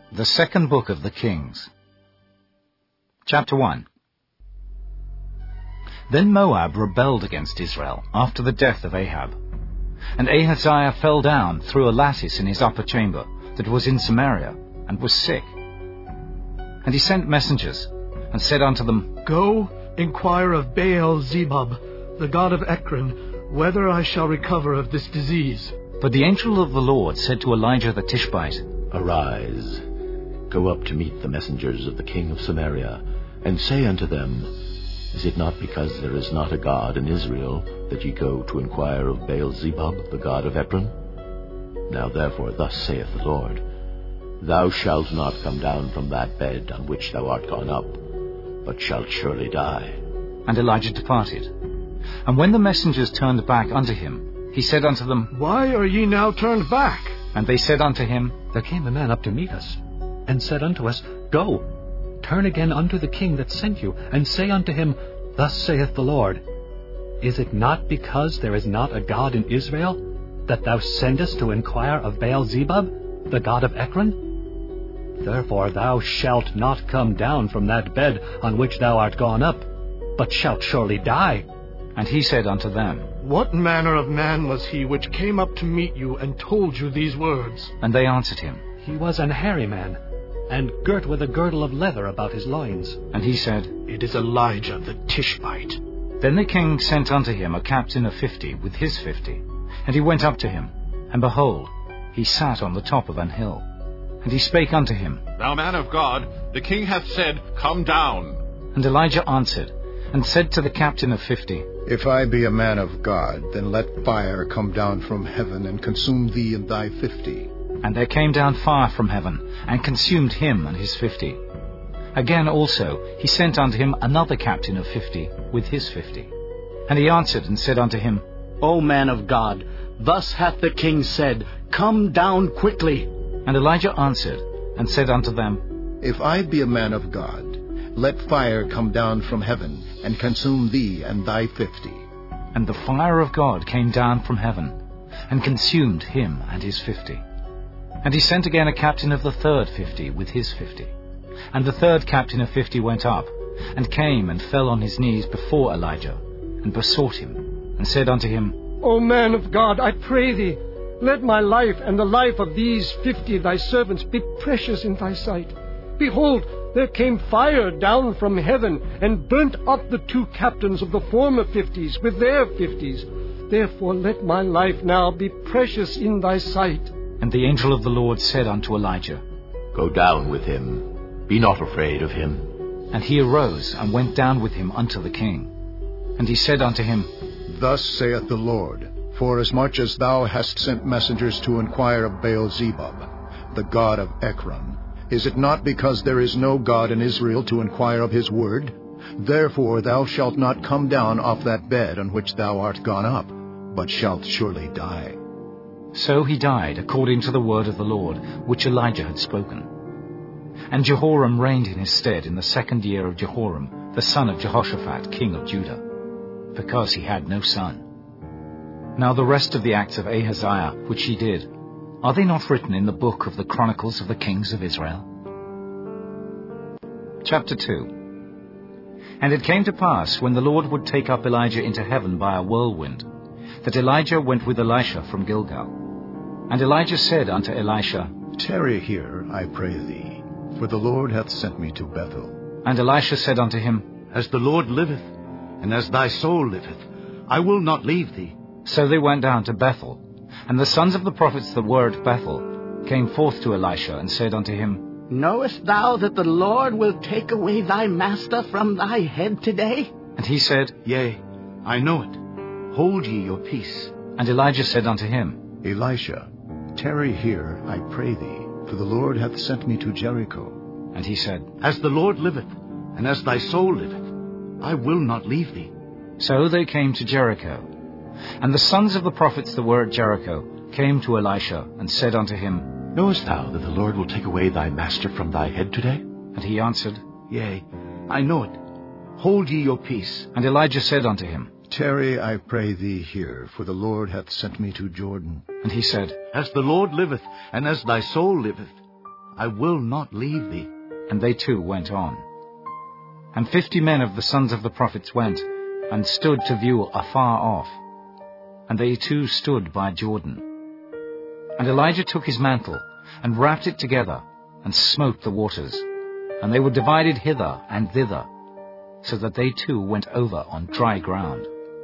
The second book of the Kings. Chapter 1. Then Moab rebelled against Israel after the death of Ahab. And Ahaziah fell down through a lattice in his upper chamber that was in Samaria, and was sick. And he sent messengers, and said unto them, Go, inquire of Baal-zebub, the god of Ekron, whether I shall recover of this disease. But the angel of the Lord said to Elijah the Tishbite, Arise, go up to meet the messengers of the king of Samaria, and say unto them, Is it not because there is not a God in Israel that ye go to inquire of Baal-zebub, the god of Ekron? Now therefore thus saith the Lord, Thou shalt not come down from that bed on which thou art gone up, but shalt surely die. And Elijah departed. And when the messengers turned back unto him, he said unto them, Why are ye now turned back? And they said unto him, There came a man up to meet us, and said unto us, Go, turn again unto the king that sent you, and say unto him, Thus saith the Lord, Is it not because there is not a God in Israel, that thou sendest to inquire of Baal-zebub, the god of Ekron? Therefore thou shalt not come down from that bed on which thou art gone up, but shalt surely die. And he said unto them, What manner of man was he which came up to meet you and told you these words? And they answered him, He was an hairy man, and girt with a girdle of leather about his loins. And he said, It is Elijah the Tishbite. Then the king sent unto him a captain of 50 with his 50. And he went up to him, and behold, he sat on the top of an hill. And he spake unto him, Thou man of God, the king hath said, Come down. And Elijah answered, and said to the captain of 50, If I be a man of God, then let fire come down from heaven and consume thee and thy 50. And there came down fire from heaven, and consumed him and his 50. Again also he sent unto him another captain of 50 with his 50. And he answered and said unto him, O man of God, thus hath the king said, Come down quickly. And Elijah answered and said unto them, If I be a man of God, let fire come down from heaven and consume thee and thy 50. And the fire of God came down from heaven, and consumed him and his 50. And he sent again a captain of the third 50 with his 50. And the third captain of 50 went up, and came and fell on his knees before Elijah, and besought him, and said unto him, O man of God, I pray thee, let my life and the life of these 50 thy servants be precious in thy sight. Behold, there came fire down from heaven, and burnt up the 2 captains of the former 50s with their 50s. Therefore let my life now be precious in thy sight. And the angel of the Lord said unto Elijah, Go down with him, be not afraid of him. And he arose, and went down with him unto the king. And he said unto him, Thus saith the Lord, Forasmuch as thou hast sent messengers to inquire of Baal-zebub, the god of Ekron, is it not because there is no God in Israel to inquire of his word? Therefore thou shalt not come down off that bed on which thou art gone up, but shalt surely die. So he died according to the word of the Lord, which Elijah had spoken. And Jehoram reigned in his stead in the 2nd year of Jehoram, the son of Jehoshaphat, king of Judah, because he had no son. Now the rest of the acts of Ahaziah, which he did, are they not written in the book of the Chronicles of the Kings of Israel? Chapter 2. And it came to pass, when the Lord would take up Elijah into heaven by a whirlwind, that Elijah went with Elisha from Gilgal. And Elijah said unto Elisha, Tarry here, I pray thee, for the Lord hath sent me to Bethel. And Elisha said unto him, As the Lord liveth, and as thy soul liveth, I will not leave thee. So they went down to Bethel. And the sons of the prophets that were at Bethel came forth to Elisha, and said unto him, Knowest thou that the Lord will take away thy master from thy head today? And he said, Yea, I know it. Hold ye your peace. And Elijah said unto him, Elisha, tarry here, I pray thee, for the Lord hath sent me to Jericho. And he said, As the Lord liveth, and as thy soul liveth, I will not leave thee. So they came to Jericho. And the sons of the prophets that were at Jericho came to Elisha, and said unto him, Knowest thou that the Lord will take away thy master from thy head today? And he answered, Yea, I know it. Hold ye your peace. And Elijah said unto him, Tarry, I pray thee, here, for the Lord hath sent me to Jordan. And he said, As the Lord liveth, and as thy soul liveth, I will not leave thee. And they too went on. And 50 men of the sons of the prophets went, and stood to view afar off. And they too stood by Jordan. And Elijah took his mantle, and wrapped it together, and smote the waters. And they were divided hither and thither, so that they too went over on dry ground.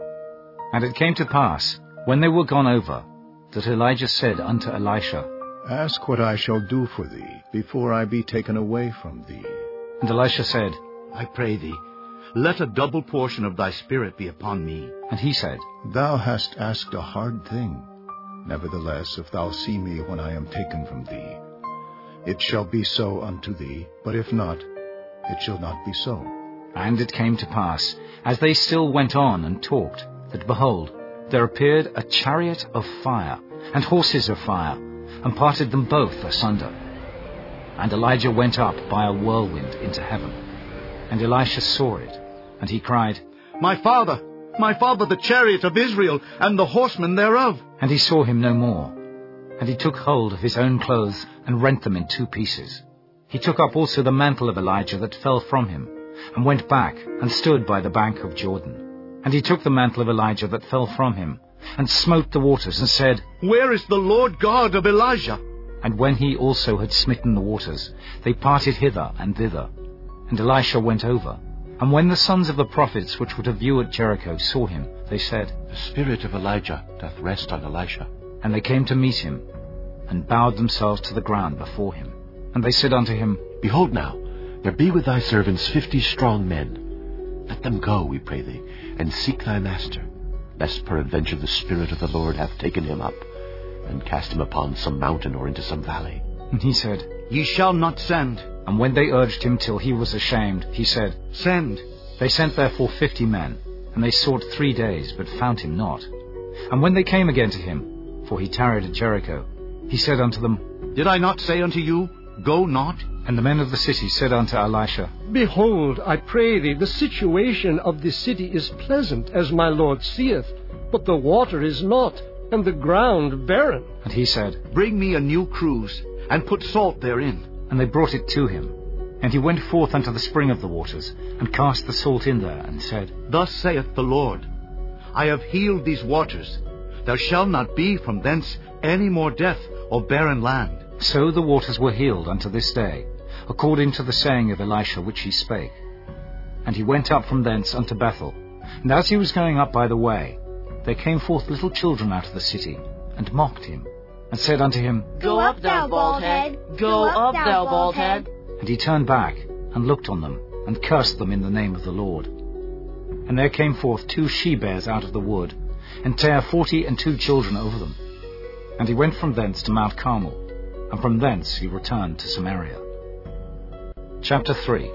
And it came to pass, when they were gone over, that Elijah said unto Elisha, Ask what I shall do for thee, before I be taken away from thee. And Elisha said, I pray thee, let a double portion of thy spirit be upon me. And he said, Thou hast asked a hard thing. Nevertheless, if thou see me when I am taken from thee, it shall be so unto thee, but if not, it shall not be so. And it came to pass, as they still went on and talked, that behold, there appeared a chariot of fire, and horses of fire, and parted them both asunder. And Elijah went up by a whirlwind into heaven. And Elisha saw it, and he cried, My father, the chariot of Israel, and the horsemen thereof. And he saw him no more. And he took hold of his own clothes, and rent them in 2 pieces. He took up also the mantle of Elijah that fell from him, and went back, and stood by the bank of Jordan. And he took the mantle of Elijah that fell from him, and smote the waters, and said, Where is the Lord God of Elijah? And when he also had smitten the waters, they parted hither and thither. And Elisha went over. And when the sons of the prophets which were to view at Jericho saw him, they said, The spirit of Elijah doth rest on Elisha. And they came to meet him, and bowed themselves to the ground before him. And they said unto him, Behold now, there be with thy servants 50 strong men. Let them go, we pray thee, and seek thy master, lest peradventure the Spirit of the Lord hath taken him up, and cast him upon some mountain or into some valley. And he said, Ye shall not send. And when they urged him till he was ashamed, he said, Send. They sent therefore 50 men, and they sought 3 days, but found him not. And when they came again to him, for he tarried at Jericho, he said unto them, Did I not say unto you, Go not? And the men of the city said unto Elisha, Behold, I pray thee, the situation of this city is pleasant, as my Lord seeth, but the water is not, and the ground barren. And he said, Bring me a new cruse, and put salt therein. And they brought it to him. And he went forth unto the spring of the waters, and cast the salt in there, and said, Thus saith the Lord, I have healed these waters. There shall not be from thence any more death or barren land. So the waters were healed unto this day, according to the saying of Elisha which he spake. And he went up from thence unto Bethel. And as he was going up by the way, there came forth little children out of the city, and mocked him, and said unto him, Go up, thou bald head! Go up, thou bald head! And he turned back, and looked on them, and cursed them in the name of the Lord. And there came forth 2 she-bears out of the wood, and tare 42 children over them. And he went from thence to Mount Carmel, and from thence he returned to Samaria. Chapter 3.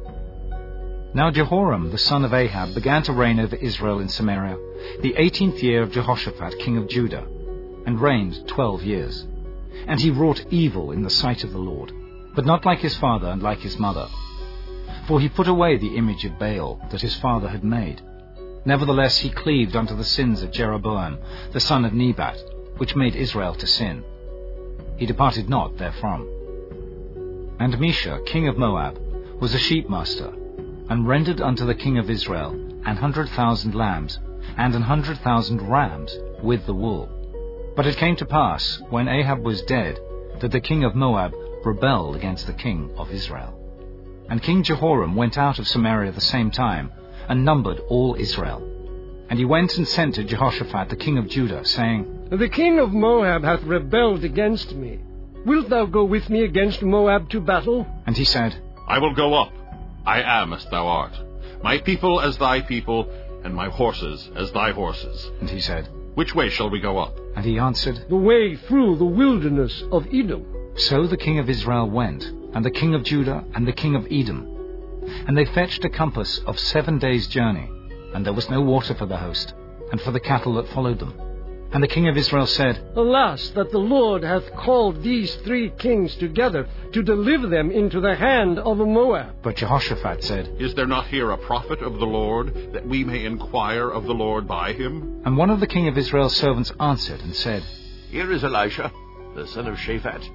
Now Jehoram the son of Ahab began to reign over Israel in Samaria, the 18th year of Jehoshaphat king of Judah, and reigned 12 years. And he wrought evil in the sight of the Lord, but not like his father and like his mother. For he put away the image of Baal that his father had made. Nevertheless he cleaved unto the sins of Jeroboam the son of Nebat, which made Israel to sin. He departed not therefrom. And Mesha king of Moab was a sheepmaster, and rendered unto the king of Israel 100,000 lambs, and 100,000 rams with the wool. But it came to pass, when Ahab was dead, that the king of Moab rebelled against the king of Israel. And King Jehoram went out of Samaria the same time, and numbered all Israel. And he went and sent to Jehoshaphat the king of Judah, saying, The king of Moab hath rebelled against me. Wilt thou go with me against Moab to battle? And he said, I will go up. I am as thou art. My people as thy people, and my horses as thy horses. And he said, Which way shall we go up? And he answered, The way through the wilderness of Edom. So the king of Israel went, and the king of Judah, and the king of Edom. And they fetched a compass of 7 days' journey, and there was no water for the host, and for the cattle that followed them. And the king of Israel said, Alas, that the Lord hath called these 3 kings together to deliver them into the hand of Moab. But Jehoshaphat said, Is there not here a prophet of the Lord, that we may inquire of the Lord by him? And one of the king of Israel's servants answered and said, Here is Elisha, the son of Shaphat.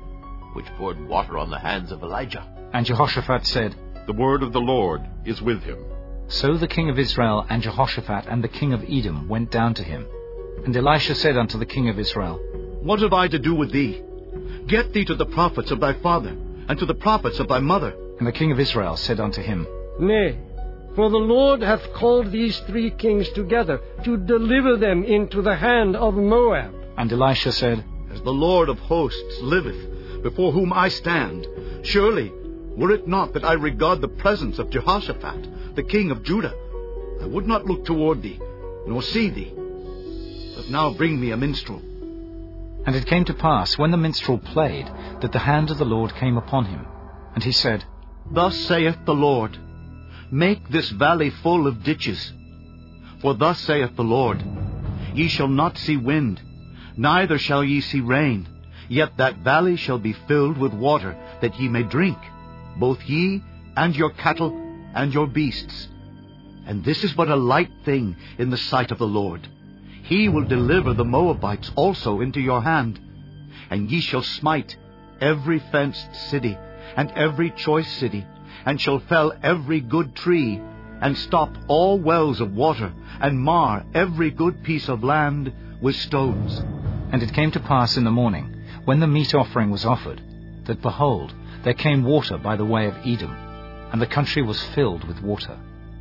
which poured water on the hands of Elijah. And Jehoshaphat said, The word of the Lord is with him. So the king of Israel and Jehoshaphat and the king of Edom went down to him. And Elisha said unto the king of Israel, What have I to do with thee? Get thee to the prophets of thy father, and to the prophets of thy mother. And the king of Israel said unto him, Nay, for the Lord hath called these 3 kings together to deliver them into the hand of Moab. And Elisha said, As the Lord of hosts liveth, before whom I stand, surely, were it not that I regard the presence of Jehoshaphat, the king of Judah, I would not look toward thee, nor see thee. But now bring me a minstrel. And it came to pass, when the minstrel played, that the hand of the Lord came upon him. And he said, Thus saith the Lord, Make this valley full of ditches. For thus saith the Lord, Ye shall not see wind, neither shall ye see rain, yet that valley shall be filled with water, that ye may drink, both ye and your cattle and your beasts. And this is but a light thing in the sight of the Lord. He will deliver the Moabites also into your hand. And ye shall smite every fenced city, and every choice city, and shall fell every good tree, and stop all wells of water, and mar every good piece of land with stones. And it came to pass in the morning, when the meat offering was offered, that, behold, there came water by the way of Edom, and the country was filled with water.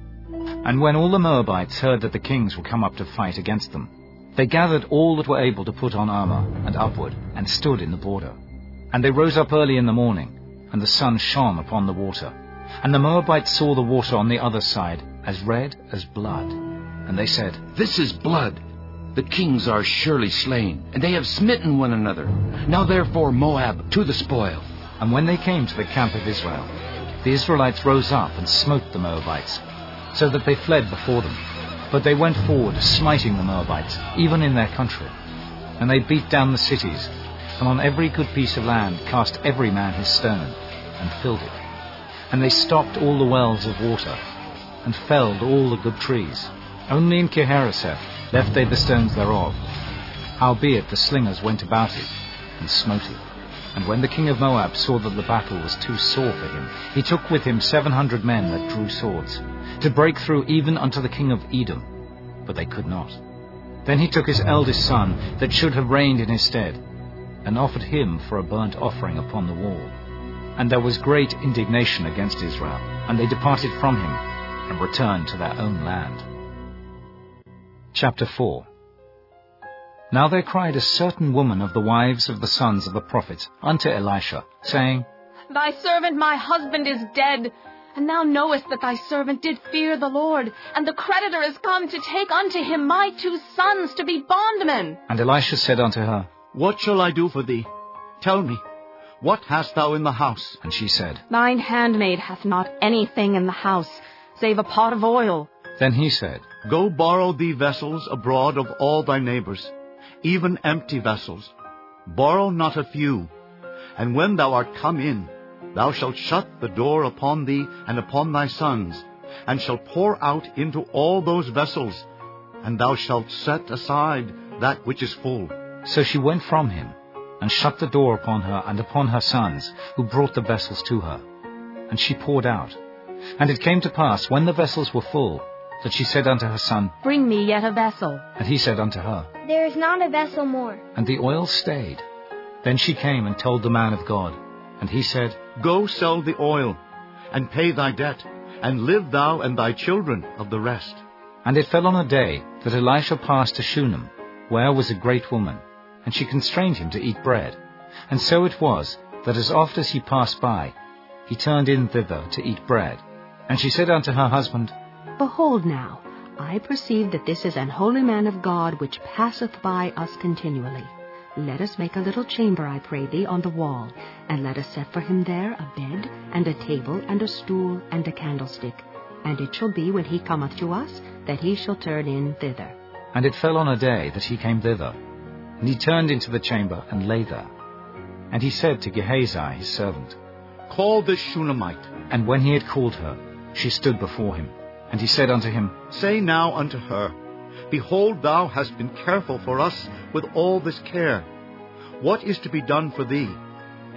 And when all the Moabites heard that the kings were come up to fight against them, they gathered all that were able to put on armor, and upward, and stood in the border. And they rose up early in the morning, and the sun shone upon the water. And the Moabites saw the water on the other side, as red as blood. And they said, This is blood. The kings are surely slain, and they have smitten one another. Now therefore, Moab, to the spoil. And when they came to the camp of Israel, the Israelites rose up and smote the Moabites, so that they fled before them. But they went forward, smiting the Moabites, even in their country. And they beat down the cities, and on every good piece of land cast every man his stone, and filled it. And they stopped all the wells of water, and felled all the good trees. Only in Kirharaseth left they the stones thereof. Howbeit the slingers went about it, and smote it. And when the king of Moab saw that the battle was too sore for him, he took with him 700 men that drew swords, to break through even unto the king of Edom, but they could not. Then he took his eldest son, that should have reigned in his stead, and offered him for a burnt offering upon the wall. And there was great indignation against Israel, and they departed from him, and returned to their own land. Chapter 4. Now there cried a certain woman of the wives of the sons of the prophets unto Elisha, saying, Thy servant my husband is dead, and thou knowest that thy servant did fear the Lord, and the creditor is come to take unto him my 2 sons to be bondmen. And Elisha said unto her, What shall I do for thee? Tell me, what hast thou in the house? And she said, Thine handmaid hath not anything in the house, save a pot of oil. Then he said, Go borrow thee vessels abroad of all thy neighbors, even empty vessels. Borrow not a few. And when thou art come in, thou shalt shut the door upon thee and upon thy sons, and shalt pour out into all those vessels, and thou shalt set aside that which is full. So she went from him, and shut the door upon her and upon her sons, who brought the vessels to her. And she poured out. And it came to pass, when the vessels were full, that she said unto her son, Bring me yet a vessel. And he said unto her, There is not a vessel more. And the oil stayed. Then she came and told the man of God. And he said, Go sell the oil, and pay thy debt, and live thou and thy children of the rest. And it fell on a day that Elisha passed to Shunem, where was a great woman, and she constrained him to eat bread. And so it was, that as oft as he passed by, he turned in thither to eat bread. And she said unto her husband, Behold now, I perceive that this is an holy man of God, which passeth by us continually. Let us make a little chamber, I pray thee, on the wall, and let us set for him there a bed, and a table, and a stool, and a candlestick. And it shall be, when he cometh to us, that he shall turn in thither. And it fell on a day that he came thither. And he turned into the chamber, and lay there. And he said to Gehazi his servant, Call this Shunammite. And when he had called her, she stood before him. And he said unto him, Say now unto her, Behold, thou hast been careful for us with all this care. What is to be done for thee?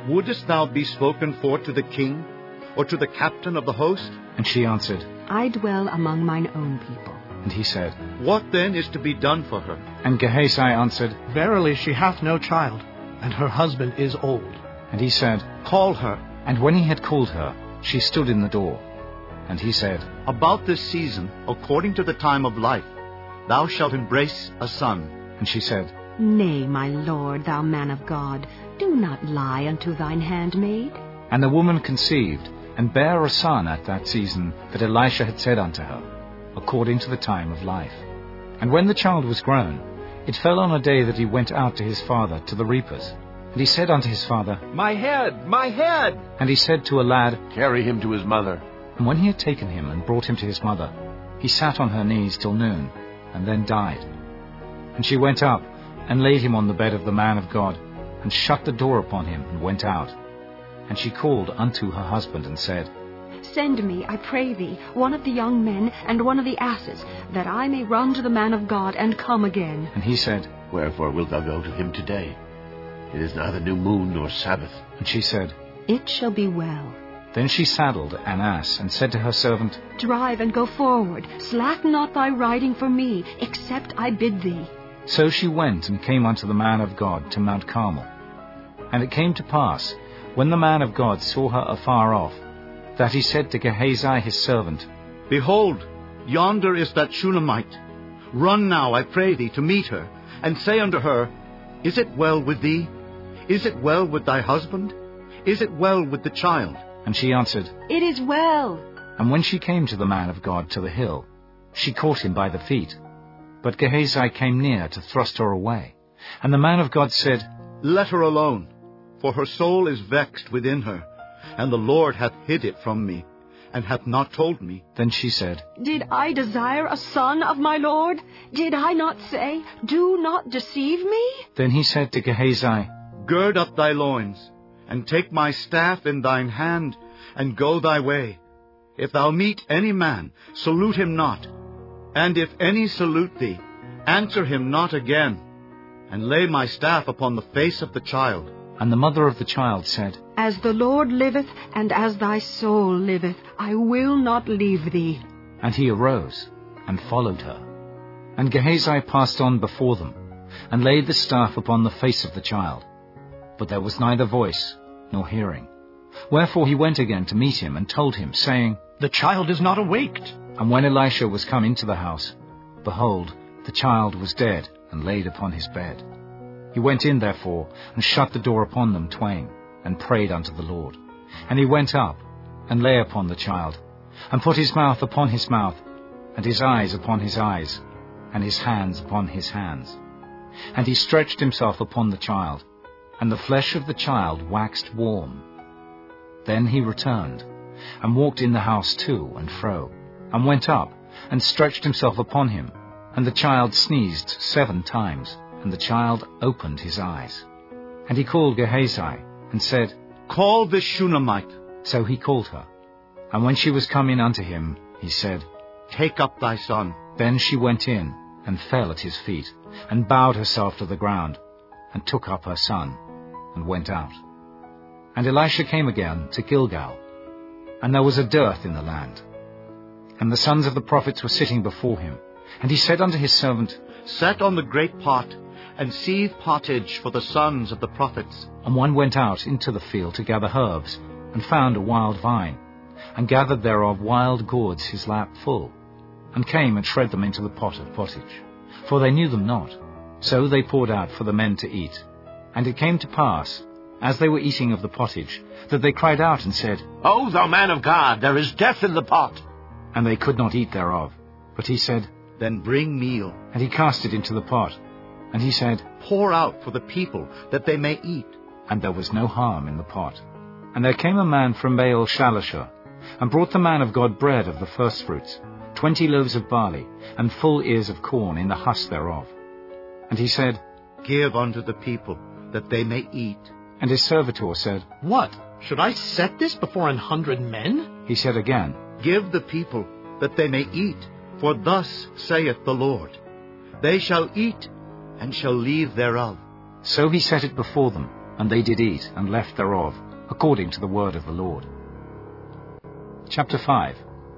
Wouldest thou be spoken for to the king, or to the captain of the host? And she answered, I dwell among mine own people. And he said, What then is to be done for her? And Gehazi answered, Verily she hath no child, and her husband is old. And he said, Call her. And when he had called her, she stood in the door. And he said, About this season, according to the time of life, thou shalt embrace a son. And she said, Nay, my lord, thou man of God, do not lie unto thine handmaid. And the woman conceived, and bare a son at that season that Elisha had said unto her, according to the time of life. And when the child was grown, it fell on a day that he went out to his father to the reapers. And he said unto his father, My head, my head! And he said to a lad, Carry him to his mother. And when he had taken him and brought him to his mother, he sat on her knees till noon, and then died. And she went up, and laid him on the bed of the man of God, and shut the door upon him, and went out. And she called unto her husband, and said, Send me, I pray thee, one of the young men, and one of the asses, that I may run to the man of God, and come again. And he said, Wherefore wilt thou go to him today? It is neither new moon nor Sabbath. And she said, It shall be well. Then she saddled an ass, and said to her servant, Drive and go forward, slack not thy riding for me, except I bid thee. So she went and came unto the man of God to Mount Carmel. And it came to pass, when the man of God saw her afar off, that he said to Gehazi his servant, Behold, yonder is that Shunammite. Run now, I pray thee, to meet her, and say unto her, Is it well with thee? Is it well with thy husband? Is it well with the child? And she answered, It is well. And when she came to the man of God to the hill, she caught him by the feet. But Gehazi came near to thrust her away. And the man of God said, Let her alone, for her soul is vexed within her, and the Lord hath hid it from me, and hath not told me. Then she said, Did I desire a son of my Lord? Did I not say, Do not deceive me? Then he said to Gehazi, Gird up thy loins, and take my staff in thine hand, and go thy way. If thou meet any man, salute him not. And if any salute thee, answer him not again. And lay my staff upon the face of the child. And the mother of the child said, As the Lord liveth, and as thy soul liveth, I will not leave thee. And he arose, and followed her. And Gehazi passed on before them, and laid the staff upon the face of the child. But there was neither voice, nor hearing. Wherefore he went again to meet him, and told him, saying, The child is not awaked. And when Elisha was come into the house, behold, the child was dead, and laid upon his bed. He went in therefore, and shut the door upon them twain, and prayed unto the Lord. And he went up, and lay upon the child, and put his mouth upon his mouth, and his eyes upon his eyes, and his hands upon his hands. And he stretched himself upon the child, and the flesh of the child waxed warm. Then he returned, and walked in the house to and fro, and went up, and stretched himself upon him. And the child sneezed 7 times, and the child opened his eyes. And he called Gehazi, and said, Call this Shunammite. So he called her. And when she was come in unto him, he said, Take up thy son. Then she went in, and fell at his feet, and bowed herself to the ground, and took up her son, and went out. And Elisha came again to Gilgal, and there was a dearth in the land. And the sons of the prophets were sitting before him. And he said unto his servant, Set on the great pot, and seethe pottage for the sons of the prophets. And one went out into the field to gather herbs, and found a wild vine, and gathered thereof wild gourds his lap full, and came and shred them into the pot of pottage. For they knew them not. So they poured out for the men to eat. And it came to pass, as they were eating of the pottage, that they cried out and said, O thou man of God, there is death in the pot. And they could not eat thereof. But he said, Then bring meal. And he cast it into the pot. And he said, Pour out for the people, that they may eat. And there was no harm in the pot. And there came a man from Baal Shalishah, and brought the man of God bread of the firstfruits, 20 loaves of barley, and full ears of corn in the husk thereof. And he said, Give unto the people, that they may eat. And his servitor said, What? Should I set this before 100 men? He said again, Give the people, that they may eat. For thus saith the Lord, They shall eat, and shall leave thereof. So he set it before them, And they did eat, and left thereof, according to the word of the Lord. Chapter 5.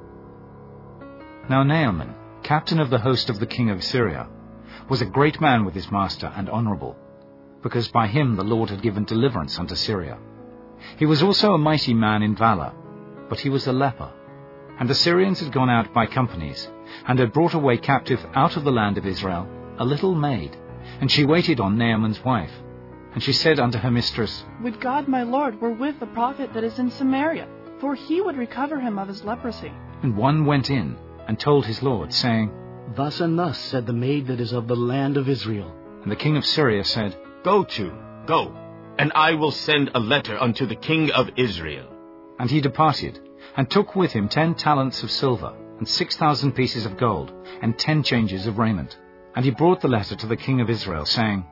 Now Naaman, captain of the host of the king of Syria, was a great man with his master, and honourable, because by him the Lord had given deliverance unto Syria. He was also a mighty man in valour, but he was a leper. And the Syrians had gone out by companies, and had brought away captive out of the land of Israel a little maid, and she waited on Naaman's wife. And she said unto her mistress, Would God my Lord were with the prophet that is in Samaria, for he would recover him of his leprosy. And one went in, and told his lord, saying, Thus and thus said the maid that is of the land of Israel. And the king of Syria said, Go, and I will send a letter unto the king of Israel. And he departed, and took with him 10 talents of silver, and 6,000 pieces of gold, and 10 changes of raiment. And he brought the letter to the king of Israel, saying,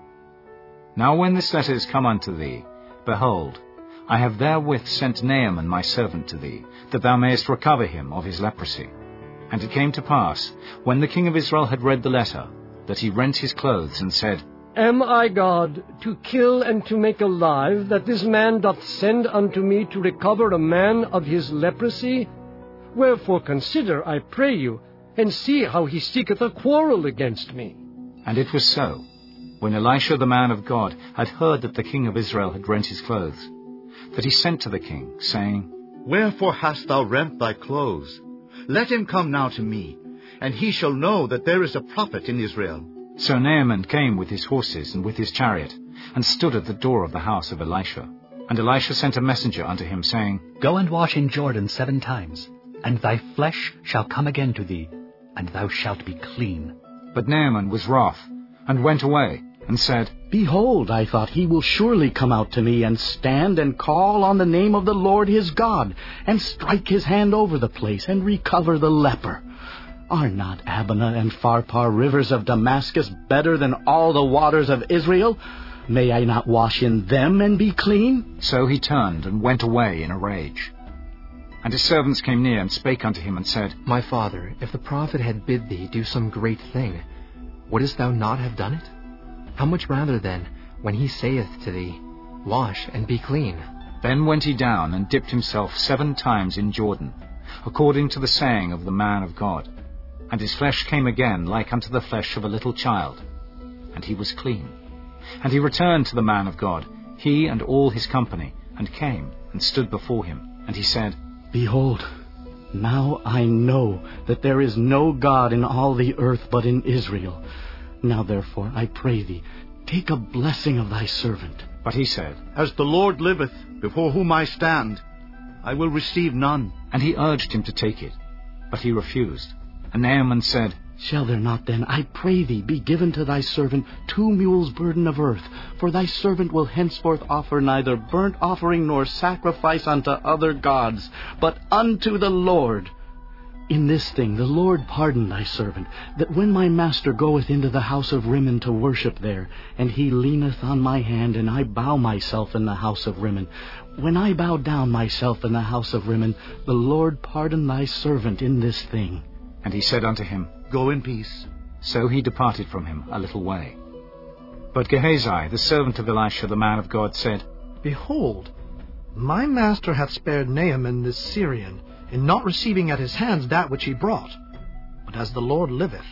Now when this letter is come unto thee, behold, I have therewith sent Naaman my servant to thee, that thou mayest recover him of his leprosy. And it came to pass, when the king of Israel had read the letter, that he rent his clothes, and said, Am I God, to kill and to make alive, that this man doth send unto me to recover a man of his leprosy? Wherefore consider, I pray you, and see how he seeketh a quarrel against me. And it was so, when Elisha the man of God had heard that the king of Israel had rent his clothes, that he sent to the king, saying, Wherefore hast thou rent thy clothes? Let him come now to me, and he shall know that there is a prophet in Israel. So Naaman came with his horses and with his chariot, and stood at the door of the house of Elisha. And Elisha sent a messenger unto him, saying, Go and wash in Jordan 7 times, and thy flesh shall come again to thee, and thou shalt be clean. But Naaman was wroth, and went away, and said, Behold, I thought, he will surely come out to me, and stand and call on the name of the Lord his God, and strike his hand over the place, and recover the leper. Are not Abana and Pharpar rivers of Damascus better than all the waters of Israel? May I not wash in them and be clean? So he turned and went away in a rage. And his servants came near and spake unto him, and said, My father, if the prophet had bid thee do some great thing, wouldest thou not have done it? How much rather then, when he saith to thee, Wash and be clean? Then went he down and dipped himself 7 times in Jordan, according to the saying of the man of God. And his flesh came again like unto the flesh of a little child, and he was clean. And he returned to the man of God, he and all his company, and came and stood before him. And he said, Behold, now I know that there is no God in all the earth but in Israel. Now therefore, I pray thee, take a blessing of thy servant. But he said, As the Lord liveth, before whom I stand, I will receive none. And he urged him to take it, but he refused. And Naaman said, Shall there not then, I pray thee, be given to thy servant 2 mules' burden of earth? For thy servant will henceforth offer neither burnt offering nor sacrifice unto other gods, but unto the Lord. In this thing the Lord pardon thy servant, that when my master goeth into the house of Rimmon to worship there, and he leaneth on my hand, and I bow myself in the house of Rimmon, when I bow down myself in the house of Rimmon, the Lord pardon thy servant in this thing. And he said unto him, Go in peace. So he departed from him a little way. But Gehazi, the servant of Elisha the man of God, said, Behold, my master hath spared Naaman the Syrian, in not receiving at his hands that which he brought. But as the Lord liveth,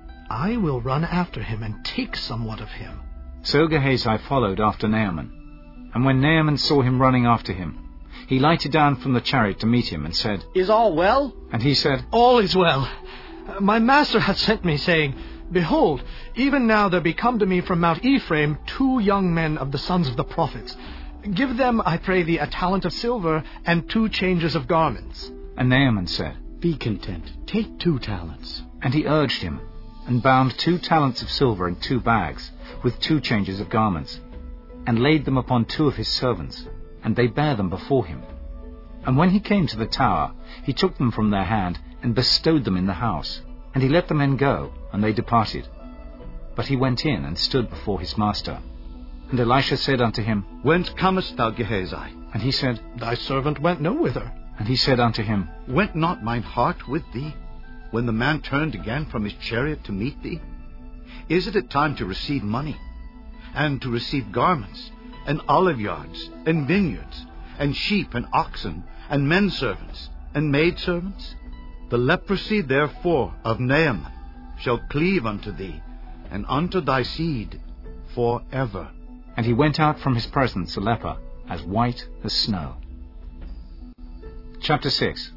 I will run after him, and take somewhat of him. So Gehazi followed after Naaman. And when Naaman saw him running after him, he lighted down from the chariot to meet him, and said, Is all well? And he said, All is well. My master hath sent me, saying, Behold, even now there be come to me from Mount Ephraim 2 young men of the sons of the prophets. Give them, I pray thee, a talent of silver, and 2 changes of garments. And Naaman said, Be content, take 2 talents. And he urged him, and bound 2 talents of silver in 2 bags, with 2 changes of garments, and laid them upon 2 of his servants, and they bare them before him. And when he came to the tower, he took them from their hand, and bestowed them in the house. And he let the men go, and they departed. But he went in, and stood before his master. And Elisha said unto him, Whence comest thou, Gehazi? And he said, Thy servant went no whither. And he said unto him, Went not mine heart with thee, when the man turned again from his chariot to meet thee? Is it a time to receive money, and to receive garments, and oliveyards, and vineyards, and sheep, and oxen, and men servants, and maidservants? The leprosy therefore of Naaman shall cleave unto thee, and unto thy seed forever. And he went out from his presence a leper, as white as snow. Chapter 6.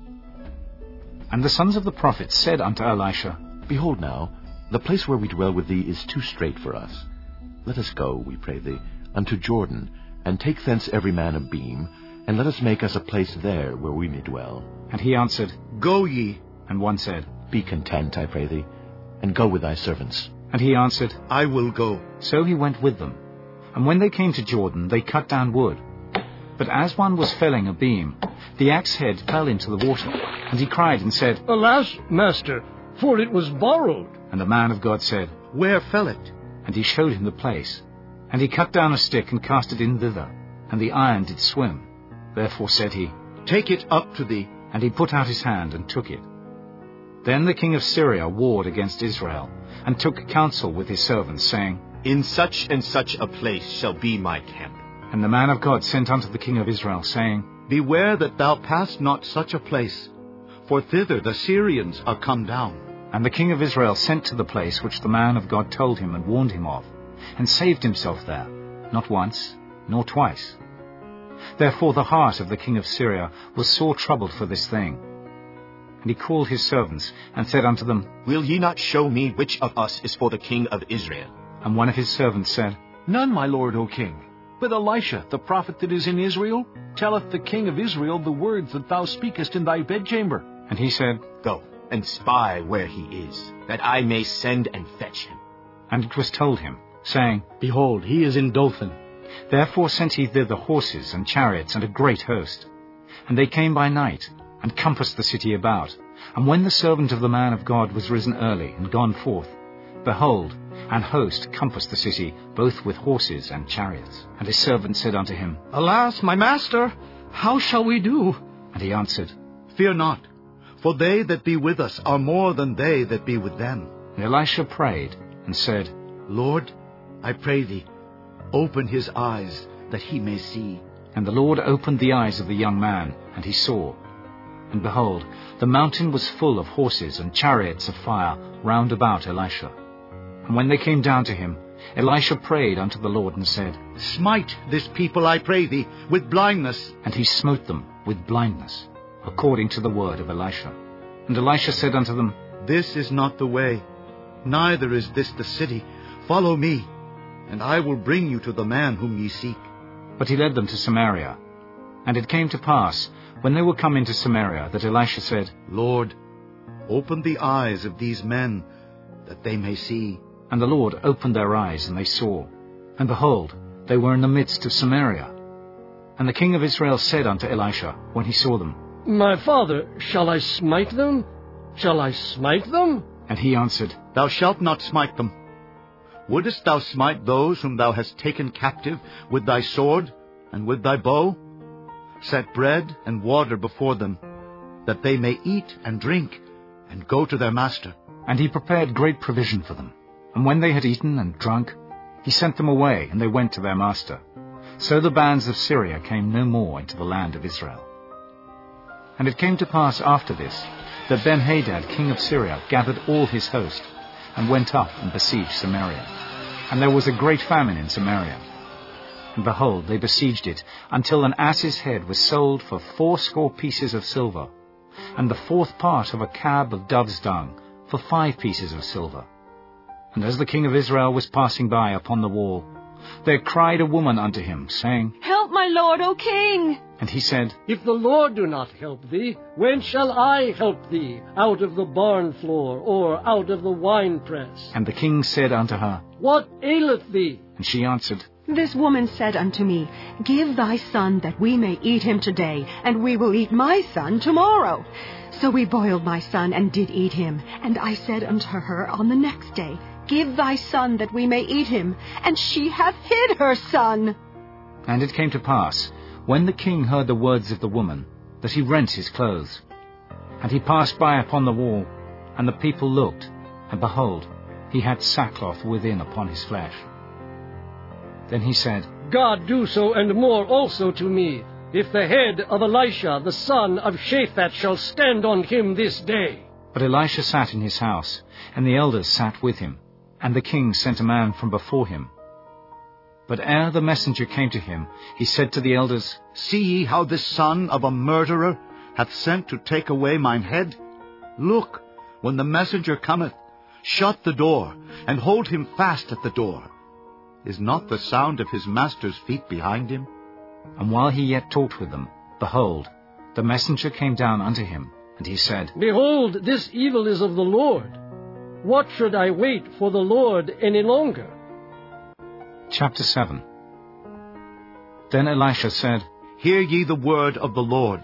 And the sons of the prophets said unto Elisha, Behold now, the place where we dwell with thee is too strait for us. Let us go, we pray thee, unto Jordan, and take thence every man a beam, and let us make us a place there where we may dwell. And he answered, Go ye. And one said, Be content, I pray thee, and go with thy servants. And he answered, I will go. So he went with them. And when they came to Jordan, they cut down wood. But as one was felling a beam, the axe head fell into the water. And he cried and said, Alas, master, for it was borrowed. And the man of God said, Where fell it? And he showed him the place. And he cut down a stick and cast it in thither, and the iron did swim. Therefore said he, Take it up to thee. And he put out his hand and took it. Then the king of Syria warred against Israel, and took counsel with his servants, saying, In such and such a place shall be my camp. And the man of God sent unto the king of Israel, saying, Beware that thou pass not such a place, for thither the Syrians are come down. And the king of Israel sent to the place which the man of God told him and warned him of, and saved himself there, not once, nor twice. Therefore the heart of the king of Syria was sore troubled for this thing. And he called his servants, and said unto them, Will ye not show me which of us is for the king of Israel? And one of his servants said, None, my lord, O king. But Elisha, the prophet that is in Israel, telleth the king of Israel the words that thou speakest in thy bedchamber. And he said, Go, and spy where he is, that I may send and fetch him. And it was told him, saying, Behold, he is in Dothan. Therefore sent he thither horses and chariots and a great host. And they came by night, and compassed the city about. And when the servant of the man of God was risen early, and gone forth, behold, an host compassed the city, both with horses and chariots. And his servant said unto him, Alas, my master, how shall we do? And he answered, Fear not, for they that be with us are more than they that be with them. And Elisha prayed, and said, Lord, I pray thee, open his eyes, that he may see. And the Lord opened the eyes of the young man, and he saw. And behold, the mountain was full of horses and chariots of fire round about Elisha. And when they came down to him, Elisha prayed unto the Lord, and said, Smite this people, I pray thee, with blindness. And he smote them with blindness, according to the word of Elisha. And Elisha said unto them, This is not the way, neither is this the city. Follow me, and I will bring you to the man whom ye seek. But he led them to Samaria. And it came to pass, when they were come into Samaria, that Elisha said, Lord, open the eyes of these men, that they may see. And the Lord opened their eyes, and they saw. And behold, they were in the midst of Samaria. And the king of Israel said unto Elisha, when he saw them, My father, shall I smite them? Shall I smite them? And he answered, Thou shalt not smite them. Wouldest thou smite those whom thou hast taken captive with thy sword and with thy bow? Set bread and water before them, that they may eat and drink, and go to their master. And he prepared great provision for them. And when they had eaten and drunk, he sent them away, and they went to their master. So the bands of Syria came no more into the land of Israel. And it came to pass after this, that Benhadad king of Syria gathered all his host, and went up and besieged Samaria. And there was a great famine in Samaria. And behold, they besieged it, until an ass's head was sold for 80 pieces of silver, and the 4th part of a cab of dove's dung for 5 pieces of silver. And as the king of Israel was passing by upon the wall, there cried a woman unto him, saying, Help, my lord, O king! And he said, If the Lord do not help thee, when shall I help thee out of the barn floor, or out of the winepress? And the king said unto her, What aileth thee? And she answered, This woman said unto me, Give thy son that we may eat him today, and we will eat my son tomorrow. So we boiled my son, and did eat him. And I said unto her on the next day, Give thy son that we may eat him. And she hath hid her son. And it came to pass, when the king heard the words of the woman, that he rent his clothes. And he passed by upon the wall, and the people looked, and behold, he had sackcloth within upon his flesh. Then he said, let God do so and more also to me, if the head of Elisha the son of Shaphat shall stand on him this day. But Elisha sat in his house, and the elders sat with him, and the king sent a man from before him. But ere the messenger came to him, he said to the elders, See ye how this son of a murderer hath sent to take away mine head? Look, when the messenger cometh, shut the door, and hold him fast at the door. Is not the sound of his master's feet behind him? And while he yet talked with them, behold, the messenger came down unto him, and he said, Behold, this evil is of the Lord. What should I wait for the Lord any longer? Chapter 7. Then Elisha said, Hear ye the word of the Lord.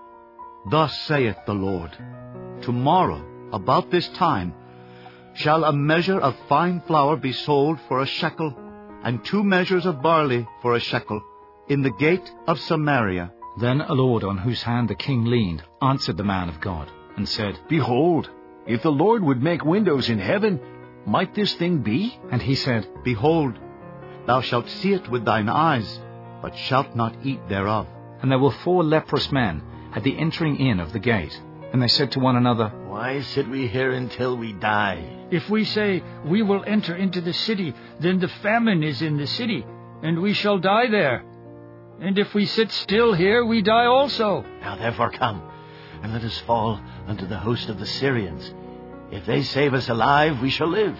Thus saith the Lord, Tomorrow, about this time, shall a measure of fine flour be sold for a shekel, and 2 measures of barley for a shekel, in the gate of Samaria. Then a lord on whose hand the king leaned answered the man of God, and said, Behold, if the Lord would make windows in heaven, might this thing be? And he said, Behold, thou shalt see it with thine eyes, but shalt not eat thereof. And there were 4 leprous men at the entering in of the gate, and they said to one another, Why sit we here until we die? If we say, We will enter into the city, then the famine is in the city, and we shall die there. And if we sit still here, we die also. Now therefore come, and let us fall unto the host of the Syrians. If they save us alive, we shall live.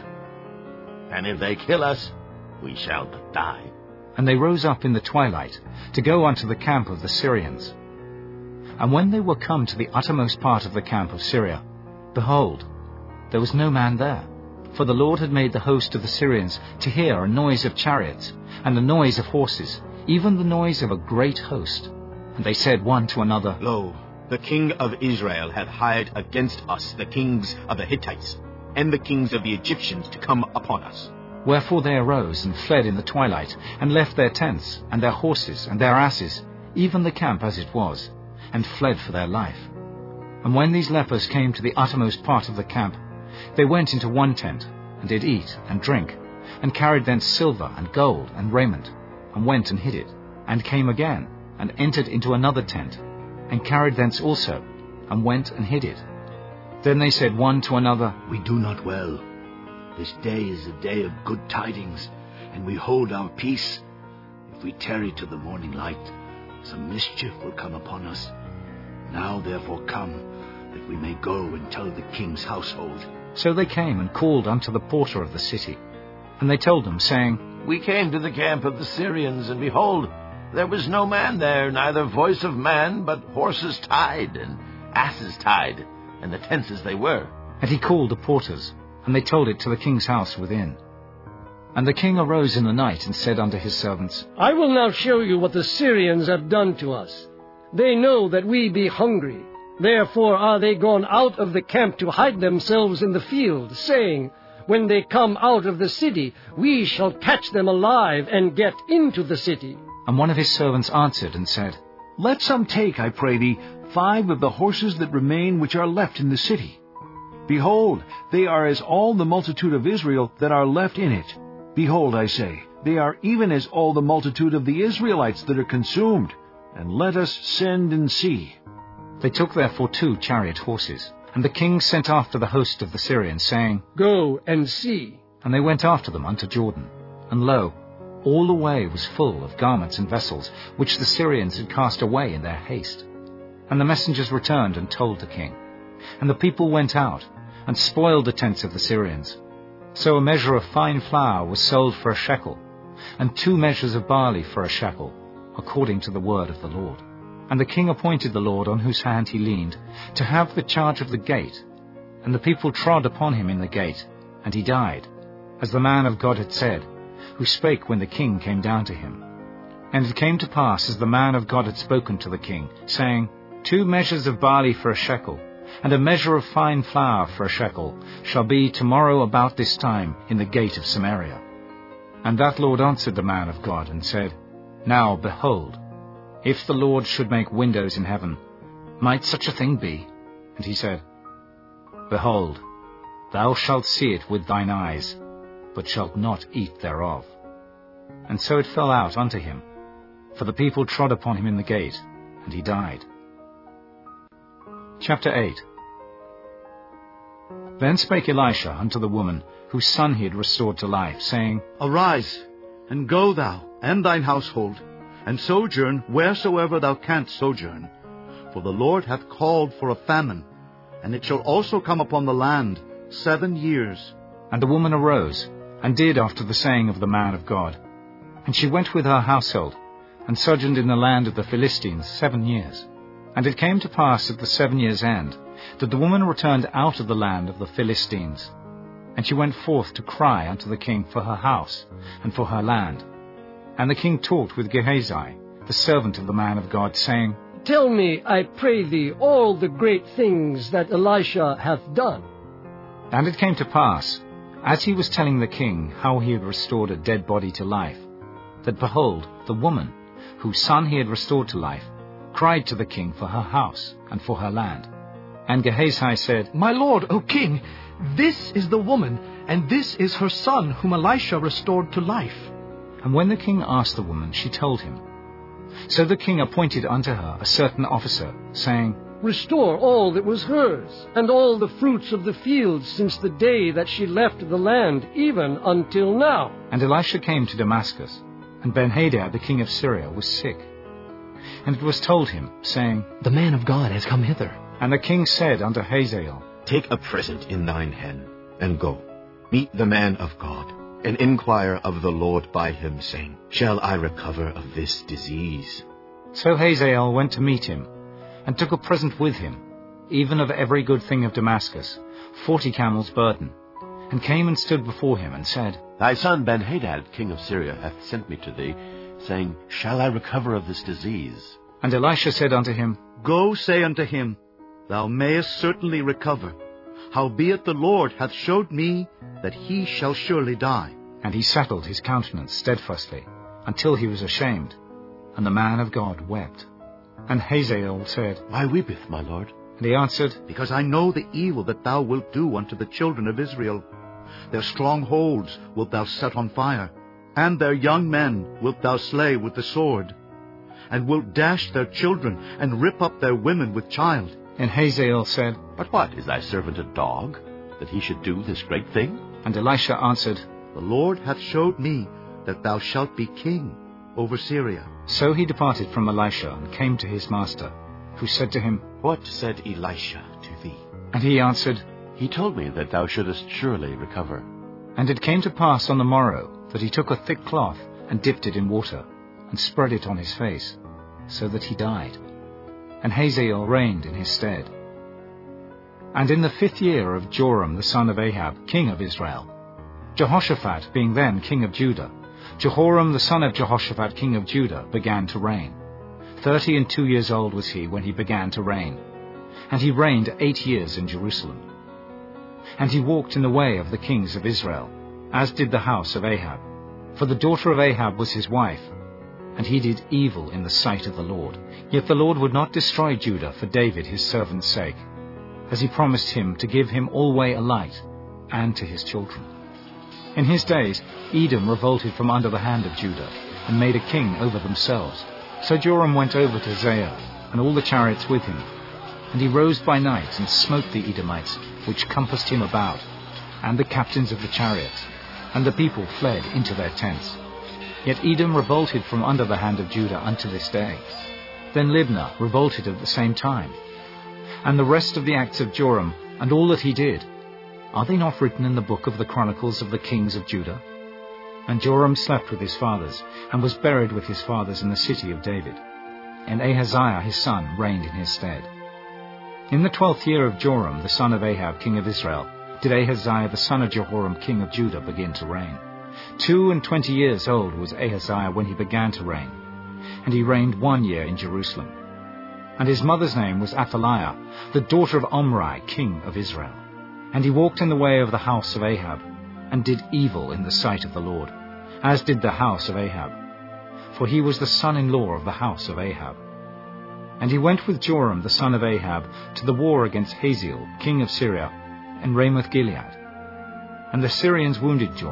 And if they kill us, we shall but die. And they rose up in the twilight to go unto the camp of the Syrians. And when they were come to the uttermost part of the camp of Syria, behold, there was no man there. For the Lord had made the host of the Syrians to hear a noise of chariots, and the noise of horses, even the noise of a great host. And they said one to another, Lo, the king of Israel hath hired against us the kings of the Hittites, and the kings of the Egyptians to come upon us. Wherefore they arose and fled in the twilight, and left their tents, and their horses, and their asses, even the camp as it was, and fled for their life. And when these lepers came to the uttermost part of the camp, they went into one tent, and did eat and drink, and carried thence silver and gold and raiment, and went and hid it, and came again, and entered into another tent, and carried thence also, and went and hid it. Then they said one to another, We do not well. This day is a day of good tidings, and we hold our peace. If we tarry till the morning light, some mischief will come upon us. Now therefore come, that we may go and tell the king's household. So they came and called unto the porter of the city. And they told them, saying, We came to the camp of the Syrians, and behold, there was no man there, neither voice of man, but horses tied, and asses tied, and the tents as they were. And he called the porters, and they told it to the king's house within. And the king arose in the night, and said unto his servants, I will now show you what the Syrians have done to us. They know that we be hungry. Therefore are they gone out of the camp to hide themselves in the field, saying, When they come out of the city, we shall catch them alive, and get into the city. And one of his servants answered and said, Let some take, I pray thee, 5 of the horses that remain which are left in the city. Behold, they are as all the multitude of Israel that are left in it. Behold, I say, they are even as all the multitude of the Israelites that are consumed. And let us send and see. They took therefore 2 chariot horses. And the king sent after the host of the Syrians, saying, Go and see. And they went after them unto Jordan. And lo, all the way was full of garments and vessels, which the Syrians had cast away in their haste. And the messengers returned and told the king. And the people went out, and spoiled the tents of the Syrians. So a measure of fine flour was sold for a shekel, and 2 measures of barley for a shekel, according to the word of the Lord. And the king appointed the Lord on whose hand he leaned, to have the charge of the gate. And the people trod upon him in the gate, and he died, as the man of God had said, who spake when the king came down to him. And it came to pass, as the man of God had spoken to the king, saying, 2 measures of barley for a shekel, and a measure of fine flour for a shekel, shall be tomorrow about this time in the gate of Samaria. And that Lord answered the man of God, and said, Now, behold, if the Lord should make windows in heaven, might such a thing be? And he said, Behold, thou shalt see it with thine eyes, but shalt not eat thereof. and so it fell out unto him. For the people trod upon him in the gate, and he died. Chapter 8. Then spake Elisha unto the woman, whose son he had restored to life, saying, Arise, and go thou, and thine household, and sojourn wheresoever thou canst sojourn. For the Lord hath called for a famine, and it shall also come upon the land 7 years. And the woman arose, and did after the saying of the man of God. And she went with her household, and sojourned in the land of the Philistines 7 years. And it came to pass at the 7 years' end, that the woman returned out of the land of the Philistines. And she went forth to cry unto the king for her house, and for her land. And the king talked with Gehazi, the servant of the man of God, saying, Tell me, I pray thee, all the great things that Elisha hath done. And it came to pass, as he was telling the king how he had restored a dead body to life, that behold, the woman, whose son he had restored to life, cried to the king for her house and for her land. And Gehazi said, My lord, O king, this is the woman, and this is her son whom Elisha restored to life. And when the king asked the woman, she told him. So the king appointed unto her a certain officer, saying, Restore all that was hers, and all the fruits of the field since the day that she left the land, even until now. And Elisha came to Damascus, and Benhadad the king of Syria was sick. And it was told him, saying, The man of God has come hither. And the king said unto Hazael, Take a present in thine hand, and go. Meet the man of God, and inquire of the Lord by him, saying, Shall I recover of this disease? So Hazael went to meet him, and took a present with him, even of every good thing of Damascus, 40 camels' burden, and came and stood before him, and said, Thy son Benhadad, king of Syria, hath sent me to thee, saying, Shall I recover of this disease? And Elisha said unto him, Go say unto him, Thou mayest certainly recover. Howbeit the Lord hath showed me that he shall surely die. And he settled his countenance steadfastly, until he was ashamed. And the man of God wept. And Hazael said, Why weepeth my lord? And he answered, Because I know the evil that thou wilt do unto the children of Israel. Their strongholds wilt thou set on fire, and their young men wilt thou slay with the sword, and wilt dash their children, and rip up their women with child. And Hazael said, But what, is thy servant a dog, that he should do this great thing? And Elisha answered, The Lord hath showed me that thou shalt be king over Syria. So he departed from Elisha, and came to his master, who said to him, What said Elisha to thee? And he answered, He told me that thou shouldest surely recover. And it came to pass on the morrow, that he took a thick cloth, and dipped it in water, and spread it on his face, so that he died. And Hazael reigned in his stead. And in the 5th year of Joram the son of Ahab, king of Israel, Jehoshaphat being then king of Judah, Jehoram the son of Jehoshaphat king of Judah began to reign. 32 years old was he when he began to reign. And he reigned 8 years in Jerusalem. And he walked in the way of the kings of Israel, as did the house of Ahab. For the daughter of Ahab was his wife, and he did evil in the sight of the Lord. Yet the Lord would not destroy Judah for David his servant's sake, as he promised him to give him alway a light, and to his children. In his days Edom revolted from under the hand of Judah, and made a king over themselves. So Joram went over to Zair, and all the chariots with him. And he rose by night, and smote the Edomites, which compassed him about, and the captains of the chariots, and the people fled into their tents. Yet Edom revolted from under the hand of Judah unto this day. Then Libnah revolted at the same time. And the rest of the acts of Joram, and all that he did, are they not written in the book of the Chronicles of the kings of Judah? And Joram slept with his fathers, and was buried with his fathers in the city of David. And Ahaziah his son reigned in his stead. In the 12th year of Joram the son of Ahab king of Israel did Ahaziah the son of Jehoram king of Judah begin to reign. 22 years old was Ahaziah when he began to reign, and he reigned 1 year in Jerusalem. And his mother's name was Athaliah, the daughter of Omri king of Israel. And he walked in the way of the house of Ahab, and did evil in the sight of the Lord, as did the house of Ahab, for he was the son-in-law of the house of Ahab. And he went with Joram the son of Ahab to the war against Hazael king of Syria, in Ramoth Gilead. And the Syrians wounded Joram,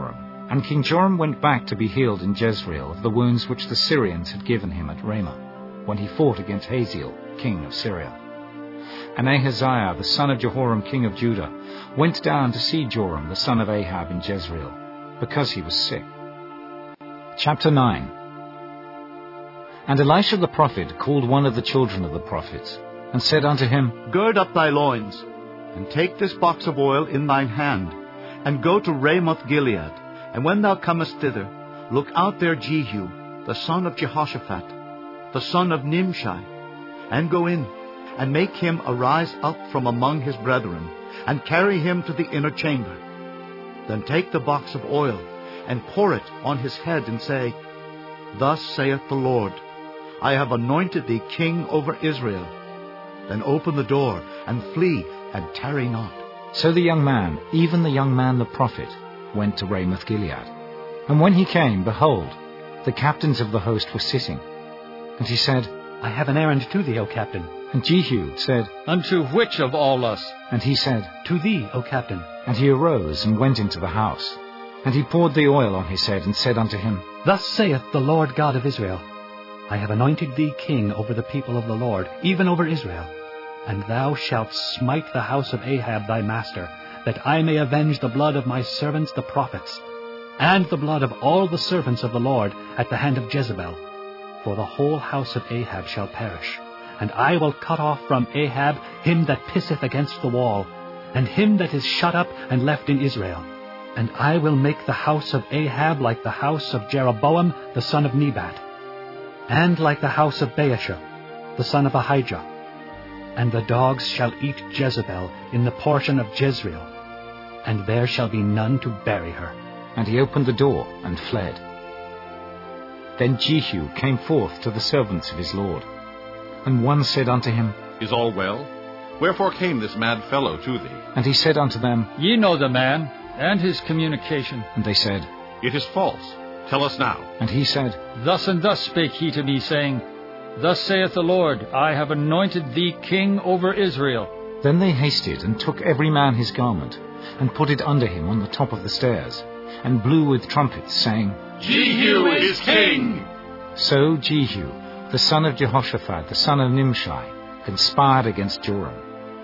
And King Joram went back to be healed in Jezreel of the wounds which the Syrians had given him at Ramah, when he fought against Hazael, king of Syria. And Ahaziah, the son of Jehoram, king of Judah, went down to see Joram, the son of Ahab, in Jezreel, because he was sick. Chapter 9. And Elisha the prophet called one of the children of the prophets, and said unto him, Gird up thy loins, and take this box of oil in thine hand, and go to Ramoth Gilead. And when thou comest thither, look out there Jehu, the son of Jehoshaphat, the son of Nimshi, and go in, and make him arise up from among his brethren, and carry him to the inner chamber. Then take the box of oil, and pour it on his head, and say, Thus saith the Lord, I have anointed thee king over Israel. Then open the door, and flee, and tarry not. So the young man, even the young man the prophet, went to Ramoth Gilead. And when he came, behold, the captains of the host were sitting. And he said, I have an errand to thee, O captain. And Jehu said, Unto which of all us? And he said, To thee, O captain. And he arose and went into the house. And he poured the oil on his head, and said unto him, Thus saith the Lord God of Israel, I have anointed thee king over the people of the Lord, even over Israel. And thou shalt smite the house of Ahab thy master, that I may avenge the blood of my servants the prophets, and the blood of all the servants of the Lord at the hand of Jezebel. For the whole house of Ahab shall perish. And I will cut off from Ahab him that pisseth against the wall, and him that is shut up and left in Israel. And I will make the house of Ahab like the house of Jeroboam the son of Nebat, and like the house of Baasha the son of Ahijah. And the dogs shall eat Jezebel in the portion of Jezreel, and there shall be none to bury her. And he opened the door and fled. Then Jehu came forth to the servants of his lord. And one said unto him, Is all well? Wherefore came this mad fellow to thee? And he said unto them, Ye know the man, and his communication. And they said, It is false. Tell us now. And he said, Thus and thus spake he to me, saying, Thus saith the Lord, I have anointed thee king over Israel. Then they hasted, and took every man his garment, and put it under him on the top of the stairs, and blew with trumpets, saying, Jehu is king! So Jehu, the son of Jehoshaphat, the son of Nimshi, conspired against Joram.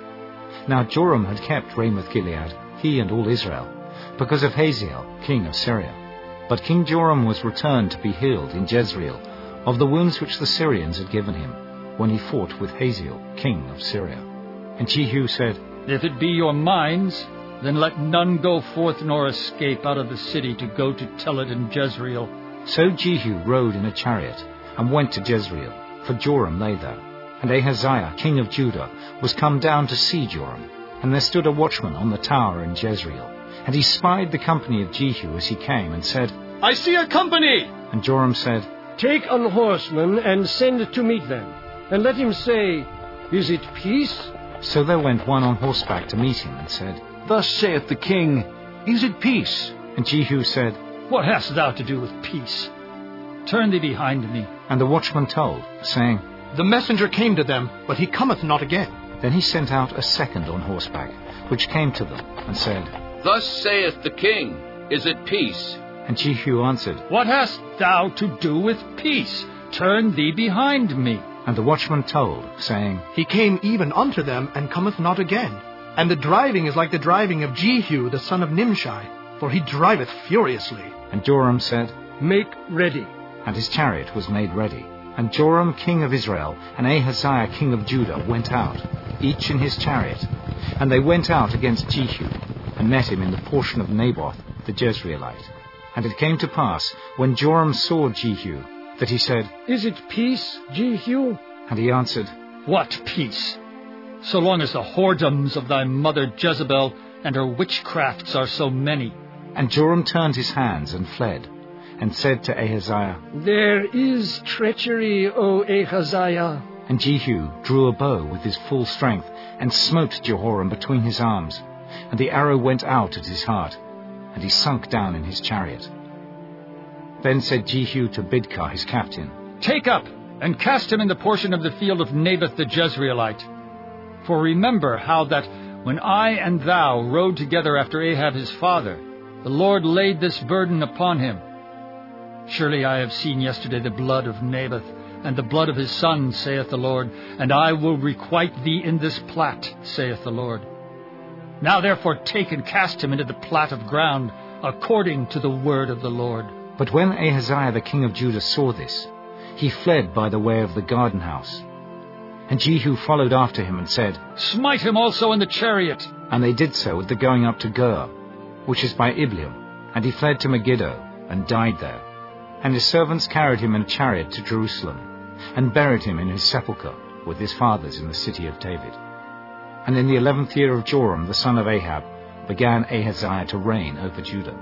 Now Joram had kept Ramoth Gilead, he and all Israel, because of Hazael, king of Syria. But King Joram was returned to be healed in Jezreel of the wounds which the Syrians had given him, when he fought with Hazael, king of Syria. And Jehu said, If it be your minds, then let none go forth nor escape out of the city to go to tell it in Jezreel. So Jehu rode in a chariot, and went to Jezreel, for Joram lay there. And Ahaziah, king of Judah, was come down to see Joram. And there stood a watchman on the tower in Jezreel. And he spied the company of Jehu as he came, and said, I see a company! And Joram said, Take an horseman, and send to meet them, and let him say, Is it peace? So there went one on horseback to meet him, and said, Thus saith the king, Is it peace? And Jehu said, What hast thou to do with peace? Turn thee behind me. And the watchman told, saying, The messenger came to them, but he cometh not again. Then he sent out a second on horseback, which came to them, and said, Thus saith the king, Is it peace? And Jehu answered, What hast thou to do with peace? Turn thee behind me. And the watchman told, saying, He came even unto them, and cometh not again. And the driving is like the driving of Jehu the son of Nimshi, for he driveth furiously. And Joram said, Make ready. And his chariot was made ready. And Joram king of Israel and Ahaziah king of Judah went out, each in his chariot. And they went out against Jehu, and met him in the portion of Naboth the Jezreelite. And it came to pass, when Joram saw Jehu, that he said, Is it peace, Jehu? And he answered, What peace? So long as the whoredoms of thy mother Jezebel and her witchcrafts are so many. And Joram turned his hands and fled, and said to Ahaziah, There is treachery, O Ahaziah. And Jehu drew a bow with his full strength, and smote Jehoram between his arms. And the arrow went out at his heart, and he sunk down in his chariot. Then said Jehu to Bidkar his captain, Take up, and cast him in the portion of the field of Naboth the Jezreelite. For remember how that, when I and thou rode together after Ahab his father, The Lord laid this burden upon him. Surely I have seen yesterday the blood of Naboth, and the blood of his son, saith the Lord, and I will requite thee in this plat, saith the Lord. Now therefore take and cast him into the plat of ground, according to the word of the Lord. But when Ahaziah the king of Judah saw this, he fled by the way of the garden house. And Jehu followed after him and said, Smite him also in the chariot. And they did so at the going up to Gur, which is by Ibleam. And he fled to Megiddo, and died there. And his servants carried him in a chariot to Jerusalem, and buried him in his sepulchre with his fathers in the city of David. And in the 11th year of Joram the son of Ahab began Ahaziah to reign over Judah.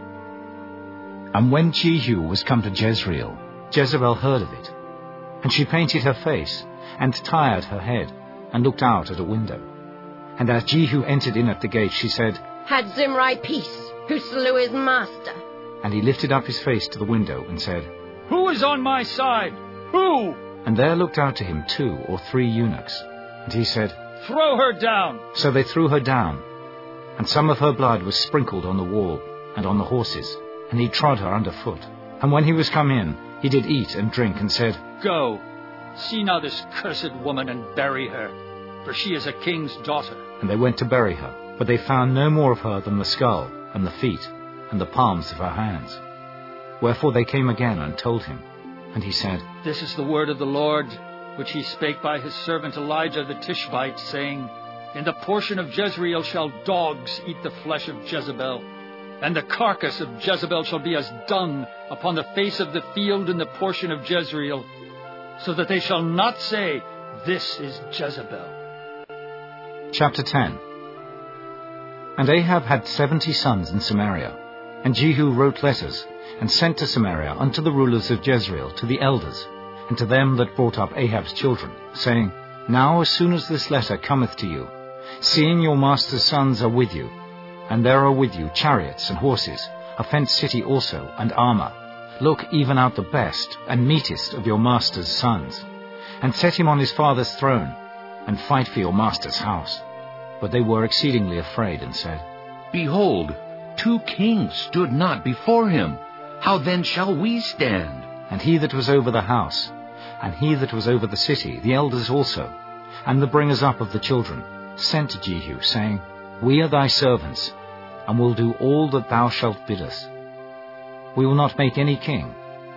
And when Jehu was come to Jezreel, Jezebel heard of it. And she painted her face, and tired her head, and looked out at a window. And as Jehu entered in at the gate, she said, Had Zimri peace, who slew his master? And he lifted up his face to the window, and said, Who is on my side? Who? And there looked out to him 2 or 3 eunuchs. And he said, Throw her down. So they threw her down. And some of her blood was sprinkled on the wall, and on the horses, and he trod her under foot. And when he was come in, he did eat and drink, and said, Go, see now this cursed woman, and bury her, for she is a king's daughter. And they went to bury her, but they found no more of her than the skull, and the feet, and the palms of her hands. Wherefore they came again and told him. And he said, This is the word of the Lord, which he spake by his servant Elijah the Tishbite, saying, In the portion of Jezreel shall dogs eat the flesh of Jezebel, and the carcass of Jezebel shall be as dung upon the face of the field in the portion of Jezreel, so that they shall not say, This is Jezebel. Chapter 10. And Ahab had 70 sons in Samaria, and Jehu wrote letters, and sent to Samaria unto the rulers of Jezreel, to the elders, and to them that brought up Ahab's children, saying, Now as soon as this letter cometh to you, seeing your master's sons are with you, and there are with you chariots and horses, a fenced city also, and armour, look even out the best and meetest of your master's sons, and set him on his father's throne, and fight for your master's house. But they were exceedingly afraid, and said, Behold, 2 kings stood not before him. How then shall we stand? And he that was over the house, and he that was over the city, the elders also, and the bringers up of the children, sent to Jehu, saying, We are thy servants, and will do all that thou shalt bid us. We will not make any king.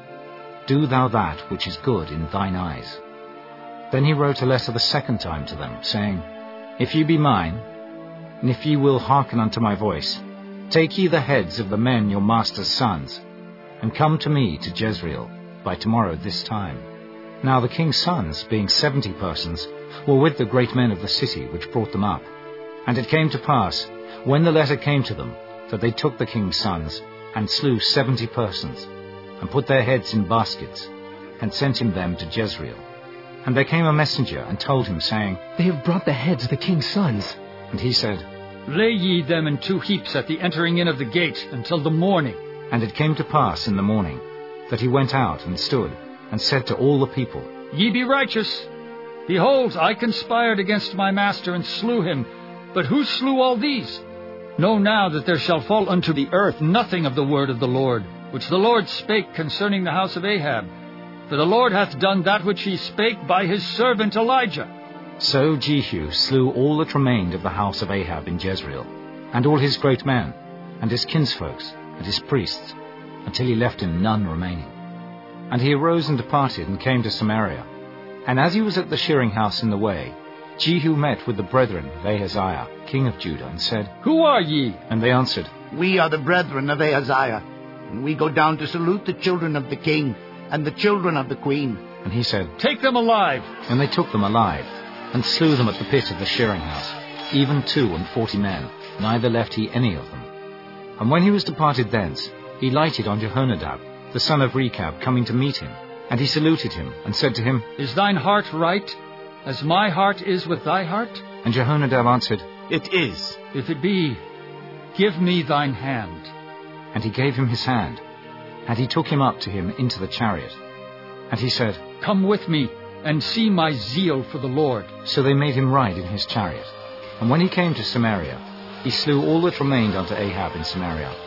Do thou that which is good in thine eyes. Then he wrote a letter the 2nd time to them, saying, If ye be mine, and if ye will hearken unto my voice, take ye the heads of the men your master's sons, and come to me to Jezreel by tomorrow this time. Now the king's sons, being 70 persons, were with the great men of the city which brought them up. And it came to pass, when the letter came to them, that they took the king's sons, and slew 70 persons, and put their heads in baskets, and sent him them to Jezreel. And there came a messenger, and told him, saying, They have brought the heads of the king's sons. And he said, Lay ye them in 2 heaps at the entering in of the gate until the morning. And it came to pass in the morning, that he went out and stood, and said to all the people, Ye be righteous. Behold, I conspired against my master, and slew him. But who slew all these? Know now that there shall fall unto the earth nothing of the word of the Lord, which the Lord spake concerning the house of Ahab. For the Lord hath done that which he spake by his servant Elijah. So Jehu slew all that remained of the house of Ahab in Jezreel, and all his great men, and his kinsfolks, and his priests, until he left him none remaining. And he arose and departed, and came to Samaria. And as he was at the shearing house in the way, Jehu met with the brethren of Ahaziah, king of Judah, and said, Who are ye? And they answered, We are the brethren of Ahaziah, and we go down to salute the children of the king and the children of the queen. And he said, Take them alive. And they took them alive, and slew them at the pit of the shearing house, even 42 men, neither left he any of them. And when he was departed thence, he lighted on Jehonadab, the son of Rechab, coming to meet him. And he saluted him, and said to him, Is thine heart right, as my heart is with thy heart? And Jehonadab answered, It is. If it be, give me thine hand. And he gave him his hand, and he took him up to him into the chariot. And he said, Come with me, and see my zeal for the Lord. So they made him ride in his chariot. And when he came to Samaria, he slew all that remained unto Ahab in Samaria,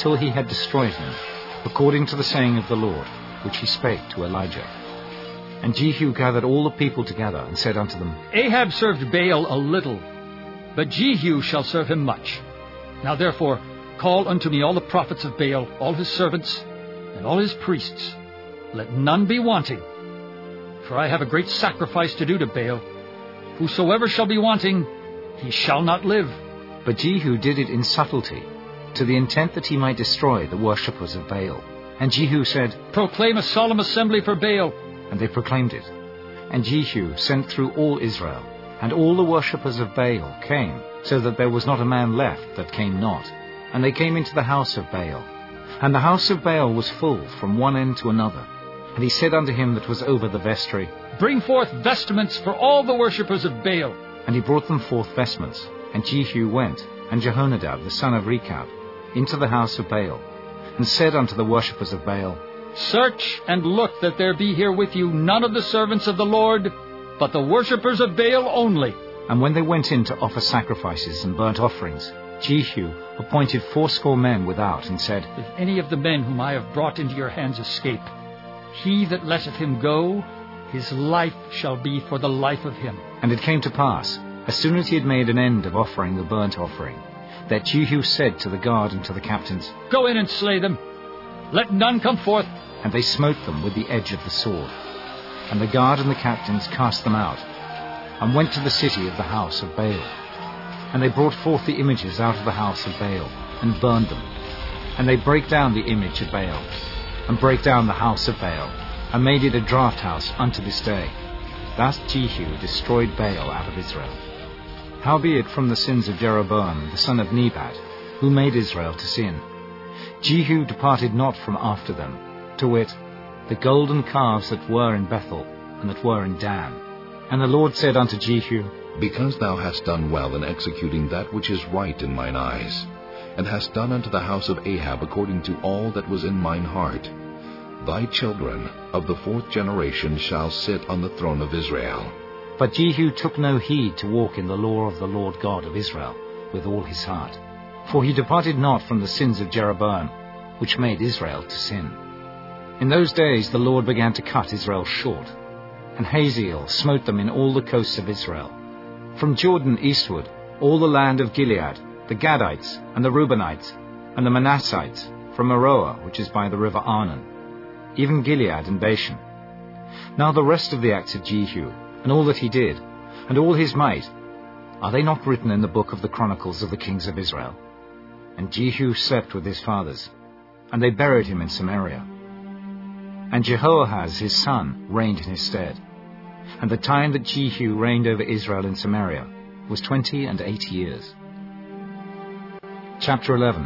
till he had destroyed him, according to the saying of the Lord, which he spake to Elijah. And Jehu gathered all the people together, and said unto them, Ahab served Baal a little, but Jehu shall serve him much. Now therefore call unto me all the prophets of Baal, all his servants, and all his priests. Let none be wanting. For I have a great sacrifice to do to Baal. Whosoever shall be wanting, he shall not live. But Jehu did it in subtlety, to the intent that he might destroy the worshippers of Baal. And Jehu said, Proclaim a solemn assembly for Baal. And they proclaimed it. And Jehu sent through all Israel, and all the worshippers of Baal came, so that there was not a man left that came not. And they came into the house of Baal. And the house of Baal was full from one end to another. And he said unto him that was over the vestry, Bring forth vestments for all the worshippers of Baal. And he brought them forth vestments. And Jehu went, and Jehonadab the son of Rechab, into the house of Baal, and said unto the worshippers of Baal, Search and look that there be here with you none of the servants of the Lord, but the worshippers of Baal only. And when they went in to offer sacrifices and burnt offerings, Jehu appointed 80 men without, and said, If any of the men whom I have brought into your hands escape, he that letteth him go, his life shall be for the life of him. And it came to pass, as soon as he had made an end of offering the burnt offering, that Jehu said to the guard and to the captains, Go in and slay them. Let none come forth. And they smote them with the edge of the sword. And the guard and the captains cast them out, and went to the city of the house of Baal. And they brought forth the images out of the house of Baal, and burned them. And they brake down the image of Baal, and brake down the house of Baal, and made it a draught house unto this day. Thus Jehu destroyed Baal out of Israel. Howbeit from the sins of Jeroboam the son of Nebat, who made Israel to sin, Jehu departed not from after them, to wit, the golden calves that were in Bethel, and that were in Dan. And the Lord said unto Jehu, Because thou hast done well in executing that which is right in mine eyes, and hast done unto the house of Ahab according to all that was in mine heart, thy children of the 4th generation shall sit on the throne of Israel. But Jehu took no heed to walk in the law of the Lord God of Israel with all his heart. For he departed not from the sins of Jeroboam, which made Israel to sin. In those days the Lord began to cut Israel short, and Hazael smote them in all the coasts of Israel, from Jordan eastward, all the land of Gilead, the Gadites, and the Reubenites, and the Manassites, from Aroah, which is by the river Arnon, even Gilead and Bashan. Now the rest of the acts of Jehu, and all that he did, and all his might, are they not written in the book of the chronicles of the kings of Israel? And Jehu slept with his fathers, and they buried him in Samaria. And Jehoahaz his son reigned in his stead. And the time that Jehu reigned over Israel in Samaria was 28 years. Chapter 11.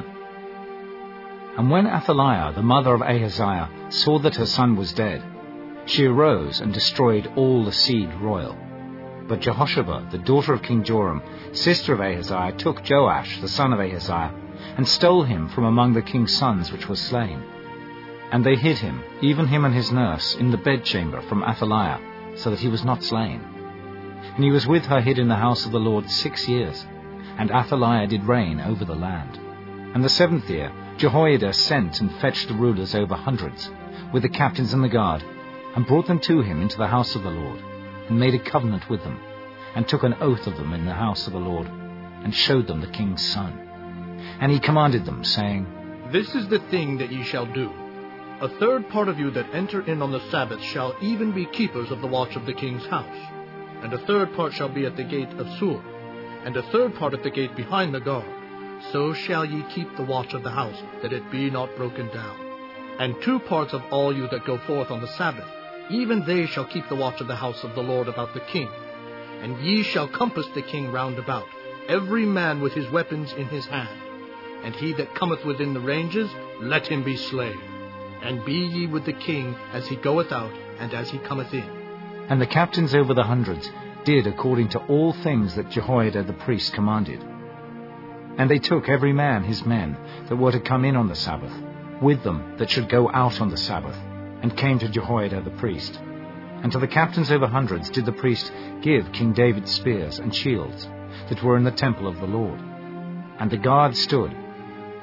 And when Athaliah, the mother of Ahaziah, saw that her son was dead, she arose and destroyed all the seed royal. But Jehosheba, the daughter of King Joram, sister of Ahaziah, took Joash, the son of Ahaziah, and stole him from among the king's sons which was slain. And they hid him, even him and his nurse, in the bedchamber from Athaliah, so that he was not slain. And he was with her hid in the house of the Lord 6 years, and Athaliah did reign over the land. And the 7th year Jehoiada sent and fetched the rulers over hundreds, with the captains and the guard, and brought them to him into the house of the Lord, and made a covenant with them, and took an oath of them in the house of the Lord, and showed them the king's son. And he commanded them, saying, This is the thing that ye shall do. A 3rd part of you that enter in on the Sabbath shall even be keepers of the watch of the king's house. And a 3rd part shall be at the gate of Sur, and a 3rd part at the gate behind the guard. So shall ye keep the watch of the house, that it be not broken down. And 2 parts of all you that go forth on the Sabbath, even they shall keep the watch of the house of the Lord about the king. And ye shall compass the king round about, every man with his weapons in his hand. And he that cometh within the ranges, let him be slain. And be ye with the king as he goeth out, and as he cometh in. And the captains over the hundreds did according to all things that Jehoiada the priest commanded. And they took every man his men that were to come in on the Sabbath, with them that should go out on the Sabbath, and came to Jehoiada the priest. And to the captains over hundreds did the priest give King David's spears and shields that were in the temple of the Lord. And the guard stood,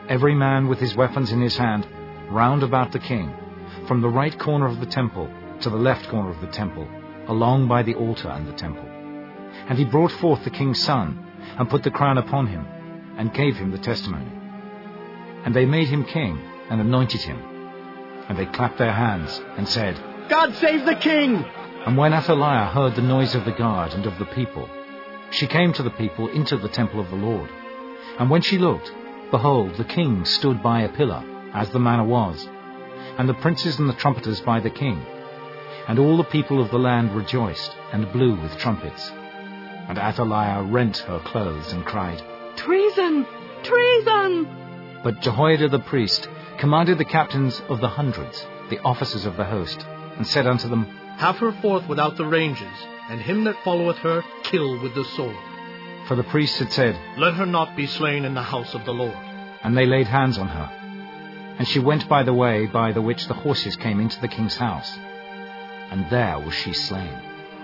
every man with his weapons in his hand, round about the king, from the right corner of the temple to the left corner of the temple, along by the altar and the temple. And he brought forth the king's son, and put the crown upon him, and gave him the testimony. And they made him king, and anointed him. And they clapped their hands, and said, God save the king! And when Athaliah heard the noise of the guard and of the people, she came to the people into the temple of the Lord. And when she looked, behold, the king stood by a pillar, as the manner was, and the princes and the trumpeters by the king. And all the people of the land rejoiced, and blew with trumpets. And Athaliah rent her clothes, and cried, Treason! Treason! But Jehoiada the priest commanded the captains of the hundreds, the officers of the host, and said unto them, Have her forth without the ranges, and him that followeth her kill with the sword. For the priests had said, Let her not be slain in the house of the Lord. And they laid hands on her. And she went by the way by the which the horses came into the king's house. And there was she slain.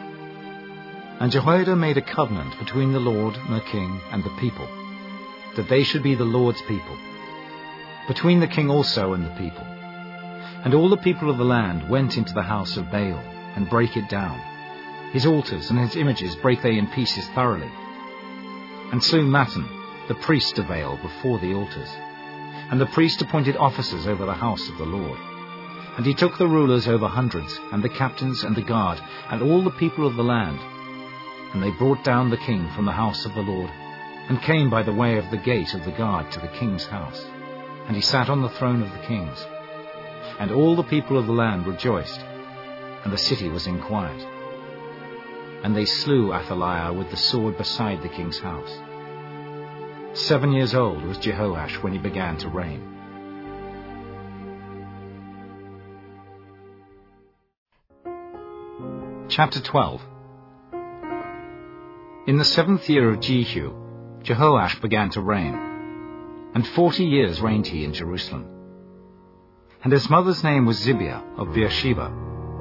And Jehoiada made a covenant between the Lord and the king and the people, that they should be the Lord's people, between the king also and the people. And all the people of the land went into the house of Baal, and brake it down. His altars and his images brake they in pieces thoroughly, and slew Mattan, the priest of Baal, before the altars. And the priest appointed officers over the house of the Lord. And he took the rulers over hundreds, and the captains and the guard, and all the people of the land. And they brought down the king from the house of the Lord, and came by the way of the gate of the guard to the king's house. And he sat on the throne of the kings. And all the people of the land rejoiced, and the city was in quiet. And they slew Athaliah with the sword beside the king's house. 7 years old was Jehoash when he began to reign. Chapter 12. In the 7th year of Jehu, Jehoash began to reign, and 40 years reigned he in Jerusalem. And his mother's name was Zibiah of Beersheba.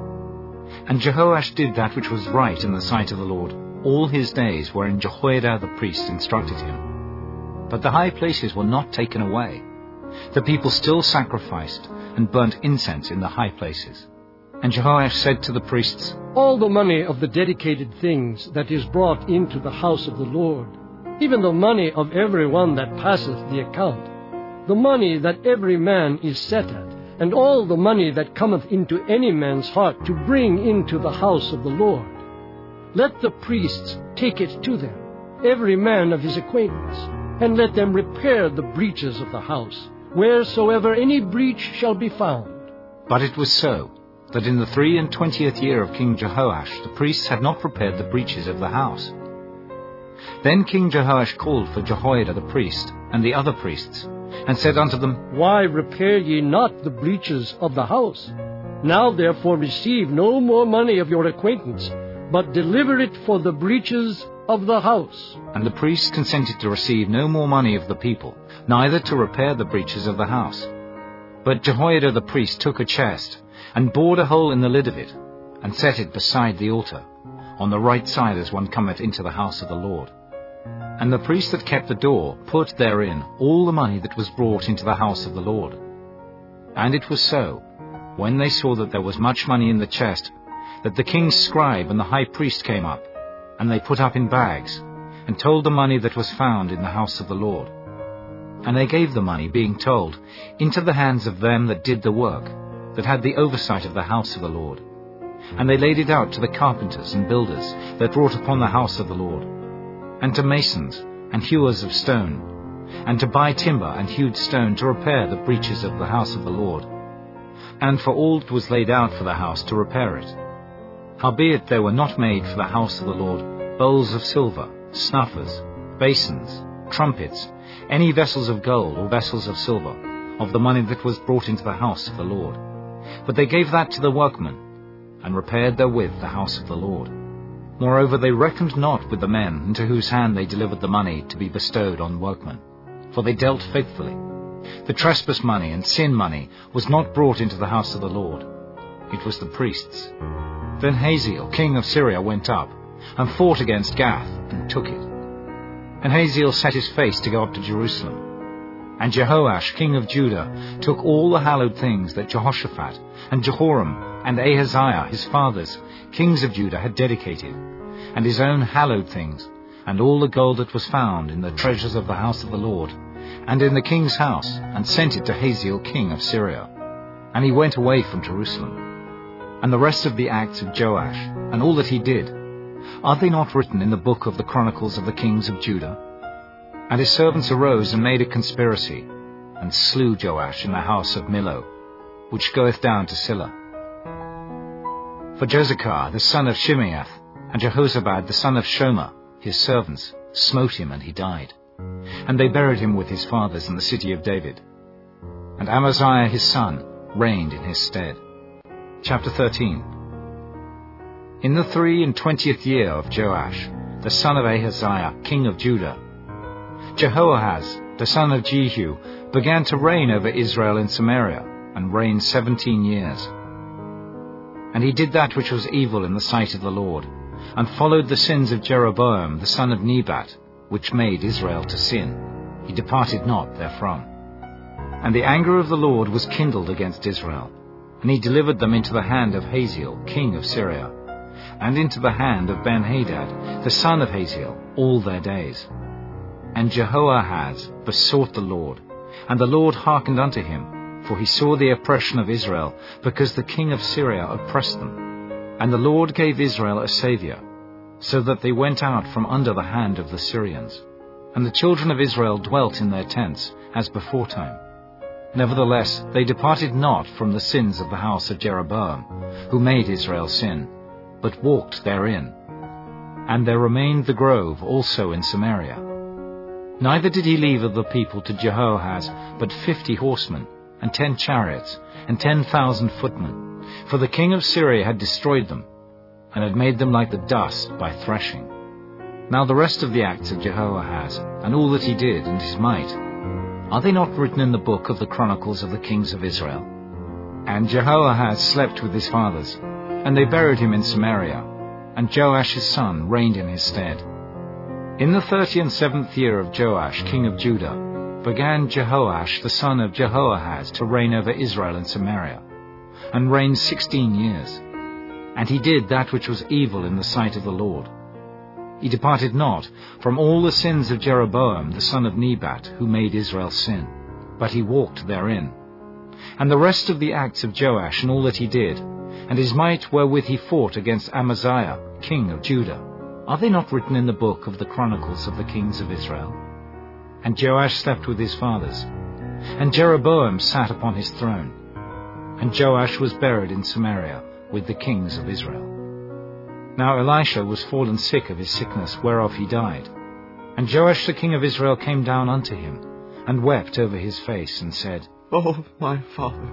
And Jehoash did that which was right in the sight of the Lord all his days, wherein Jehoiada the priest instructed him. But the high places were not taken away. The people still sacrificed and burnt incense in the high places. And Jehoash said to the priests, All the money of the dedicated things that is brought into the house of the Lord, even the money of every one that passeth the account, the money that every man is set at, and all the money that cometh into any man's heart to bring into the house of the Lord, let the priests take it to them, every man of his acquaintance, and let them repair the breaches of the house, wheresoever any breach shall be found. But it was so, that in the 23 year of King Jehoash the priests had not repaired the breaches of the house. Then King Jehoash called for Jehoiada the priest, and the other priests, and said unto them, Why repair ye not the breaches of the house? Now therefore receive no more money of your acquaintance, but deliver it for the breaches of the house. And the priests consented to receive no more money of the people, neither to repair the breaches of the house. But Jehoiada the priest took a chest, and bored a hole in the lid of it, and set it beside the altar, on the right side as one cometh into the house of the Lord. And the priest that kept the door put therein all the money that was brought into the house of the Lord. And it was so, when they saw that there was much money in the chest, that the king's scribe and the high priest came up, and they put up in bags, and told the money that was found in the house of the Lord. And they gave the money, being told, into the hands of them that did the work, that had the oversight of the house of the Lord. And they laid it out to the carpenters and builders that wrought upon the house of the Lord, and to masons and hewers of stone, and to buy timber and hewed stone to repair the breaches of the house of the Lord, and for all that was laid out for the house to repair it. Howbeit there were not made for the house of the Lord bowls of silver, snuffers, basins, trumpets, any vessels of gold or vessels of silver, of the money that was brought into the house of the Lord. But they gave that to the workmen, and repaired therewith the house of the Lord. Moreover, they reckoned not with the men into whose hand they delivered the money to be bestowed on workmen, for they dealt faithfully. The trespass money and sin money was not brought into the house of the Lord. It was the priests. Then Hazael, king of Syria, went up, and fought against Gath, and took it. And Hazael set his face to go up to Jerusalem. And Jehoash, king of Judah, took all the hallowed things that Jehoshaphat and Jehoram and Ahaziah, his fathers, kings of Judah, had dedicated, and his own hallowed things, and all the gold that was found in the treasures of the house of the Lord, and in the king's house, and sent it to Hazael, king of Syria. And he went away from Jerusalem. And the rest of the acts of Joash, and all that he did, are they not written in the book of the Chronicles of the kings of Judah? And his servants arose and made a conspiracy, and slew Joash in the house of Millo, which goeth down to Silla. For Jozachar the son of Shimeath, and Jehozabad the son of Shomer, his servants, smote him, and he died. And they buried him with his fathers in the city of David. And Amaziah his son reigned in his stead. Chapter 13. In the 23 year of Joash, the son of Ahaziah, king of Judah, Jehoahaz, the son of Jehu, began to reign over Israel in Samaria, and reigned 17 years. And he did that which was evil in the sight of the Lord, and followed the sins of Jeroboam the son of Nebat, which made Israel to sin. He departed not therefrom. And the anger of the Lord was kindled against Israel, and he delivered them into the hand of Hazael, king of Syria, and into the hand of Ben-Hadad, the son of Hazael, all their days. And Jehoahaz besought the Lord, and the Lord hearkened unto him, for he saw the oppression of Israel, because the king of Syria oppressed them. And the Lord gave Israel a saviour, so that they went out from under the hand of the Syrians. And the children of Israel dwelt in their tents, as beforetime. Nevertheless, they departed not from the sins of the house of Jeroboam, who made Israel sin, but walked therein. And there remained the grove also in Samaria. Neither did he leave of the people to Jehoahaz but 50 horsemen, and 10 chariots, and 10,000 footmen, for the king of Syria had destroyed them, and had made them like the dust by threshing. Now the rest of the acts of Jehoahaz, and all that he did, and his might, are they not written in the book of the Chronicles of the kings of Israel? And Jehoahaz slept with his fathers, and they buried him in Samaria, and Joash his son reigned in his stead. In the 37th year of Joash, king of Judah, began Jehoash the son of Jehoahaz to reign over Israel in Samaria, and reigned 16 years. And he did that which was evil in the sight of the Lord. He departed not from all the sins of Jeroboam the son of Nebat, who made Israel sin, but he walked therein. And the rest of the acts of Joash, and all that he did, and his might wherewith he fought against Amaziah, king of Judah, are they not written in the book of the Chronicles of the kings of Israel? And Joash slept with his fathers, and Jeroboam sat upon his throne. And Joash was buried in Samaria with the kings of Israel. Now Elisha was fallen sick of his sickness, whereof he died. And Joash the king of Israel came down unto him, and wept over his face, and said, Oh, my father,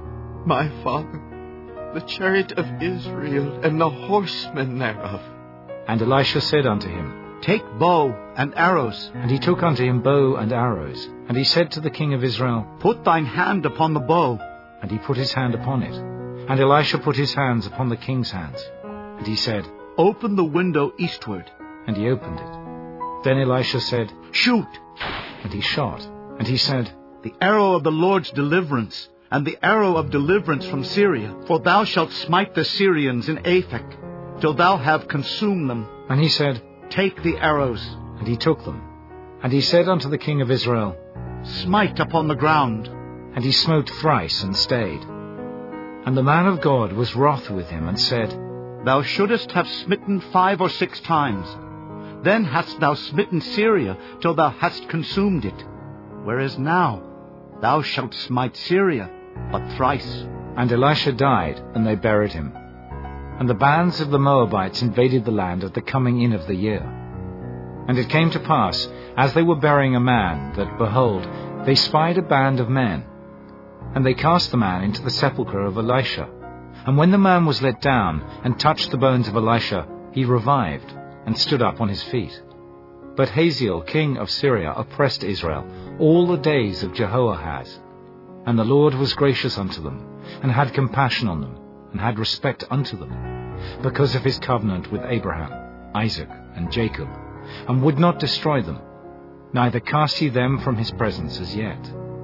the chariot of Israel, and the horsemen thereof. And Elisha said unto him, Take bow and arrows. And he took unto him bow and arrows. And he said to the king of Israel, Put thine hand upon the bow. And he put his hand upon it. And Elisha put his hands upon the king's hands. And he said, Open the window eastward. And he opened it. Then Elisha said, Shoot. And he shot. And he said, The arrow of the Lord's deliverance, and the arrow of deliverance from Syria. For thou shalt smite the Syrians in Aphek, till thou have consumed them. And he said, Take the arrows. And he took them. And he said unto the king of Israel, Smite upon the ground. And he smote thrice, and stayed. And the man of God was wroth with him, and said, Thou shouldest have smitten 5 or 6 times. Then hast thou smitten Syria, till thou hast consumed it. Whereas now thou shalt smite Syria but thrice. And Elisha died, and they buried him. And the bands of the Moabites invaded the land at the coming in of the year. And it came to pass, as they were burying a man, that, behold, they spied a band of men. And they cast the man into the sepulchre of Elisha. And when the man was let down, and touched the bones of Elisha, he revived, and stood up on his feet. But Hazael, king of Syria, oppressed Israel all the days of Jehoahaz. And the Lord was gracious unto them, and had compassion on them, and had respect unto them, because of his covenant with Abraham, Isaac, and Jacob, and would not destroy them, neither cast he them from his presence as yet.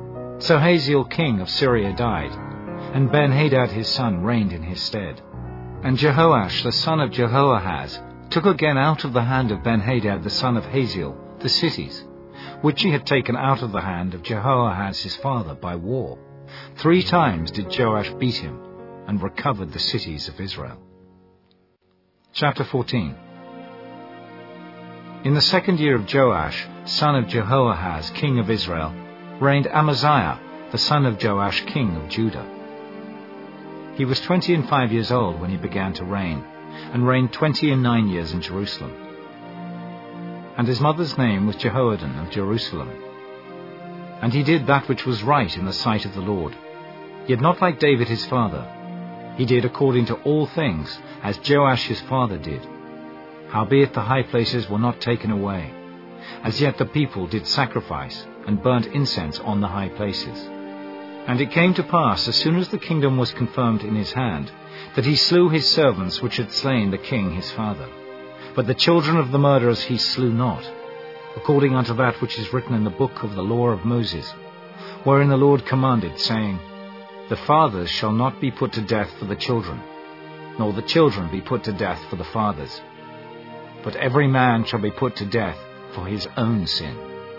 So Hazael king of Syria died, and Ben-Hadad his son reigned in his stead. And Jehoash the son of Jehoahaz took again out of the hand of Ben-Hadad the son of Hazael the cities, which he had taken out of the hand of Jehoahaz his father by war. 3 times did Joash beat him, and recovered the cities of Israel. Chapter 14. In the 2nd year of Joash, son of Jehoahaz, king of Israel, reigned Amaziah, the son of Joash, king of Judah. He was 25 years old when he began to reign, and reigned 29 years in Jerusalem. And his mother's name was Jehoaddan of Jerusalem. And he did that which was right in the sight of the Lord, yet not like David his father. He did according to all things, as Joash his father did. Howbeit the high places were not taken away. As yet the people did sacrifice, and burnt incense on the high places. And it came to pass, as soon as the kingdom was confirmed in his hand, that he slew his servants which had slain the king his father. But the children of the murderers he slew not, according unto that which is written in the book of the law of Moses, wherein the Lord commanded, saying, The fathers shall not be put to death for the children, nor the children be put to death for the fathers. But every man shall be put to death for his own sin.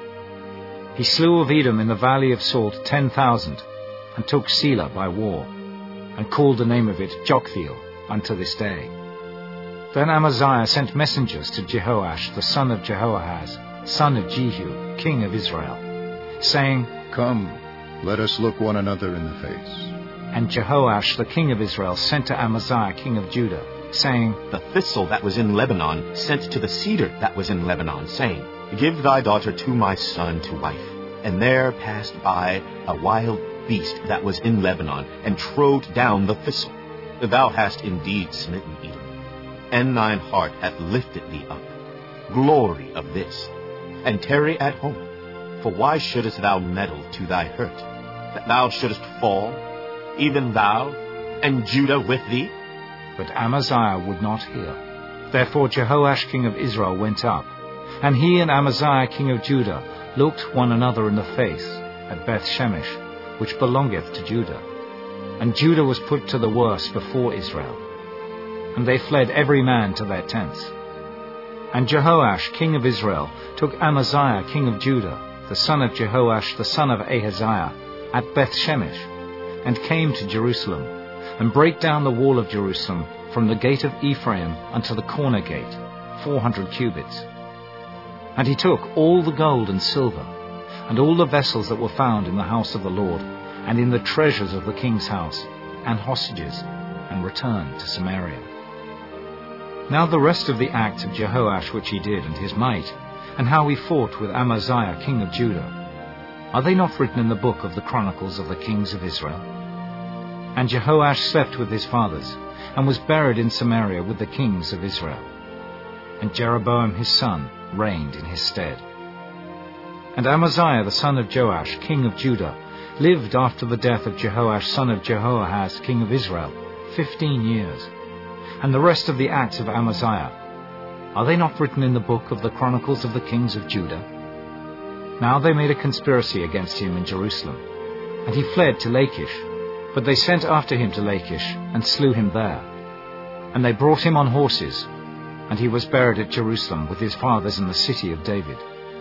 He slew of Edom in the valley of Salt 10,000, and took Selah by war, and called the name of it Joktheel unto this day. Then Amaziah sent messengers to Jehoash the son of Jehoahaz, son of Jehu, king of Israel, saying, Come, let us look one another in the face. And Jehoash the king of Israel sent to Amaziah king of Judah, saying, The thistle that was in Lebanon sent to the cedar that was in Lebanon, saying, Give thy daughter to my son to wife. And there passed by a wild beast that was in Lebanon, and trode down the thistle. Thou hast indeed smitten Edom, and thine heart hath lifted thee up. Glory of this, and tarry at home. For why shouldest thou meddle to thy hurt, that thou shouldest fall, even thou, and Judah with thee? But Amaziah would not hear. Therefore Jehoash king of Israel went up, and he and Amaziah king of Judah looked one another in the face at Beth-Shemesh, which belongeth to Judah. And Judah was put to the worse before Israel. And they fled every man to their tents. And Jehoash king of Israel took Amaziah king of Judah, the son of Jehoash the son of Ahaziah, at Beth-Shemesh, and came to Jerusalem, and brake down the wall of Jerusalem from the gate of Ephraim unto the corner gate, 400 cubits. And he took all the gold and silver, and all the vessels that were found in the house of the Lord, and in the treasures of the king's house, and hostages, and returned to Samaria. Now the rest of the acts of Jehoash which he did, and his might, and how he fought with Amaziah king of Judah, are they not written in the book of the Chronicles of the kings of Israel? And Jehoash slept with his fathers, and was buried in Samaria with the kings of Israel. And Jeroboam his son reigned in his stead. And Amaziah the son of Joash, king of Judah, lived after the death of Jehoash son of Jehoahaz, king of Israel, 15 years. And the rest of the acts of Amaziah, are they not written in the book of the Chronicles of the kings of Judah? Now they made a conspiracy against him in Jerusalem, and he fled to Lachish. But they sent after him to Lachish, and slew him there. And they brought him on horses, and he was buried at Jerusalem with his fathers in the city of David.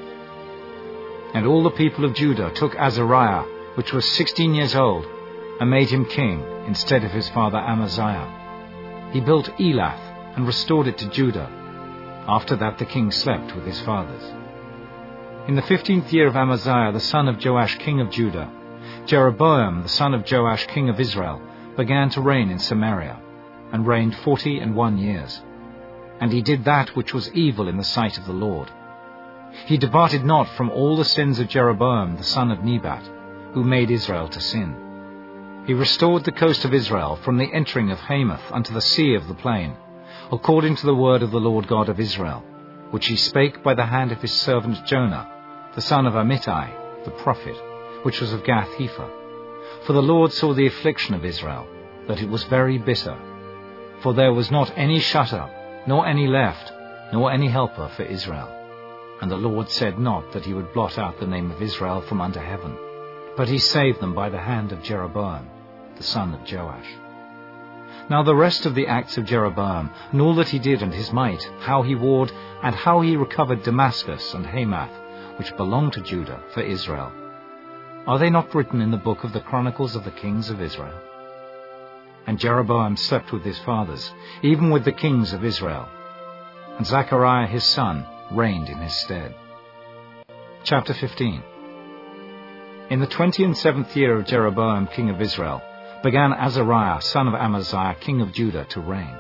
And all the people of Judah took Azariah, which was 16 years old, and made him king instead of his father Amaziah. He built Elath, and restored it to Judah. After that the king slept with his fathers. In the 15th year of Amaziah the son of Joash king of Judah, Jeroboam the son of Joash king of Israel began to reign in Samaria, and reigned 41 years. And he did that which was evil in the sight of the Lord. He departed not from all the sins of Jeroboam the son of Nebat, who made Israel to sin. He restored the coast of Israel from the entering of Hamath unto the sea of the plain, according to the word of the Lord God of Israel, which he spake by the hand of his servant Jonah, the son of Amittai, the prophet, which was of Gath-hepher. For the Lord saw the affliction of Israel, that it was very bitter. For there was not any shut up, nor any left, nor any helper for Israel. And the Lord said not that he would blot out the name of Israel from under heaven. but he saved them by the hand of Jeroboam, the son of Joash. Now the rest of the acts of Jeroboam, and all that he did and his might, how he warred, and how he recovered Damascus and Hamath, which belonged to Judah, for Israel, are they not written in the book of the Chronicles of the kings of Israel? And Jeroboam slept with his fathers, even with the kings of Israel, and Zechariah his son reigned in his stead. Chapter 15. In the 27th year of Jeroboam king of Israel, began Azariah son of Amaziah king of Judah to reign.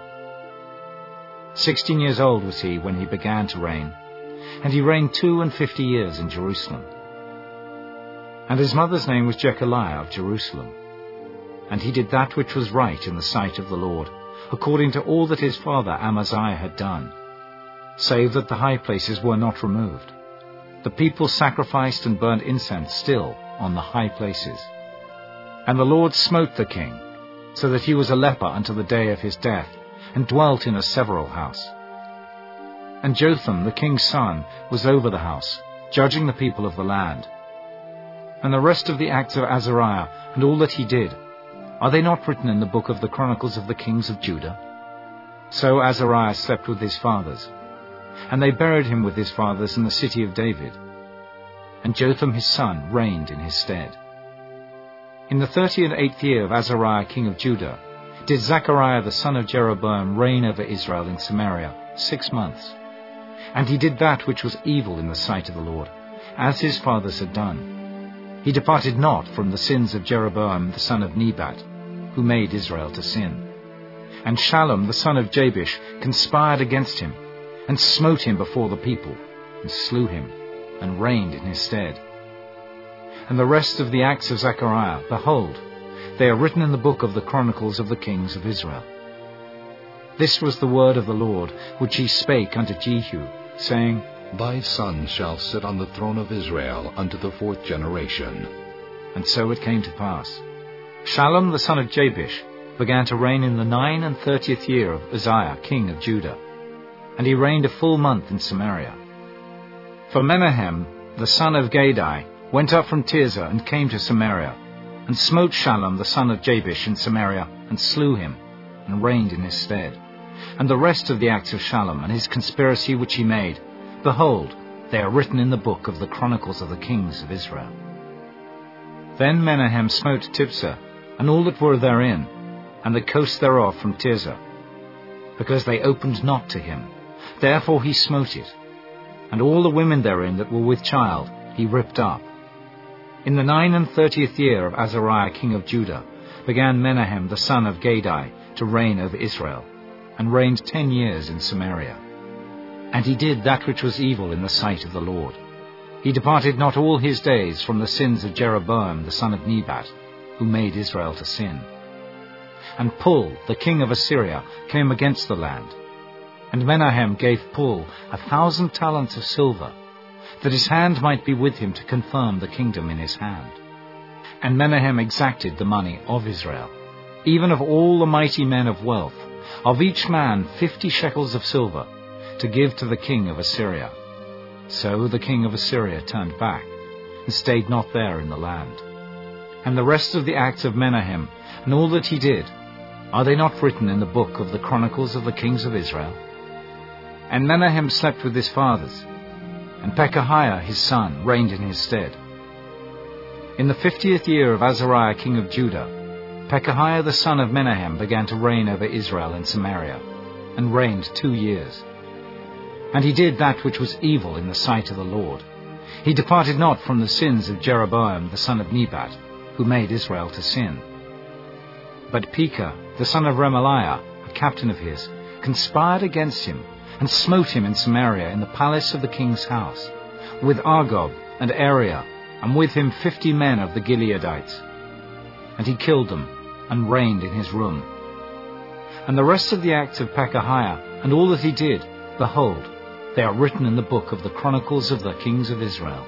16 years old was he when he began to reign, and he reigned 52 years in Jerusalem. And his mother's name was Jechaliah of Jerusalem. And he did that which was right in the sight of the Lord, according to all that his father Amaziah had done, save that the high places were not removed. The people sacrificed and burnt incense still on the high places. And the Lord smote the king, so that he was a leper unto the day of his death, and dwelt in a several house. And Jotham the king's son was over the house, judging the people of the land. And the rest of the acts of Azariah, and all that he did, are they not written in the book of the Chronicles of the kings of Judah? So Azariah slept with his fathers, and they buried him with his fathers in the city of David. And Jotham his son reigned in his stead. In the 38th year of Azariah king of Judah, did Zechariah the son of Jeroboam reign over Israel in Samaria 6 months. And he did that which was evil in the sight of the Lord, as his fathers had done. He departed not from the sins of Jeroboam the son of Nebat, who made Israel to sin. And Shallum the son of Jabesh conspired against him, and smote him before the people, and slew him, and reigned in his stead. And the rest of the acts of Zechariah, behold, they are written in the book of the Chronicles of the kings of Israel. This was the word of the Lord, which he spake unto Jehu, saying, Thy son shall sit on the throne of Israel unto the 4th generation. And so it came to pass. Shallum the son of Jabesh began to reign in the 39th year of Uzziah king of Judah, and he reigned a full month in Samaria. For Menahem the son of Gadai went up from Tirzah and came to Samaria, and smote Shallum the son of Jabesh in Samaria, and slew him, and reigned in his stead. And the rest of the acts of Shallum, and his conspiracy which he made, behold, they are written in the book of the Chronicles of the kings of Israel. Then Menahem smote Tiphsah, and all that were therein, and the coast thereof from Tirzah, because they opened not to him. Therefore he smote it. And all the women therein that were with child he ripped up. In the 39th year of Azariah king of Judah began Menahem the son of Gadai to reign over Israel, and reigned 10 years in Samaria. And he did that which was evil in the sight of the Lord. He departed not all his days from the sins of Jeroboam the son of Nebat, who made Israel to sin. And Pul, the king of Assyria, came against the land. And Menahem gave Pul 1,000 talents of silver, that his hand might be with him to confirm the kingdom in his hand. And Menahem exacted the money of Israel, even of all the mighty men of wealth, of each man 50 shekels of silver, to give to the king of Assyria. So the king of Assyria turned back, and stayed not there in the land. And the rest of the acts of Menahem, and all that he did, are they not written in the book of the Chronicles of the kings of Israel? And Menahem slept with his fathers, and Pekahiah his son reigned in his stead. In the 50th year of Azariah king of Judah, Pekahiah the son of Menahem began to reign over Israel in Samaria, and reigned 2 years. And he did that which was evil in the sight of the Lord. He departed not from the sins of Jeroboam the son of Nebat, who made Israel to sin. But Pekah the son of Remaliah, a captain of his, conspired against him, and smote him in Samaria in the palace of the king's house, with Argob and Ariah, and with him 50 men of the Gileadites. And he killed them, and reigned in his room. And the rest of the acts of Pekahiah, and all that he did, behold, they are written in the book of the Chronicles of the kings of Israel.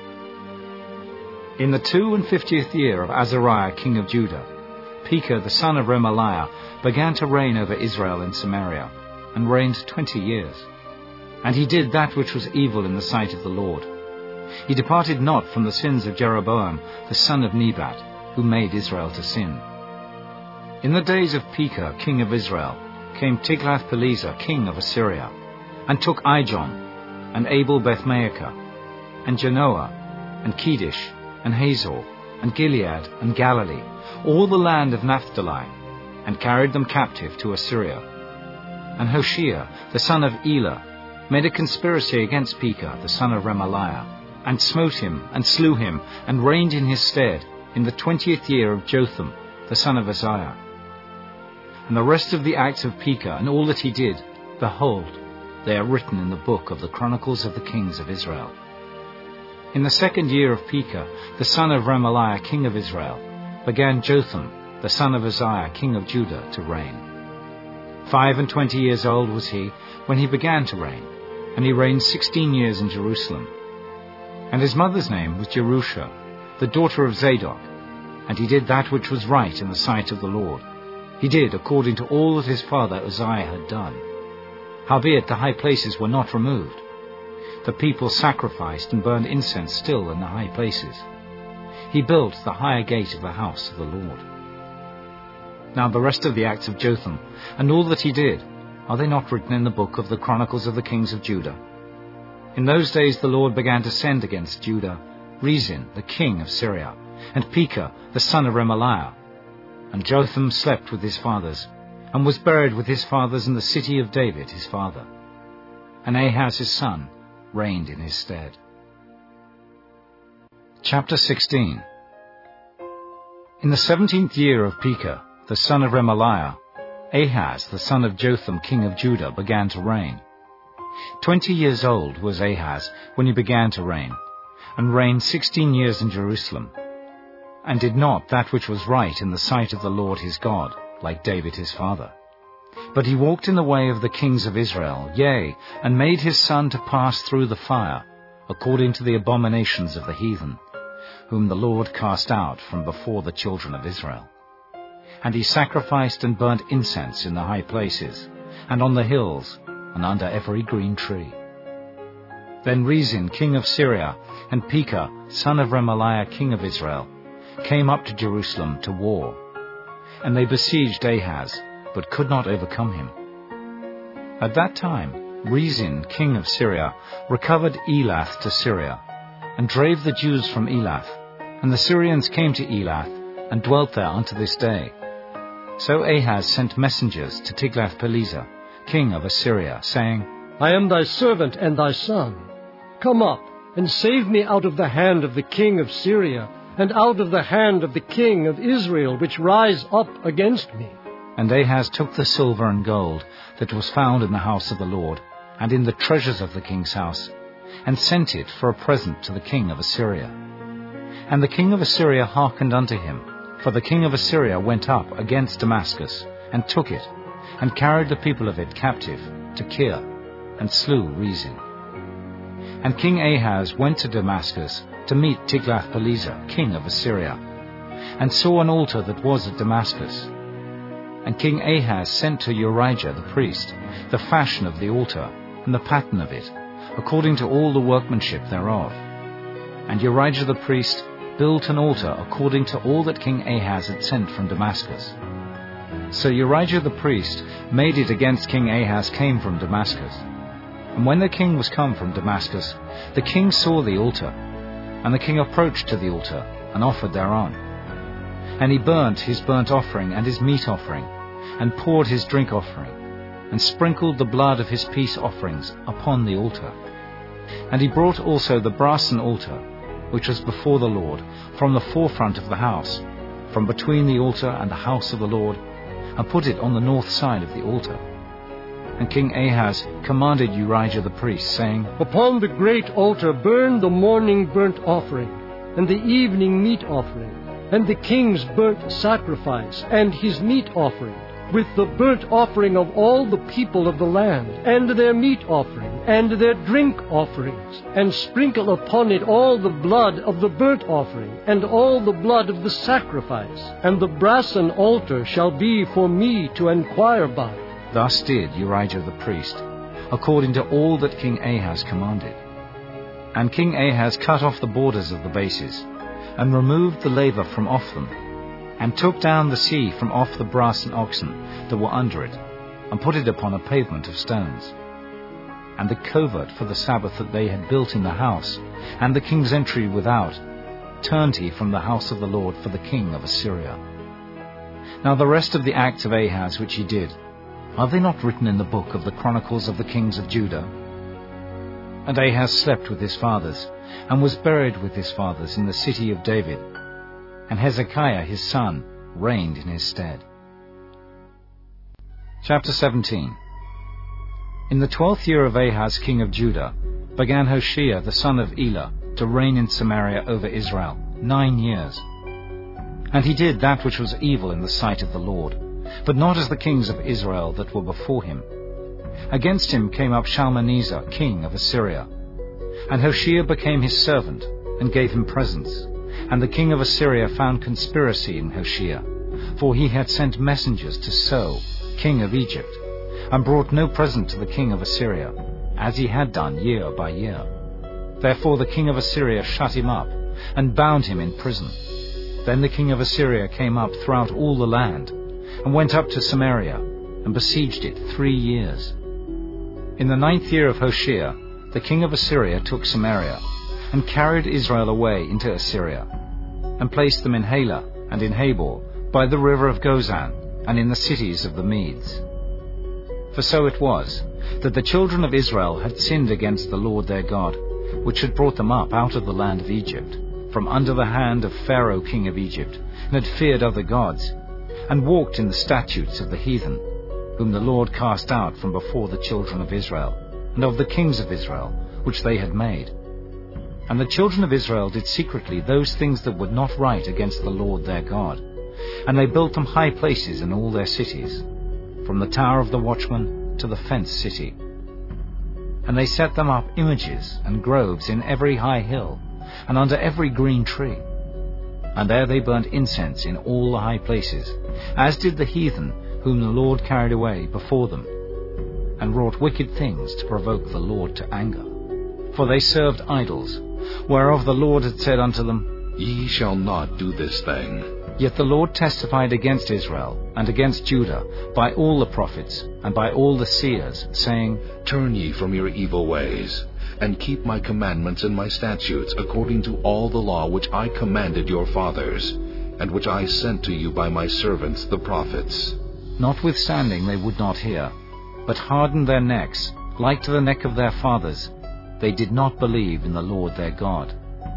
In the 52nd year of Azariah king of Judah, Pekah the son of Remaliah began to reign over Israel in Samaria, and reigned 20 years. And he did that which was evil in the sight of the Lord, He departed not from the sins of Jeroboam, the son of Nebat, who made Israel to sin. In the days of Pekah, king of Israel, came Tiglath-Pileser, king of Assyria, and took Ijon, and Abel-Beth-Maachah, and Genoa, and Kedesh, and Hazor, and Gilead, and Galilee, all the land of Naphtali, and carried them captive to Assyria. And Hoshea, the son of Elah, made a conspiracy against Pekah, the son of Remaliah, and smote him, and slew him, and reigned in his stead, in the 20th year of Jotham, the son of Uzziah. And the rest of the acts of Pekah, and all that he did, behold, they are written in the book of the Chronicles of the Kings of Israel. In the 2nd year of Pekah, the son of Remaliah, king of Israel, began Jotham, the son of Uzziah, king of Judah, to reign. 25 years old was he when he began to reign, and he reigned 16 years in Jerusalem. And his mother's name was Jerusha, the daughter of Zadok, and he did that which was right in the sight of the Lord. He did according to all that his father Uzziah had done. Howbeit the high places were not removed. The people sacrificed and burned incense still in the high places. He built the higher gate of the house of the Lord. Now the rest of the acts of Jotham, and all that he did, are they not written in the book of the Chronicles of the Kings of Judah? In those days the Lord began to send against Judah Rezin, the king of Syria, and Pekah, the son of Remaliah. And Jotham slept with his fathers, and was buried with his fathers in the city of David his father. And Ahaz his son reigned in his stead. Chapter 16. In the 17th year of Pekah, the son of Remaliah, Ahaz the son of Jotham king of Judah began to reign. 20 years old was Ahaz when he began to reign, and reigned 16 years in Jerusalem, and did not that which was right in the sight of the Lord his God, like David his father. But he walked in the way of the kings of Israel, yea, and made his son to pass through the fire, according to the abominations of the heathen, whom the Lord cast out from before the children of Israel. And he sacrificed and burnt incense in the high places, and on the hills, and under every green tree. Then Rezin, king of Syria, and Pekah, son of Remaliah, king of Israel, came up to Jerusalem to war. And they besieged Ahaz, but could not overcome him. At that time Rezin, king of Syria, recovered Elath to Syria, and drave the Jews from Elath, and the Syrians came to Elath, and dwelt there unto this day. So Ahaz sent messengers to Tiglath-Pileser, king of Assyria, saying, I am thy servant and thy son. Come up, and save me out of the hand of the king of Syria, and out of the hand of the king of Israel, which rise up against me. And Ahaz took the silver and gold that was found in the house of the Lord, and in the treasures of the king's house, and sent it for a present to the king of Assyria. And the king of Assyria hearkened unto him, for the king of Assyria went up against Damascus, and took it, and carried the people of it captive to Kir, and slew Rezin. And King Ahaz went to Damascus to meet Tiglath-Pileser, king of Assyria, and saw an altar that was at Damascus. And King Ahaz sent to Urijah the priest the fashion of the altar, and the pattern of it, according to all the workmanship thereof. And Urijah the priest built an altar according to all that King Ahaz had sent from Damascus. So Urijah the priest made it against King Ahaz came from Damascus. And when the king was come from Damascus, the king saw the altar, and the king approached to the altar, and offered thereon. And he burnt his burnt offering and his meat offering, and poured his drink offering, and sprinkled the blood of his peace offerings upon the altar. And he brought also the brassen altar, which was before the Lord, from the forefront of the house, from between the altar and the house of the Lord, and put it on the north side of the altar. And King Ahaz commanded Urijah the priest, saying, Upon the great altar burn the morning burnt offering, and the evening meat offering, and the king's burnt sacrifice, and his meat offering, with the burnt offering of all the people of the land, and their meat offering, and their drink offerings, and sprinkle upon it all the blood of the burnt offering, and all the blood of the sacrifice. And the brassen altar shall be for me to enquire by. Thus did Urijah the priest, according to all that King Ahaz commanded. And King Ahaz cut off the borders of the bases, and removed the laver from off them, and took down the sea from off the brass and oxen that were under it, and put it upon a pavement of stones. And the covert for the Sabbath that they had built in the house, and the king's entry without, turned he from the house of the Lord for the king of Assyria. Now the rest of the acts of Ahaz which he did, are they not written in the book of the Chronicles of the kings of Judah? And Ahaz slept with his fathers, and was buried with his fathers in the city of David, and Hezekiah his son reigned in his stead. Chapter 17. In the 12th year of Ahaz king of Judah began Hoshea the son of Elah to reign in Samaria over Israel 9 years. And he did that which was evil in the sight of the Lord, but not as the kings of Israel that were before him. Against him came up Shalmaneser king of Assyria. And Hoshea became his servant, and gave him presents. And the king of Assyria found conspiracy in Hoshea, for he had sent messengers to So, king of Egypt, and brought no present to the king of Assyria, as he had done year by year. Therefore the king of Assyria shut him up, and bound him in prison. Then the king of Assyria came up throughout all the land, and went up to Samaria, and besieged it 3 years. In the 9th year of Hoshea, the king of Assyria took Samaria, and carried Israel away into Assyria, and placed them in Halah and in Habor, by the river of Gozan, and in the cities of the Medes. For so it was, that the children of Israel had sinned against the Lord their God, which had brought them up out of the land of Egypt, from under the hand of Pharaoh king of Egypt, and had feared other gods, and walked in the statutes of the heathen, whom the Lord cast out from before the children of Israel, and of the kings of Israel, which they had made. And the children of Israel did secretly those things that were not right against the Lord their God. And they built them high places in all their cities, from the tower of the watchman to the fenced city. And they set them up images and groves in every high hill, and under every green tree. And there they burnt incense in all the high places, as did the heathen whom the Lord carried away before them, and wrought wicked things to provoke the Lord to anger. For they served idols, whereof the Lord had said unto them, Ye shall not do this thing. Yet the Lord testified against Israel and against Judah by all the prophets and by all the seers, saying, Turn ye from your evil ways, and keep my commandments and my statutes, according to all the law which I commanded your fathers, and which I sent to you by my servants the prophets. Notwithstanding they would not hear, but hardened their necks, like to the neck of their fathers. They did not believe in the Lord their God.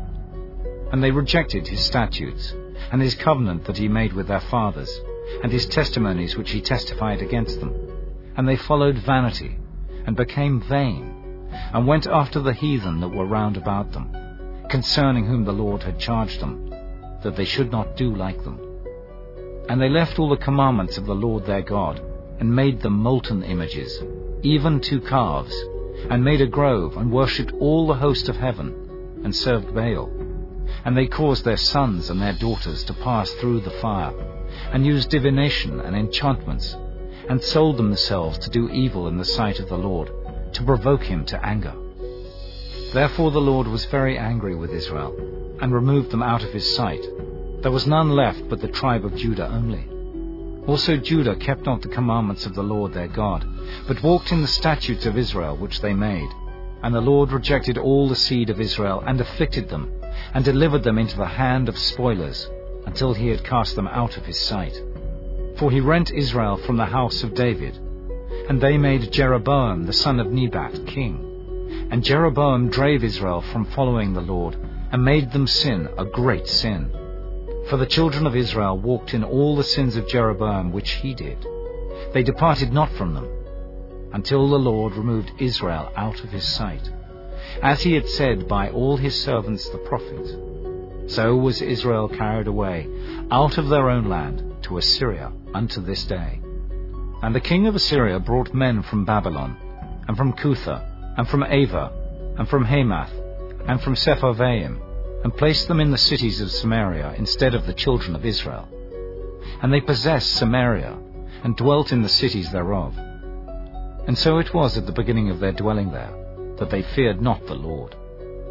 And they rejected his statutes, and his covenant that he made with their fathers, and his testimonies which he testified against them. And they followed vanity, and became vain, and went after the heathen that were round about them, concerning whom the Lord had charged them, that they should not do like them. And they left all the commandments of the Lord their God, and made them molten images, even 2 calves, and made a grove, and worshipped all the host of heaven, and served Baal. And they caused their sons and their daughters to pass through the fire, and used divination and enchantments, and sold themselves to do evil in the sight of the Lord, to provoke him to anger. Therefore the Lord was very angry with Israel, and removed them out of his sight. There was none left but the tribe of Judah only. Also Judah kept not the commandments of the Lord their God, but walked in the statutes of Israel which they made. And the Lord rejected all the seed of Israel, and afflicted them, and delivered them into the hand of spoilers, until he had cast them out of his sight. For he rent Israel from the house of David, and they made Jeroboam the son of Nebat king. And Jeroboam drave Israel from following the Lord, and made them sin a great sin. For the children of Israel walked in all the sins of Jeroboam which he did. They departed not from them, until the Lord removed Israel out of his sight, as he had said by all his servants the prophets. So was Israel carried away out of their own land to Assyria unto this day. And the king of Assyria brought men from Babylon, and from Cutha, and from Ava, and from Hamath, and from Sepharvaim, and placed them in the cities of Samaria instead of the children of Israel. And they possessed Samaria, and dwelt in the cities thereof. And so it was at the beginning of their dwelling there, that they feared not the Lord.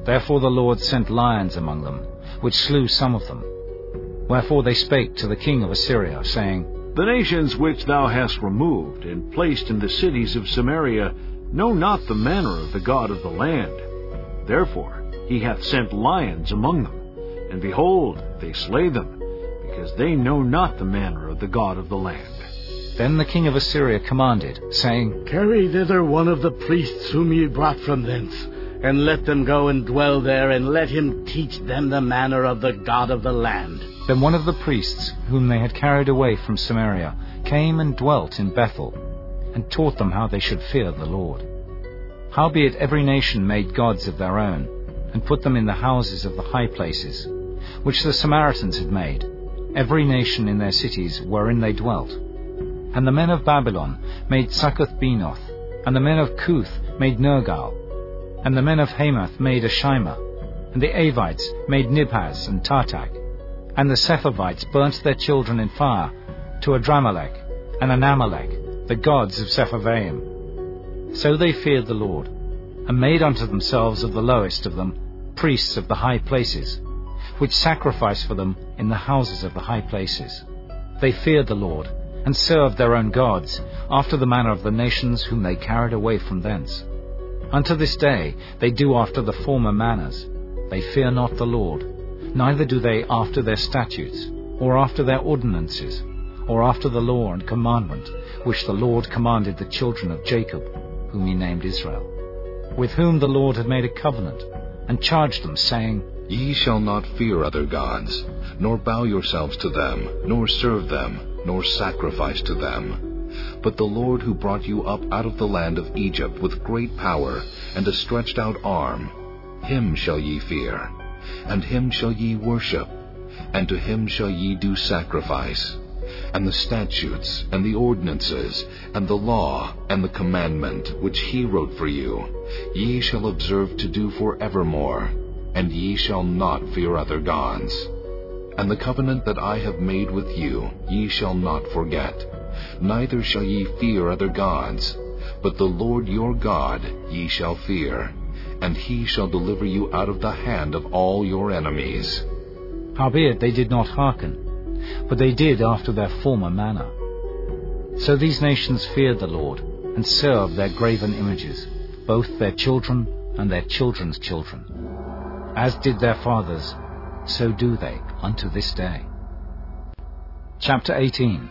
Therefore the Lord sent lions among them, which slew some of them. Wherefore they spake to the king of Assyria, saying, The nations which thou hast removed and placed in the cities of Samaria know not the manner of the God of the land. Therefore he hath sent lions among them, and behold, they slay them, because they know not the manner of the God of the land. Then the king of Assyria commanded, saying, Carry thither one of the priests whom ye brought from thence, and let them go and dwell there, and let him teach them the manner of the God of the land. Then one of the priests, whom they had carried away from Samaria, came and dwelt in Bethel, and taught them how they should fear the Lord. Howbeit every nation made gods of their own, and put them in the houses of the high places, which the Samaritans had made, every nation in their cities wherein they dwelt. And the men of Babylon made Succoth-Benoth, and the men of Cuth made Nergal, and the men of Hamath made Ashima, and the Avites made Nibhaz and Tartak, and the Sepharvites burnt their children in fire to Adramelech and Anamelech, the gods of Sepharvaim. So they feared the Lord, and made unto themselves of the lowest of them priests of the high places, which sacrificed for them in the houses of the high places. They feared the Lord, and served their own gods, after the manner of the nations whom they carried away from thence. Unto this day they do after the former manners. They fear not the Lord, neither do they after their statutes, or after their ordinances, or after the law and commandment, which the Lord commanded the children of Jacob, whom he named Israel, with whom the Lord had made a covenant, and charged them, saying, Ye shall not fear other gods, nor bow yourselves to them, nor serve them, nor sacrifice to them. But the Lord who brought you up out of the land of Egypt with great power and a stretched out arm, him shall ye fear, and him shall ye worship, and to him shall ye do sacrifice. And the statutes, and the ordinances, and the law, and the commandment, which he wrote for you, ye shall observe to do for evermore, and ye shall not fear other gods. And the covenant that I have made with you ye shall not forget, neither shall ye fear other gods, but the Lord your God ye shall fear, and he shall deliver you out of the hand of all your enemies. Howbeit they did not hearken, but they did after their former manner. So these nations feared the Lord, and served their graven images, both their children and their children's children. As did their fathers, so do they unto this day. Chapter 18.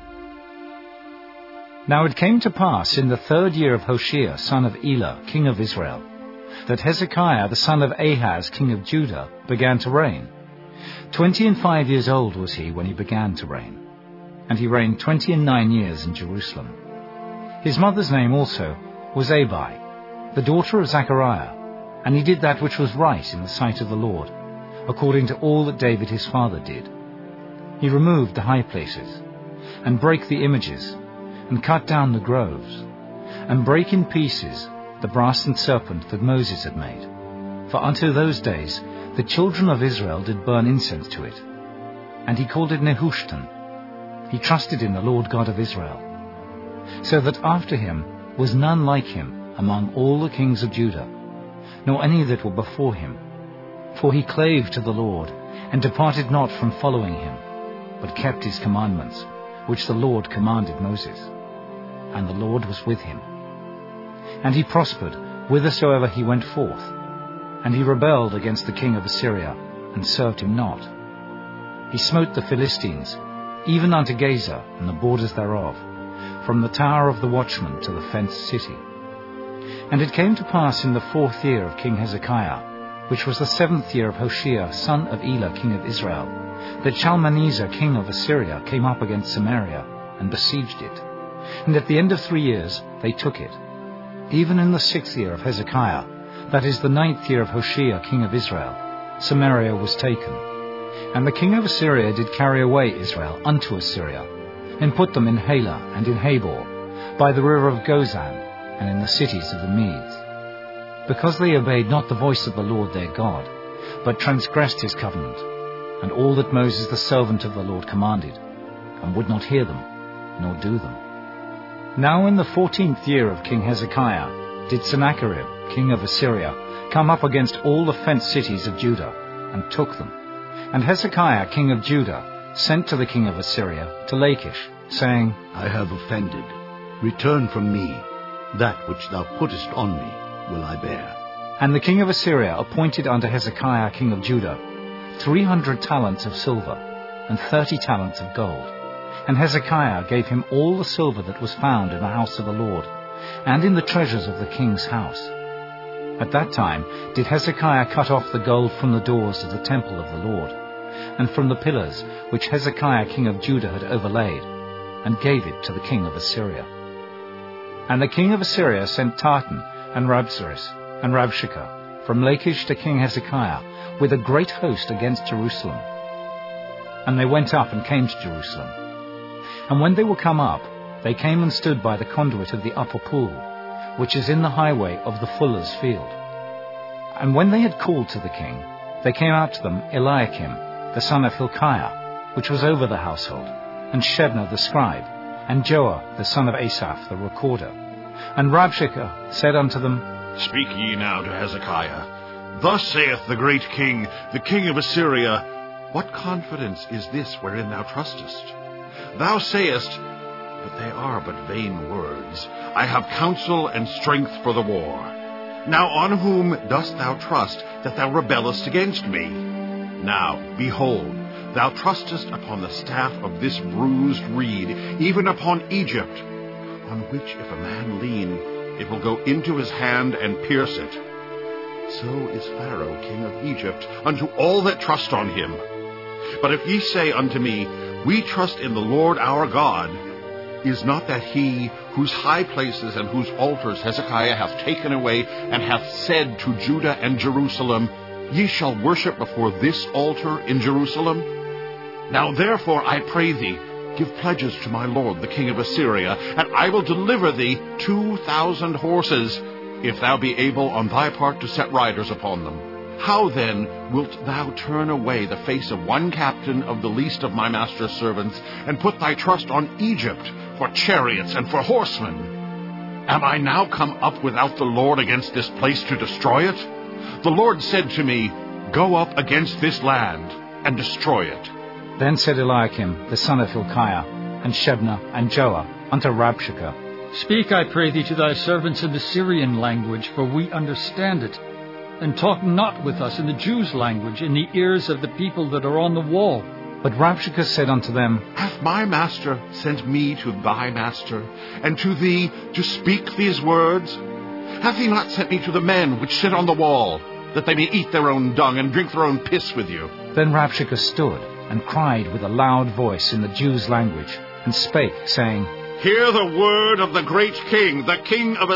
Now it came to pass in the 3rd year of Hoshea, son of Elah, king of Israel, that Hezekiah the son of Ahaz, king of Judah, began to reign. 25 years old was he when he began to reign, and he reigned 29 years in Jerusalem. His mother's name also was Abi, the daughter of Zechariah, and he did that which was right in the sight of the Lord, according to all that David his father did. He removed the high places, and brake the images, and cut down the groves, and brake in pieces the brassen serpent that Moses had made. For unto those days the children of Israel did burn incense to it. And he called it Nehushtan. He trusted in the Lord God of Israel. So that after him was none like him among all the kings of Judah, nor any that were before him. For he clave to the Lord, and departed not from following him, but kept his commandments, which the Lord commanded Moses. And the Lord was with him. And he prospered whithersoever he went forth. And he rebelled against the king of Assyria, and served him not. He smote the Philistines, even unto Gaza and the borders thereof, from the tower of the watchman to the fenced city. And it came to pass in the 4th year of King Hezekiah, which was the 7th year of Hoshea, son of Elah, king of Israel, that Shalmaneser, king of Assyria, came up against Samaria, and besieged it. And at the end of 3 years they took it. Even in the 6th year of Hezekiah, that is the 9th year of Hoshea, king of Israel, Samaria was taken. And the king of Assyria did carry away Israel unto Assyria, and put them in Halah and in Habor, by the river of Gozan, and in the cities of the Medes, because they obeyed not the voice of the Lord their God, but transgressed his covenant, and all that Moses the servant of the Lord commanded, and would not hear them, nor do them. Now in the 14th year of King Hezekiah did Sennacherib, king of Assyria, come up against all the fenced cities of Judah, and took them. And Hezekiah king of Judah sent to the king of Assyria to Lachish, saying, I have offended. Return from me. That which thou puttest on me will I bear. And the king of Assyria appointed unto Hezekiah king of Judah 300 talents of silver, and 30 talents of gold. And Hezekiah gave him all the silver that was found in the house of the Lord, and in the treasures of the king's house. At that time did Hezekiah cut off the gold from the doors of the temple of the Lord, and from the pillars which Hezekiah king of Judah had overlaid, and gave it to the king of Assyria. And the king of Assyria sent Tartan and Rabsaris and Rabshakeh from Lachish to King Hezekiah with a great host against Jerusalem. And they went up and came to Jerusalem. And when they were come up, they came and stood by the conduit of the upper pool, which is in the highway of the fuller's field. And when they had called to the king, they came out to them Eliakim, the son of Hilkiah, which was over the household, and Shebna the scribe, and Joah the son of Asaph the recorder. And Rabshakeh said unto them, Speak ye now to Hezekiah. Thus saith the great king, the king of Assyria, What confidence is this wherein thou trustest? Thou sayest, but they are but vain words. I have counsel and strength for the war. Now on whom dost thou trust that thou rebellest against me? Now, behold, thou trustest upon the staff of this bruised reed, even upon Egypt, on which if a man lean, it will go into his hand and pierce it. So is Pharaoh king of Egypt unto all that trust on him. But if ye say unto me, We trust in the Lord our God, is not that he whose high places and whose altars Hezekiah hath taken away, and hath said to Judah and Jerusalem, Ye shall worship before this altar in Jerusalem? Now therefore I pray thee, give pledges to my lord the king of Assyria, and I will deliver thee 2,000 horses, if thou be able on thy part to set riders upon them. How then wilt thou turn away the face of one captain of the least of my master's servants, and put thy trust on Egypt for chariots and for horsemen? Am I now come up without the Lord against this place to destroy it? The Lord said to me, Go up against this land, and destroy it. Then said Eliakim the son of Hilkiah, and Shebna, and Joah, unto Rabshakeh, Speak, I pray thee, to thy servants in the Syrian language, for we understand it. And talk not with us in the Jews' language, in the ears of the people that are on the wall. But Rabshakeh said unto them, Hath my master sent me to thy master, and to thee to speak these words? Hath he not sent me to the men which sit on the wall, that they may eat their own dung and drink their own piss with you? Then Rabshakeh stood, and cried with a loud voice in the Jews' language, and spake, saying, Hear the word of the great king, the king of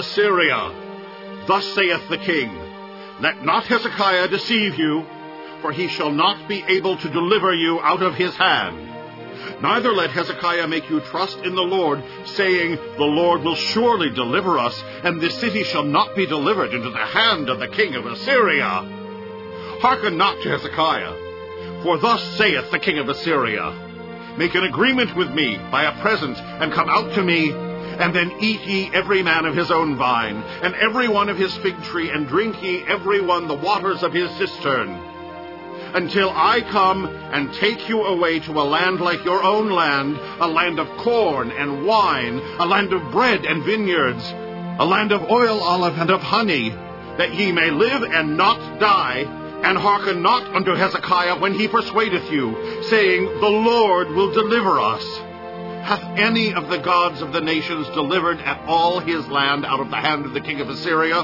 Assyria. Thus saith the king, Let not Hezekiah deceive you, for he shall not be able to deliver you out of his hand. Neither let Hezekiah make you trust in the Lord, saying, The Lord will surely deliver us, and this city shall not be delivered into the hand of the king of Assyria. Hearken not to Hezekiah, for thus saith the king of Assyria, Make an agreement with me by a present, and come out to me, and then eat ye every man of his own vine, and every one of his fig tree, and drink ye every one the waters of his cistern, until I come and take you away to a land like your own land, a land of corn and wine, a land of bread and vineyards, a land of oil, olive, and of honey, that ye may live and not die. And hearken not unto Hezekiah when he persuadeth you, saying, The Lord will deliver us. Hath any of the gods of the nations delivered at all his land out of the hand of the king of Assyria?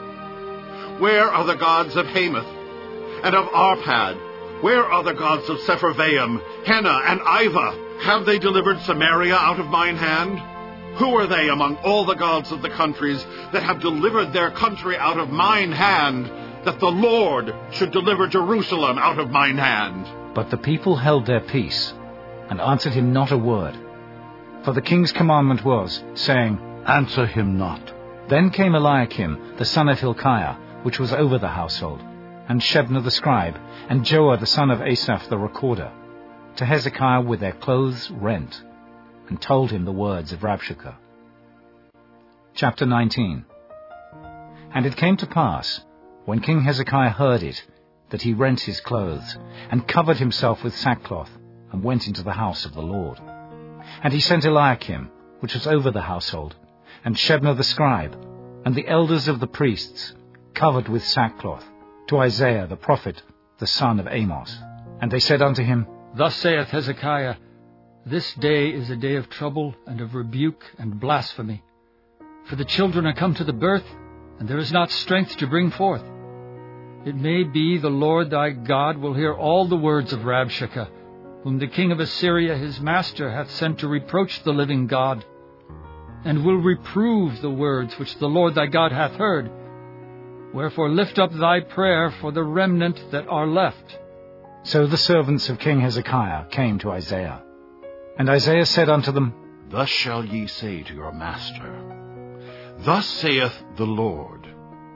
Where are the gods of Hamath and of Arpad? Where are the gods of Sepharvaim, Hena, and Ivah? Have they delivered Samaria out of mine hand? Who are they among all the gods of the countries that have delivered their country out of mine hand, that the Lord should deliver Jerusalem out of mine hand? But the people held their peace, and answered him not a word. For the king's commandment was, saying, Answer him not. Then came Eliakim the son of Hilkiah, which was over the household, and Shebna the scribe, and Joah the son of Asaph the recorder, to Hezekiah with their clothes rent, and told him the words of Rabshakeh. Chapter 19. And it came to pass, When King Hezekiah heard it, that he rent his clothes, and covered himself with sackcloth, and went into the house of the Lord. And he sent Eliakim, which was over the household, and Shebna the scribe, and the elders of the priests, covered with sackcloth, to Isaiah the prophet, the son of Amos. And they said unto him, Thus saith Hezekiah, This day is a day of trouble, and of rebuke, and blasphemy. For the children are come to the birth, and there is not strength to bring forth. It may be the Lord thy God will hear all the words of Rabshakeh, whom the king of Assyria his master hath sent to reproach the living God, and will reprove the words which the Lord thy God hath heard. Wherefore lift up thy prayer for the remnant that are left. So the servants of King Hezekiah came to Isaiah. And Isaiah said unto them, Thus shall ye say to your master, Thus saith the Lord,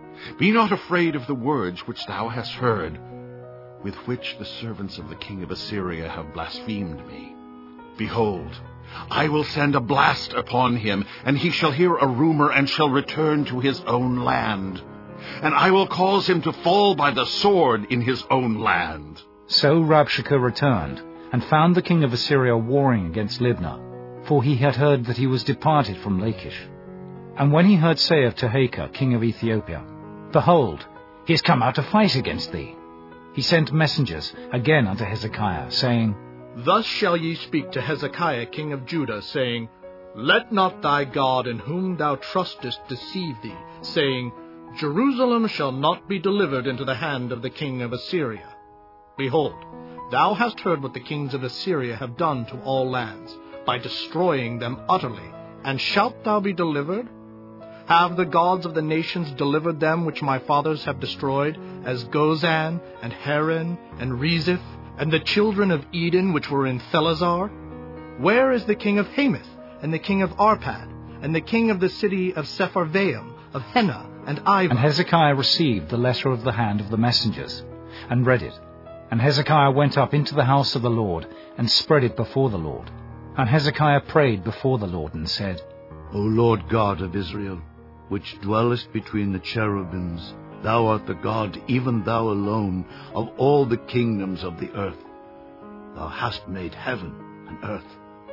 Be not afraid of the words which thou hast heard, with which the servants of the king of Assyria have blasphemed me. Behold, I will send a blast upon him, and he shall hear a rumor, and shall return to his own land. And I will cause him to fall by the sword in his own land. So Rabshakeh returned, and found the king of Assyria warring against Libnah, for he had heard that he was departed from Lachish. And when he heard say of Tirhakah, king of Ethiopia, Behold, he is come out to fight against thee, he sent messengers again unto Hezekiah, saying, Thus shall ye speak to Hezekiah king of Judah, saying, Let not thy God in whom thou trustest deceive thee, saying, Jerusalem shall not be delivered into the hand of the king of Assyria. Behold, thou hast heard what the kings of Assyria have done to all lands, by destroying them utterly, and shalt thou be delivered? Have the gods of the nations delivered them which my fathers have destroyed, as Gozan, and Haran, and Reziph, and the children of Eden which were in Thelazar? Where is the king of Hamath, and the king of Arpad, and the king of the city of Sepharvaim, of Hena, and Ivah? And Hezekiah received the letter of the hand of the messengers, and read it. And Hezekiah went up into the house of the Lord, and spread it before the Lord. And Hezekiah prayed before the Lord, and said, O Lord God of Israel, which dwellest between the cherubims, thou art the God, even thou alone, of all the kingdoms of the earth. Thou hast made heaven and earth.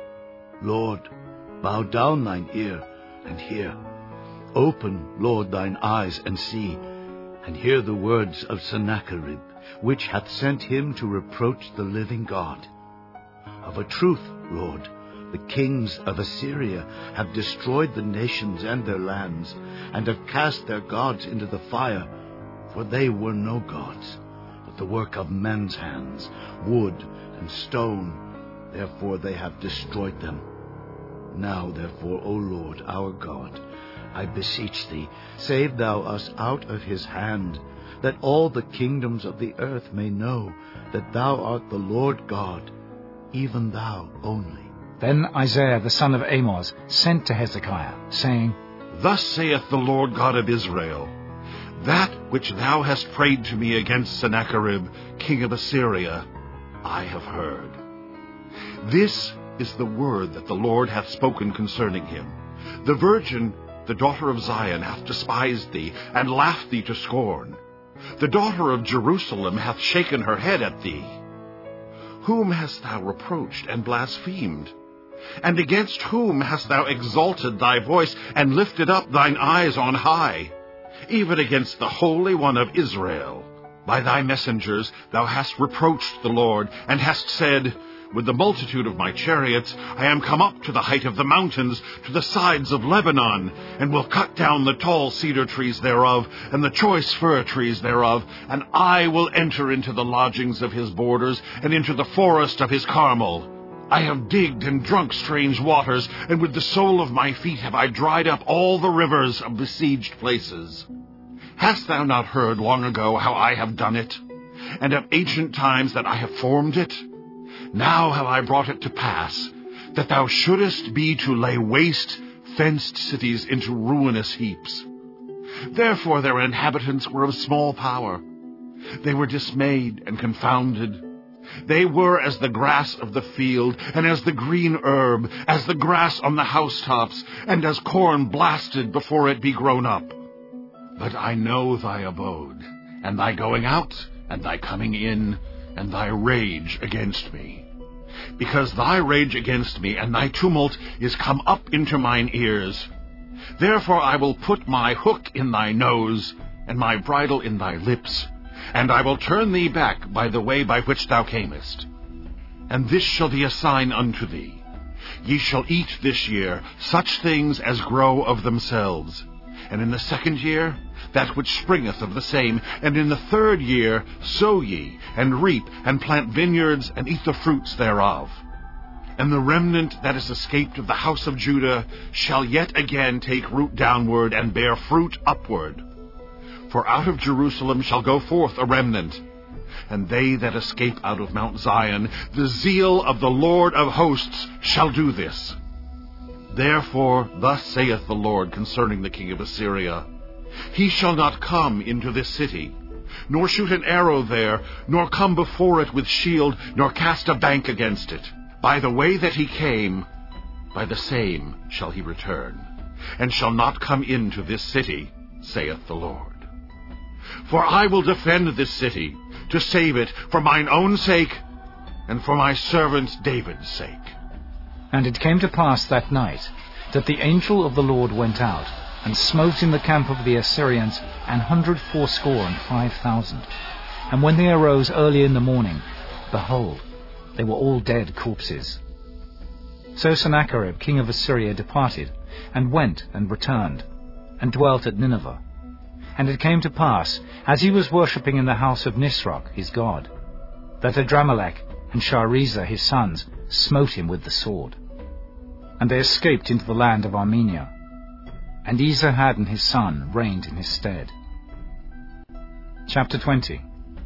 Lord, bow down thine ear, and hear. Open, Lord, thine eyes, and see, and hear the words of Sennacherib, which hath sent him to reproach the living God. Of a truth, Lord, the kings of Assyria have destroyed the nations and their lands, and have cast their gods into the fire, for they were no gods, but the work of men's hands, wood and stone. Therefore they have destroyed them. Now, therefore, O Lord, our God, I beseech thee, save thou us out of his hand, that all the kingdoms of the earth may know that thou art the Lord God, even thou only. Then Isaiah the son of Amos sent to Hezekiah, saying, Thus saith the Lord God of Israel, That which thou hast prayed to me against Sennacherib, king of Assyria, I have heard. This is the word that the Lord hath spoken concerning him. The virgin, the daughter of Zion, hath despised thee, and laughed thee to scorn. The daughter of Jerusalem hath shaken her head at thee. Whom hast thou reproached and blasphemed? And against whom hast thou exalted thy voice, and lifted up thine eyes on high? Even against the Holy One of Israel. By thy messengers thou hast reproached the Lord, and hast said, With the multitude of my chariots I am come up to the height of the mountains, to the sides of Lebanon, and will cut down the tall cedar trees thereof, and the choice fir trees thereof, and I will enter into the lodgings of his borders, and into the forest of his Carmel. I have digged and drunk strange waters, and with the sole of my feet have I dried up all the rivers of besieged places. Hast thou not heard long ago how I have done it, and of ancient times that I have formed it? Now have I brought it to pass, that thou shouldest be to lay waste fenced cities into ruinous heaps. Therefore their inhabitants were of small power. They were dismayed and confounded. They were as the grass of the field, and as the green herb, as the grass on the housetops, and as corn blasted before it be grown up. But I know thy abode, and thy going out, and thy coming in, and thy rage against me. Because thy rage against me and thy tumult is come up into mine ears. Therefore I will put my hook in thy nose, and my bridle in thy lips, and I will turn thee back by the way by which thou camest. And this shall be a sign unto thee. Ye shall eat this year such things as grow of themselves, and in the 2nd year that which springeth of the same, and in the 3rd year sow ye, and reap, and plant vineyards, and eat the fruits thereof. And the remnant that is escaped of the house of Judah shall yet again take root downward, and bear fruit upward. For out of Jerusalem shall go forth a remnant, and they that escape out of Mount Zion, the zeal of the Lord of hosts shall do this. Therefore thus saith the Lord concerning the king of Assyria, He shall not come into this city, nor shoot an arrow there, nor come before it with shield, nor cast a bank against it. By the way that he came, by the same shall he return, and shall not come into this city, saith the Lord. For I will defend this city, to save it for mine own sake, and for my servant David's sake. And it came to pass that night, that the angel of the Lord went out, and smote in the camp of the Assyrians 185,000. And when they arose early in the morning, behold, they were all dead corpses. So Sennacherib king of Assyria departed, and went and returned, and dwelt at Nineveh. And it came to pass, as he was worshipping in the house of Nisroch his god, that Adramelech and Sharezer his sons smote him with the sword. And they escaped into the land of Armenia. And Esarhaddon his son reigned in his stead. Chapter 20.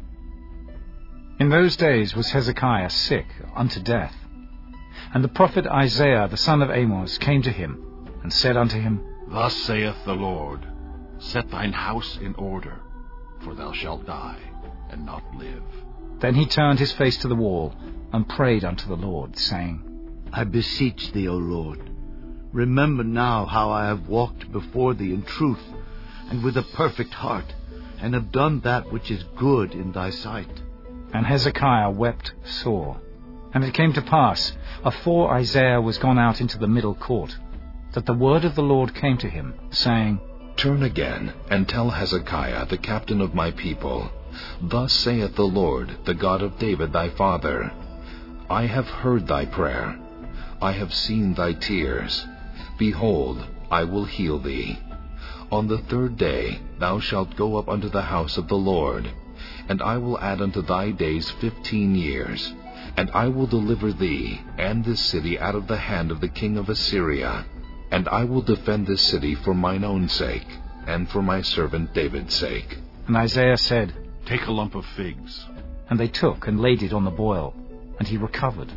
In those days was Hezekiah sick unto death. And the prophet Isaiah the son of Amoz came to him, and said unto him, Thus saith the Lord, Set thine house in order, for thou shalt die, and not live. Then he turned his face to the wall, and prayed unto the Lord, saying, I beseech thee, O Lord, remember now how I have walked before thee in truth, and with a perfect heart, and have done that which is good in thy sight. And Hezekiah wept sore. And it came to pass, afore Isaiah was gone out into the middle court, that the word of the Lord came to him, saying, Turn again, and tell Hezekiah, the captain of my people, Thus saith the Lord, the God of David thy father, I have heard thy prayer, I have seen thy tears. Behold, I will heal thee. On the 3rd day thou shalt go up unto the house of the Lord, and I will add unto thy days 15 years, and I will deliver thee and this city out of the hand of the king of Assyria, and I will defend this city for mine own sake, and for my servant David's sake. And Isaiah said, Take a lump of figs. And they took and laid it on the boil, and he recovered.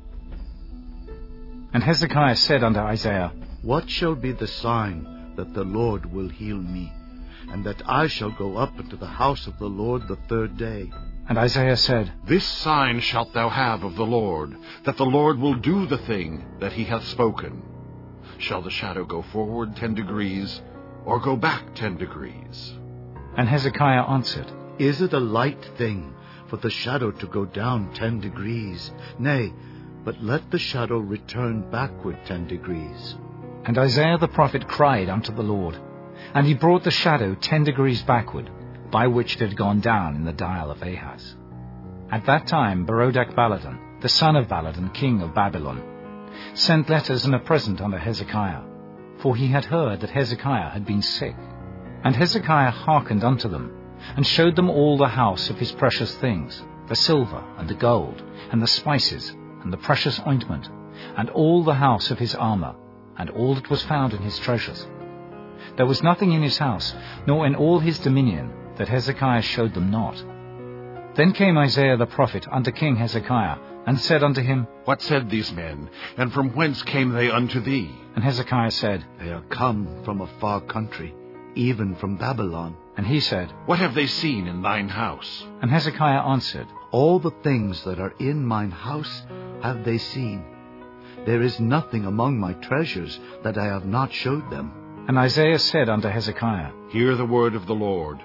And Hezekiah said unto Isaiah, What shall be the sign that the Lord will heal me, and that I shall go up into the house of the Lord the 3rd day? And Isaiah said, This sign shalt thou have of the Lord, that the Lord will do the thing that he hath spoken. Shall the shadow go forward 10 degrees, or go back 10 degrees? And Hezekiah answered, Is it a light thing for the shadow to go down 10 degrees? Nay, but let the shadow return backward 10 degrees. And Isaiah the prophet cried unto the Lord, and he brought the shadow 10 degrees backward, by which it had gone down in the dial of Ahaz. At that time Berodach-Baladan, the son of Baladan, king of Babylon, sent letters and a present unto Hezekiah, for he had heard that Hezekiah had been sick. And Hezekiah hearkened unto them, and showed them all the house of his precious things, the silver, and the gold, and the spices, and the precious ointment, and all the house of his armor, and all that was found in his treasures. There was nothing in his house, nor in all his dominion, that Hezekiah showed them not. Then came Isaiah the prophet unto King Hezekiah, and said unto him, What said these men, and from whence came they unto thee? And Hezekiah said, They are come from a far country, even from Babylon. And he said, What have they seen in thine house? And Hezekiah answered, All the things that are in mine house have they seen. There is nothing among my treasures that I have not showed them. And Isaiah said unto Hezekiah, Hear the word of the Lord.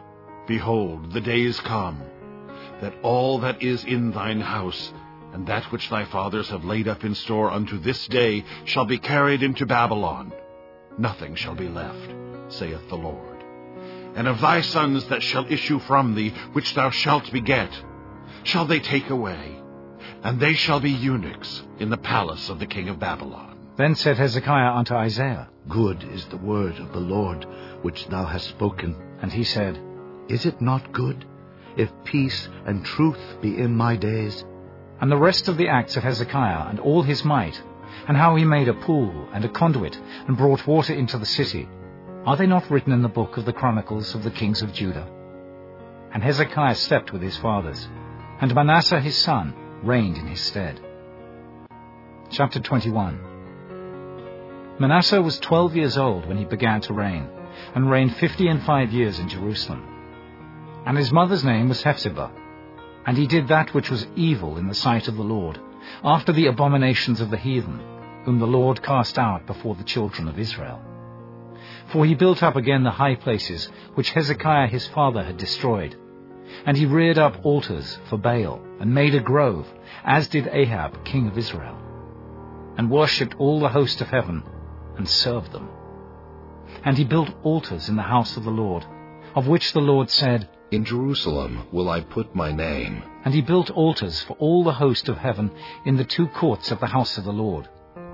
Behold, the days come, that all that is in thine house, and that which thy fathers have laid up in store unto this day, shall be carried into Babylon. Nothing shall be left, saith the Lord. And of thy sons that shall issue from thee, which thou shalt beget, shall they take away, and they shall be eunuchs in the palace of the king of Babylon. Then said Hezekiah unto Isaiah, Good is the word of the Lord which thou hast spoken. And he said, Is it not good, if peace and truth be in my days? And the rest of the acts of Hezekiah, and all his might, and how he made a pool and a conduit, and brought water into the city, are they not written in the book of the Chronicles of the kings of Judah? And Hezekiah slept with his fathers, and Manasseh his son reigned in his stead. Chapter 21. Manasseh was 12 years old when he began to reign, and reigned 55 years in Jerusalem. And his mother's name was Hephzibah. And he did that which was evil in the sight of the Lord, after the abominations of the heathen, whom the Lord cast out before the children of Israel. For he built up again the high places which Hezekiah his father had destroyed. And he reared up altars for Baal, and made a grove, as did Ahab king of Israel, and worshipped all the host of heaven, and served them. And he built altars in the house of the Lord, of which the Lord said, In Jerusalem will I put my name. And he built altars for all the host of heaven in the two courts of the house of the Lord.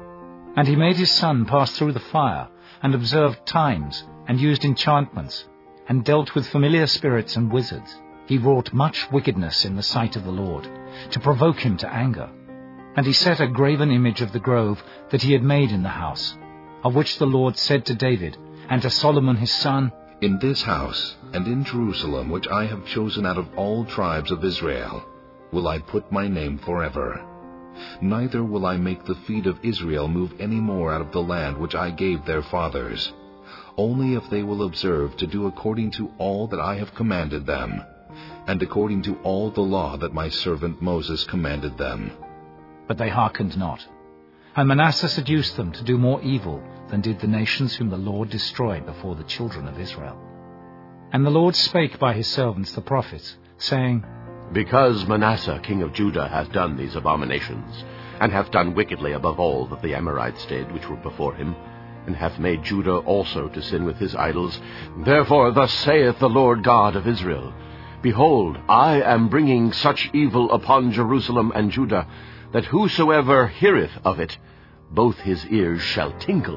And he made his son pass through the fire, and observed times, and used enchantments, and dealt with familiar spirits and wizards. He wrought much wickedness in the sight of the Lord, to provoke him to anger. And he set a graven image of the grove that he had made in the house, of which the Lord said to David and to Solomon his son, In this house, and in Jerusalem, which I have chosen out of all tribes of Israel, will I put my name forever. Neither will I make the feet of Israel move any more out of the land which I gave their fathers, only if they will observe to do according to all that I have commanded them, and according to all the law that my servant Moses commanded them. But they hearkened not. And Manasseh seduced them to do more evil than did the nations whom the Lord destroyed before the children of Israel. And the Lord spake by his servants the prophets, saying, Because Manasseh king of Judah hath done these abominations, and hath done wickedly above all that the Amorites did which were before him, and hath made Judah also to sin with his idols, therefore thus saith the Lord God of Israel, Behold, I am bringing such evil upon Jerusalem and Judah, that whosoever heareth of it, both his ears shall tingle.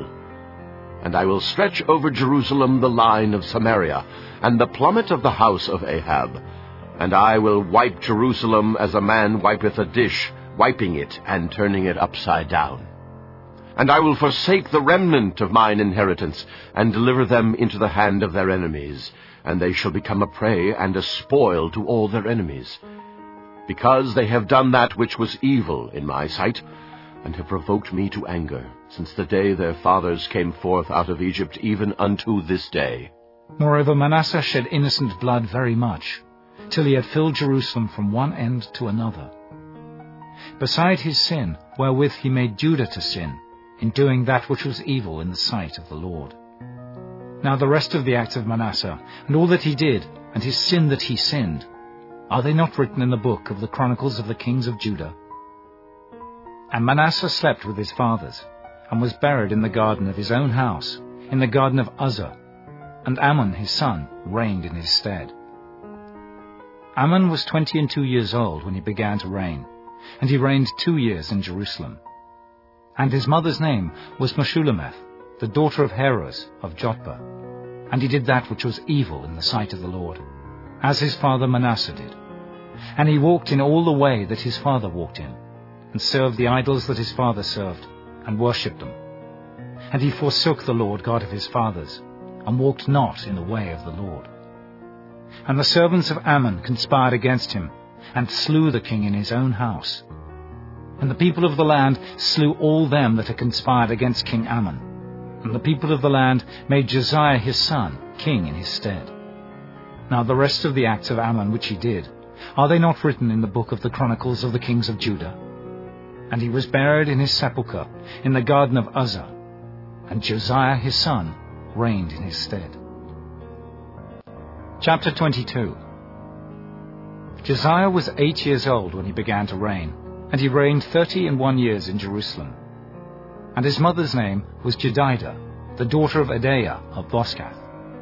And I will stretch over Jerusalem the line of Samaria, and the plummet of the house of Ahab. And I will wipe Jerusalem as a man wipeth a dish, wiping it and turning it upside down. And I will forsake the remnant of mine inheritance, and deliver them into the hand of their enemies, and they shall become a prey and a spoil to all their enemies. Because they have done that which was evil in my sight, and have provoked me to anger, since the day their fathers came forth out of Egypt, even unto this day. Moreover, Manasseh shed innocent blood very much, till he had filled Jerusalem from one end to another. Beside his sin, wherewith he made Judah to sin, in doing that which was evil in the sight of the Lord. Now the rest of the acts of Manasseh, and all that he did, and his sin that he sinned, are they not written in the book of the Chronicles of the kings of Judah? And Manasseh slept with his fathers, and was buried in the garden of his own house, in the garden of Uzzah, and Amon his son reigned in his stead. Amon was 22 years old when he began to reign, and he reigned 2 years in Jerusalem. And his mother's name was Meshullemeth, the daughter of Heroes of Jotbah. And he did that which was evil in the sight of the Lord, as his father Manasseh did. And he walked in all the way that his father walked in, and served the idols that his father served, and worshipped them. And he forsook the Lord God of his fathers, and walked not in the way of the Lord. And the servants of Ammon conspired against him, and slew the king in his own house. And the people of the land slew all them that had conspired against King Ammon. And the people of the land made Josiah his son king in his stead. Now the rest of the acts of Ammon which he did, are they not written in the book of the Chronicles of the kings of Judah? And he was buried in his sepulchre in the garden of Uzzah, and Josiah his son reigned in his stead. Chapter 22. Josiah was 8 years old when he began to reign, and he reigned 31 years in Jerusalem. And his mother's name was Jedidah, the daughter of Adaiah of Boscath.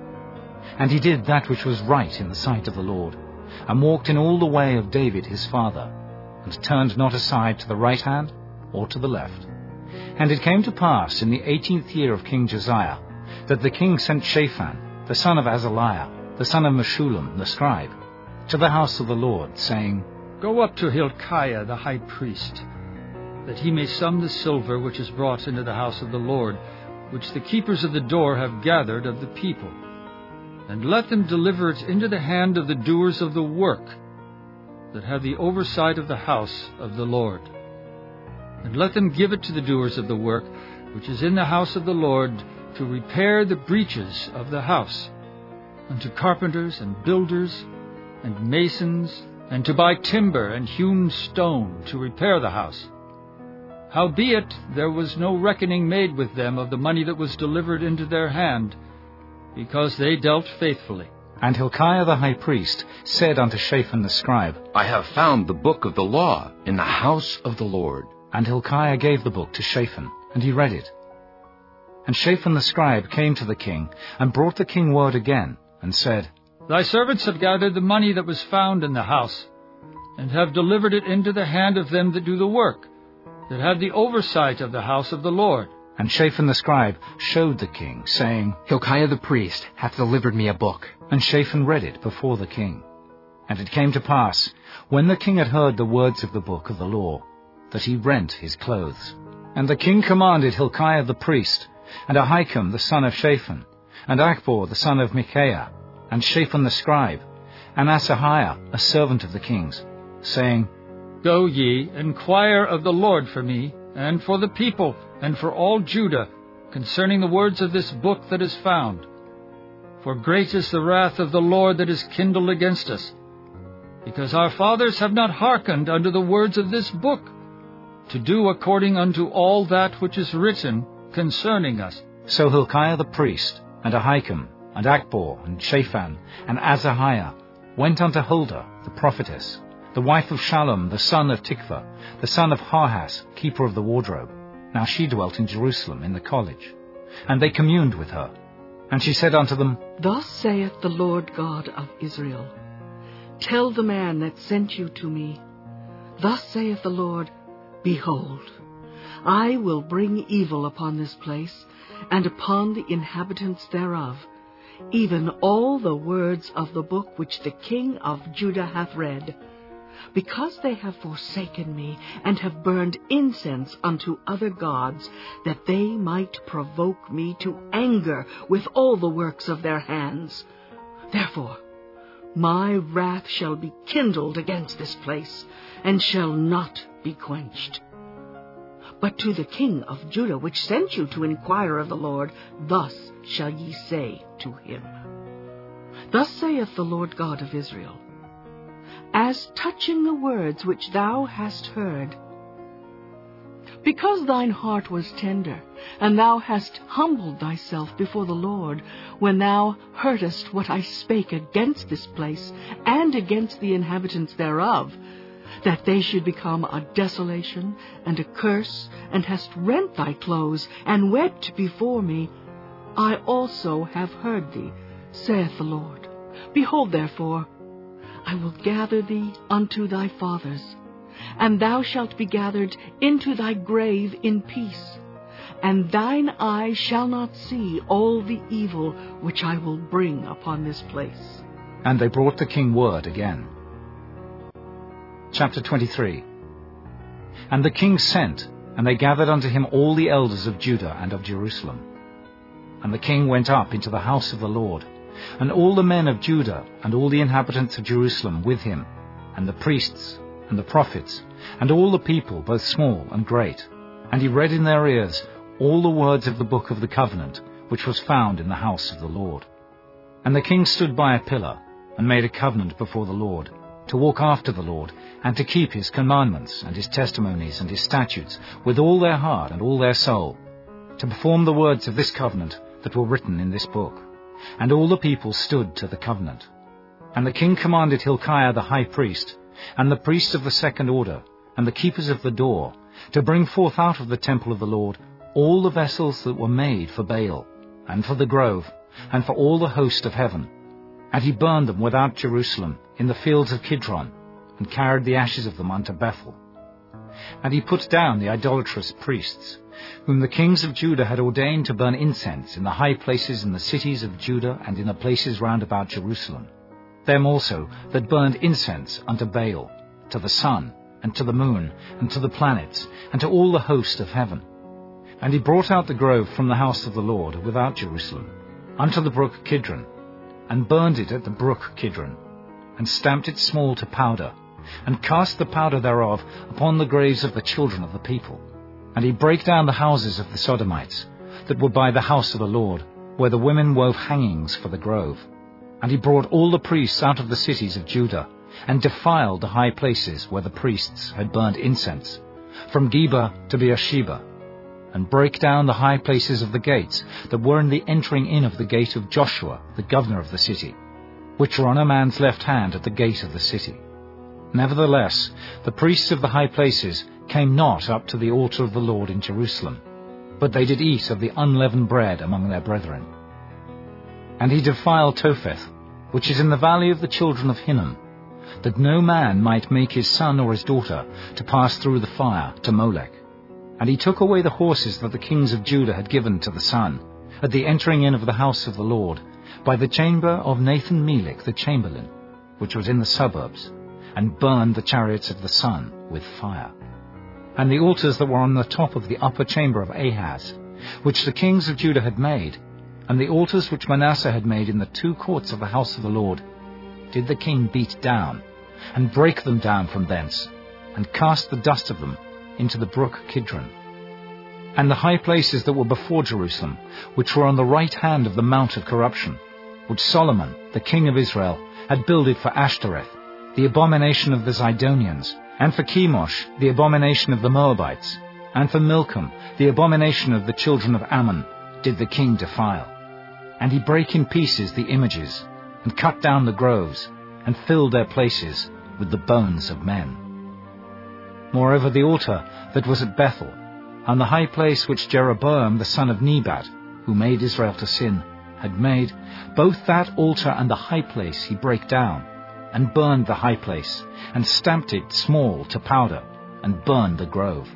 And he did that which was right in the sight of the Lord, and walked in all the way of David his father, and turned not aside to the right hand or to the left. And it came to pass in the 18th year of King Josiah, that the king sent Shaphan, the son of Azaliah, the son of Meshullam the scribe, to the house of the Lord, saying, Go up to Hilkiah the high priest, that he may sum the silver which is brought into the house of the Lord, which the keepers of the door have gathered of the people. And let them deliver it into the hand of the doers of the work, that have the oversight of the house of the Lord. And let them give it to the doers of the work, which is in the house of the Lord, to repair the breaches of the house, and to carpenters and builders and masons, and to buy timber and hewn stone to repair the house. Howbeit there was no reckoning made with them of the money that was delivered into their hand, because they dealt faithfully. And Hilkiah the high priest said unto Shaphan the scribe, I have found the book of the law in the house of the Lord. And Hilkiah gave the book to Shaphan, and he read it. And Shaphan the scribe came to the king, and brought the king word again, and said, Thy servants have gathered the money that was found in the house, and have delivered it into the hand of them that do the work, that have the oversight of the house of the Lord. And Shaphan the scribe showed the king, saying, Hilkiah the priest hath delivered me a book. And Shaphan read it before the king. And it came to pass, when the king had heard the words of the book of the law, that he rent his clothes. And the king commanded Hilkiah the priest, and Ahikam the son of Shaphan, and Achbor the son of Micaiah, and Shaphan the scribe, and Asahiah a servant of the king's, saying, Go ye, inquire of the Lord for me, and for the people, and for all Judah, concerning the words of this book that is found. For great is the wrath of the Lord that is kindled against us, because our fathers have not hearkened unto the words of this book, to do according unto all that which is written concerning us. So Hilkiah the priest, and Ahikam, and Achbor, and Shaphan, and Asahiah went unto Huldah the prophetess, the wife of Shallum the son of Tikvah, the son of Harhas, keeper of the wardrobe. Now she dwelt in Jerusalem in the college. And they communed with her. And she said unto them, Thus saith the Lord God of Israel, Tell the man that sent you to me, Thus saith the Lord, Behold, I will bring evil upon this place, and upon the inhabitants thereof, even all the words of the book which the king of Judah hath read, because they have forsaken me, and have burned incense unto other gods, that they might provoke me to anger with all the works of their hands. Therefore my wrath shall be kindled against this place, and shall not be quenched. But to the king of Judah, which sent you to inquire of the Lord, thus shall ye say to him, Thus saith the Lord God of Israel, As touching the words which thou hast heard, because thine heart was tender, and thou hast humbled thyself before the Lord, when thou heardest what I spake against this place, and against the inhabitants thereof, that they should become a desolation and a curse, and hast rent thy clothes, and wept before me, I also have heard thee, saith the Lord. Behold, therefore, I will gather thee unto thy fathers, and thou shalt be gathered into thy grave in peace, and thine eye shall not see all the evil which I will bring upon this place. And they brought the king word again. Chapter 23. And the king sent, and they gathered unto him all the elders of Judah and of Jerusalem. And the king went up into the house of the Lord, and all the men of Judah and all the inhabitants of Jerusalem with him, and the priests and the prophets, and all the people, both small and great. And he read in their ears all the words of the book of the covenant, which was found in the house of the Lord. And the king stood by a pillar, and made a covenant before the Lord, to walk after the Lord, and to keep his commandments, and his testimonies, and his statutes, with all their heart and all their soul, to perform the words of this covenant that were written in this book. And all the people stood to the covenant. And the king commanded Hilkiah the high priest, and the priests of the second order, and the keepers of the door, to bring forth out of the temple of the Lord all the vessels that were made for Baal, and for the grove, and for all the host of heaven. And he burned them without Jerusalem, in the fields of Kidron, and carried the ashes of them unto Bethel. And he put down the idolatrous priests, whom the kings of Judah had ordained to burn incense in the high places in the cities of Judah and in the places round about Jerusalem. Them also that burned incense unto Baal, to the sun, and to the moon, and to the planets, and to all the host of heaven. And he brought out the grove from the house of the Lord without Jerusalem, unto the brook Kidron, and burned it at the brook Kidron, and stamped it small to powder, and cast the powder thereof upon the graves of the children of the people. And he brake down the houses of the Sodomites, that were by the house of the Lord, where the women wove hangings for the grove. And he brought all the priests out of the cities of Judah, and defiled the high places where the priests had burned incense, from Geba to Beersheba, and brake down the high places of the gates that were in the entering in of the gate of Joshua, the governor of the city, which were on a man's left hand at the gate of the city. Nevertheless, the priests of the high places came not up to the altar of the Lord in Jerusalem, but they did eat of the unleavened bread among their brethren. And he defiled Topheth, which is in the valley of the children of Hinnom, that no man might make his son or his daughter to pass through the fire to Molech. And he took away the horses that the kings of Judah had given to the sun, at the entering in of the house of the Lord, by the chamber of Nathan-Melech the chamberlain, which was in the suburbs, and burned the chariots of the sun with fire. And the altars that were on the top of the upper chamber of Ahaz, which the kings of Judah had made, and the altars which Manasseh had made in the two courts of the house of the Lord, did the king beat down, and break them down from thence, and cast the dust of them into the brook Kidron. And the high places that were before Jerusalem, which were on the right hand of the mount of corruption, which Solomon, the king of Israel, had builded for Ashtoreth, the abomination of the Zidonians, and for Chemosh, the abomination of the Moabites, and for Milcom, the abomination of the children of Ammon, did the king defile. And he brake in pieces the images, and cut down the groves, and filled their places with the bones of men. Moreover, the altar that was at Bethel, and the high place which Jeroboam the son of Nebat, who made Israel to sin, had made, both that altar and the high place he brake down, and burned the high place, and stamped it small to powder, and burned the grove.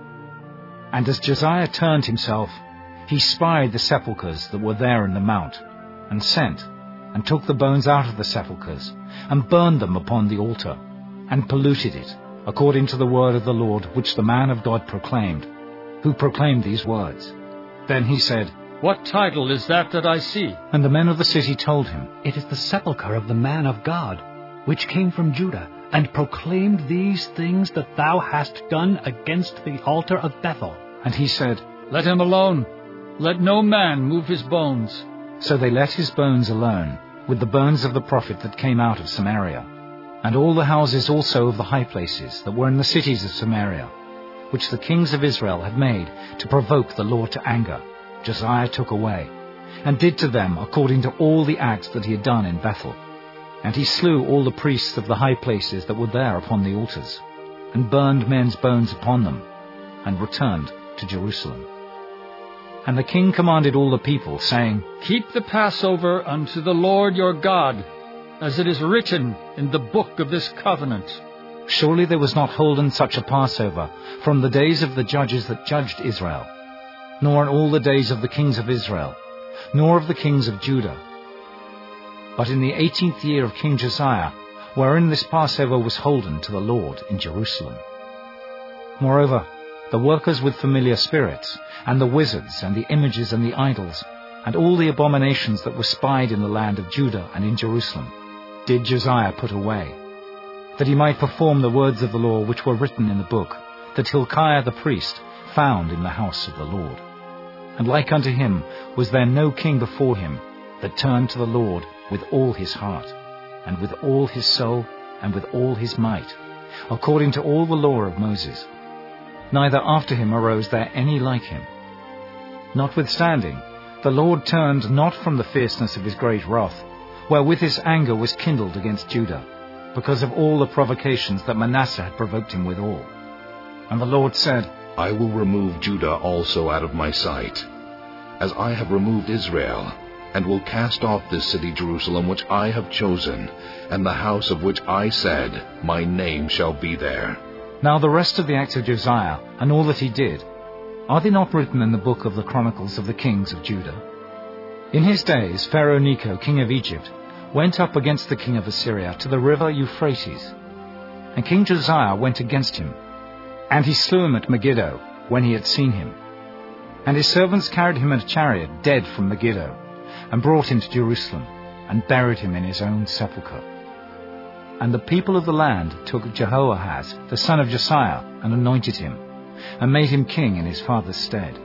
And as Josiah turned himself, he spied the sepulchres that were there in the mount, and sent, and took the bones out of the sepulchres, and burned them upon the altar, and polluted it, according to the word of the Lord which the man of God proclaimed, who proclaimed these words. Then he said, What title is that I see? And the men of the city told him, It is the sepulchre of the man of God, which came from Judah, and proclaimed these things that thou hast done against the altar of Bethel. And he said, Let him alone. Let no man move his bones. So they let his bones alone, with the bones of the prophet that came out of Samaria, and all the houses also of the high places that were in the cities of Samaria, which the kings of Israel had made to provoke the Lord to anger, Josiah took away, and did to them according to all the acts that he had done in Bethel. And he slew all the priests of the high places that were there upon the altars, and burned men's bones upon them, and returned to Jerusalem. And the king commanded all the people, saying, Keep the Passover unto the Lord your God, as it is written in the book of this covenant. Surely there was not holden such a Passover from the days of the judges that judged Israel, nor in all the days of the kings of Israel, nor of the kings of Judah. But in the 18th year of King Josiah, wherein this Passover was holden to the Lord in Jerusalem. Moreover, the workers with familiar spirits, and the wizards, and the images, and the idols, and all the abominations that were spied in the land of Judah and in Jerusalem, did Josiah put away, that he might perform the words of the law which were written in the book, that Hilkiah the priest found in the house of the Lord. And like unto him was there no king before him that turned to the Lord with all his heart, and with all his soul, and with all his might, according to all the law of Moses. Neither after him arose there any like him. Notwithstanding, the Lord turned not from the fierceness of his great wrath, wherewith his anger was kindled against Judah, because of all the provocations that Manasseh had provoked him withal. And the Lord said, I will remove Judah also out of my sight, as I have removed Israel, and will cast off this city Jerusalem which I have chosen, and the house of which I said, My name shall be there. Now the rest of the acts of Josiah, and all that he did, are they not written in the book of the Chronicles of the kings of Judah? In his days Pharaoh Necho, king of Egypt, went up against the king of Assyria to the river Euphrates. And King Josiah went against him, and he slew him at Megiddo, when he had seen him. And his servants carried him in a chariot dead from Megiddo, and brought him to Jerusalem, and buried him in his own sepulchre. And the people of the land took Jehoahaz, the son of Josiah, and anointed him, and made him king in his father's stead.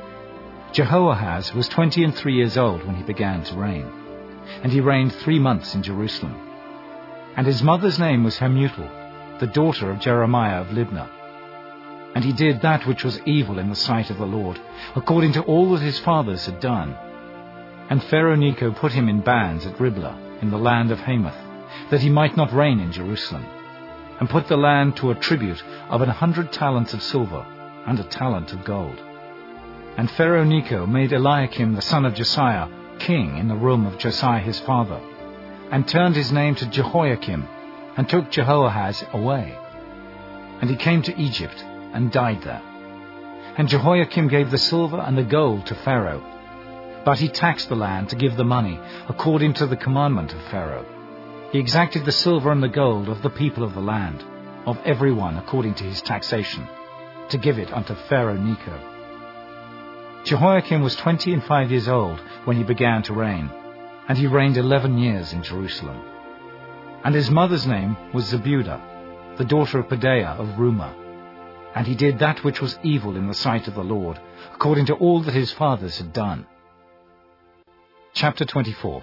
Jehoahaz was 23 years old when he began to reign, and he reigned 3 months in Jerusalem. And his mother's name was Hamutal, the daughter of Jeremiah of Libnah. And he did that which was evil in the sight of the Lord, according to all that his fathers had done. And Pharaoh Necho put him in bands at Riblah, in the land of Hamath, that he might not reign in Jerusalem, and put the land to a tribute of 100 talents of silver, and a talent of gold. And Pharaoh Necho made Eliakim the son of Josiah king in the room of Josiah his father, and turned his name to Jehoiakim, and took Jehoahaz away. And he came to Egypt, and died there. And Jehoiakim gave the silver and the gold to Pharaoh, but he taxed the land to give the money according to the commandment of Pharaoh. He exacted the silver and the gold of the people of the land, of every one according to his taxation, to give it unto Pharaoh Necho. Jehoiakim was 25 years old when he began to reign, and he reigned 11 years in Jerusalem. And his mother's name was Zebudah, the daughter of Pedaiah of Rumah. And he did that which was evil in the sight of the Lord, according to all that his fathers had done. Chapter 24.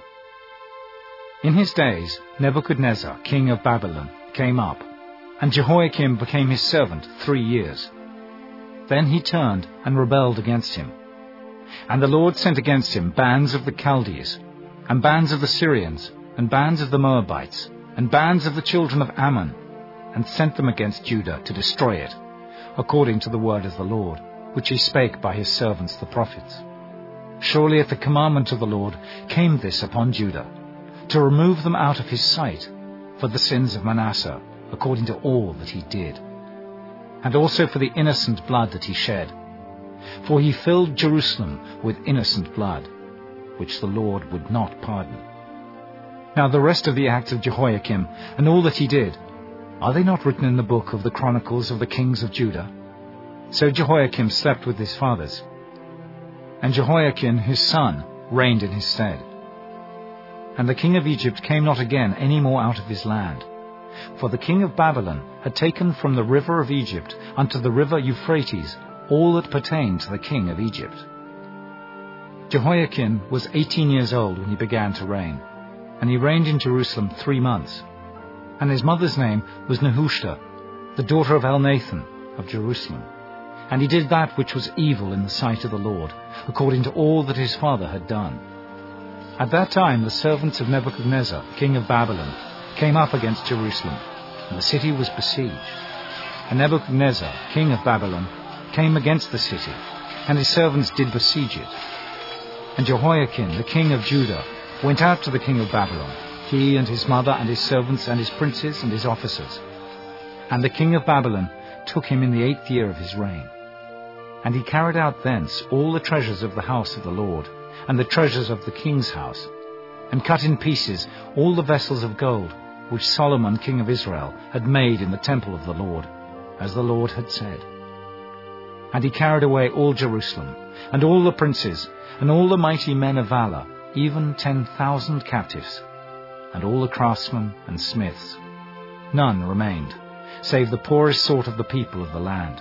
In his days Nebuchadnezzar, king of Babylon, came up, and Jehoiakim became his servant 3 years. Then he turned and rebelled against him. And the Lord sent against him bands of the Chaldees, and bands of the Syrians, and bands of the Moabites, and bands of the children of Ammon, and sent them against Judah to destroy it, according to the word of the Lord, which he spake by his servants the prophets. Surely at the commandment of the Lord came this upon Judah, to remove them out of his sight, for the sins of Manasseh, according to all that he did, and also for the innocent blood that he shed. For he filled Jerusalem with innocent blood, which the Lord would not pardon. Now the rest of the acts of Jehoiakim, and all that he did, are they not written in the book of the Chronicles of the kings of Judah? So Jehoiakim slept with his fathers, and Jehoiakim his son reigned in his stead. And the king of Egypt came not again any more out of his land, for the king of Babylon had taken from the river of Egypt unto the river Euphrates all that pertained to the king of Egypt. Jehoiakim was 18 years old when he began to reign, and he reigned in Jerusalem 3 months. And his mother's name was Nehushta, the daughter of Elnathan of Jerusalem. And he did that which was evil in the sight of the Lord, according to all that his father had done. At that time the servants of Nebuchadnezzar, king of Babylon, came up against Jerusalem, and the city was besieged. And Nebuchadnezzar, king of Babylon, came against the city, and his servants did besiege it. And Jehoiakim, the king of Judah, went out to the king of Babylon, he and his mother and his servants and his princes and his officers. And the king of Babylon took him in the 8th year of his reign. And he carried out thence all the treasures of the house of the Lord, and the treasures of the king's house, and cut in pieces all the vessels of gold, which Solomon king of Israel had made in the temple of the Lord, as the Lord had said. And he carried away all Jerusalem, and all the princes, and all the mighty men of valor, even 10,000 captives, and all the craftsmen and smiths. None remained, save the poorest sort of the people of the land.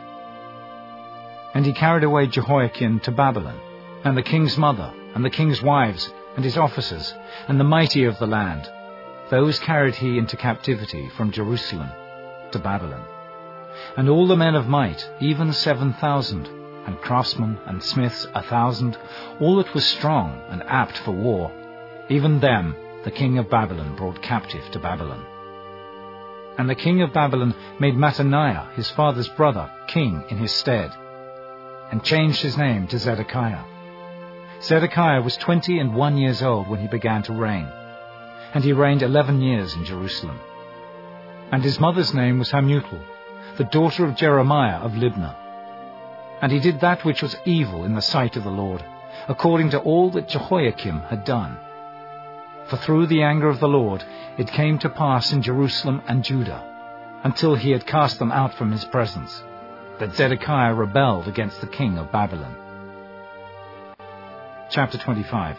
And he carried away Jehoiakim to Babylon, and the king's mother, and the king's wives, and his officers, and the mighty of the land. Those carried he into captivity from Jerusalem to Babylon. And all the men of might, even 7,000, and craftsmen and smiths 1,000, all that was strong and apt for war, even them the king of Babylon brought captive to Babylon. And the king of Babylon made Mattaniah, his father's brother, king in his stead, and changed his name to Zedekiah. Zedekiah was 21 years old when he began to reign, and he reigned 11 years in Jerusalem. And his mother's name was Hamutal, the daughter of Jeremiah of Libnah. And he did that which was evil in the sight of the Lord, according to all that Jehoiakim had done. For through the anger of the Lord it came to pass in Jerusalem and Judah, until he had cast them out from his presence, that Zedekiah rebelled against the king of Babylon. Chapter 25.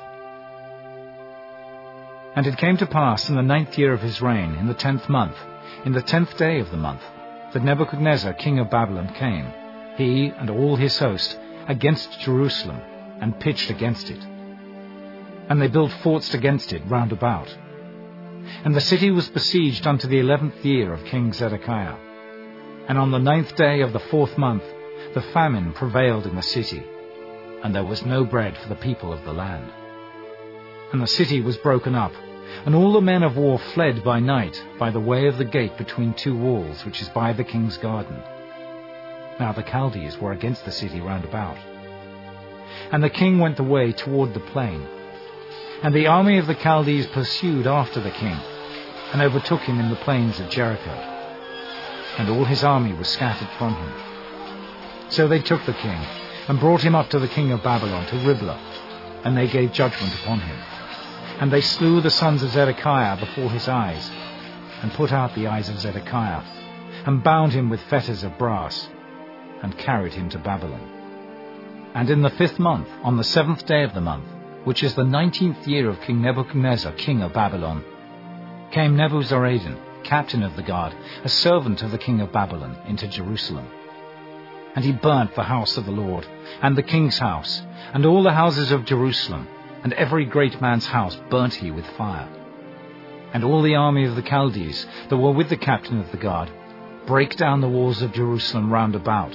And it came to pass in the 9th year of his reign, in the 10th month, in the 10th day of the month, that Nebuchadnezzar king of Babylon came, he and all his host, against Jerusalem, and pitched against it. And they built forts against it round about. And the city was besieged unto the 11th year of King Zedekiah. And on the 9th day of the 4th month, the famine prevailed in the city, and there was no bread for the people of the land. And the city was broken up, and all the men of war fled by night by the way of the gate between two walls, which is by the king's garden. Now the Chaldees were against the city round about. And the king went away toward the plain. And the army of the Chaldees pursued after the king, and overtook him in the plains of Jericho. And all his army was scattered from him. So they took the king, and brought him up to the king of Babylon, to Riblah, and they gave judgment upon him. And they slew the sons of Zedekiah before his eyes, and put out the eyes of Zedekiah, and bound him with fetters of brass, and carried him to Babylon. And in the 5th month, on the 7th day of the month, which is the 19th year of King Nebuchadnezzar, king of Babylon, came Nebuzaradan, captain of the guard, a servant of the king of Babylon, into Jerusalem. And he burnt the house of the Lord, and the king's house, and all the houses of Jerusalem, and every great man's house burnt he with fire. And all the army of the Chaldees that were with the captain of the guard brake down the walls of Jerusalem round about.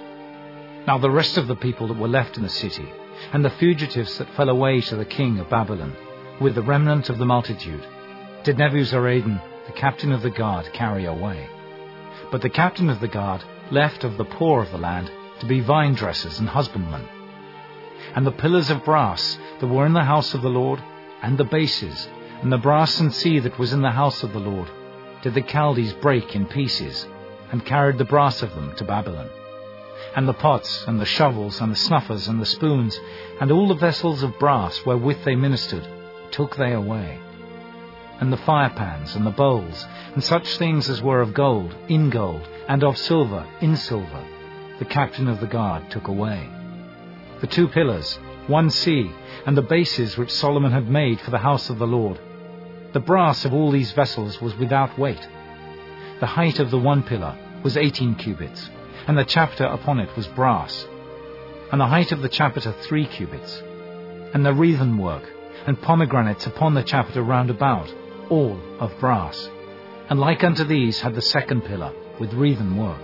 Now the rest of the people that were left in the city, and the fugitives that fell away to the king of Babylon, with the remnant of the multitude, did Nebuzaradan, the captain of the guard, carry away. But the captain of the guard left of the poor of the land to be vine dressers and husbandmen. And the pillars of brass that were in the house of the Lord, and the bases, and the brass and sea that was in the house of the Lord, did the Chaldees break in pieces, and carried the brass of them to Babylon. And the pots, and the shovels, and the snuffers, and the spoons, and all the vessels of brass wherewith they ministered, took they away. And the firepans, and the bowls, and such things as were of gold, in gold, and of silver, in silver, the captain of the guard took away. The 2 pillars, 1 sea, and the bases which Solomon had made for the house of the Lord. The brass of all these vessels was without weight. The height of the 1 pillar was 18 cubits, and the chapiter upon it was brass, and the height of the chapiter 3 cubits, and the wreathen work, and pomegranates upon the chapiter round about, all of brass. And like unto these had the 2nd pillar, with wreathen work.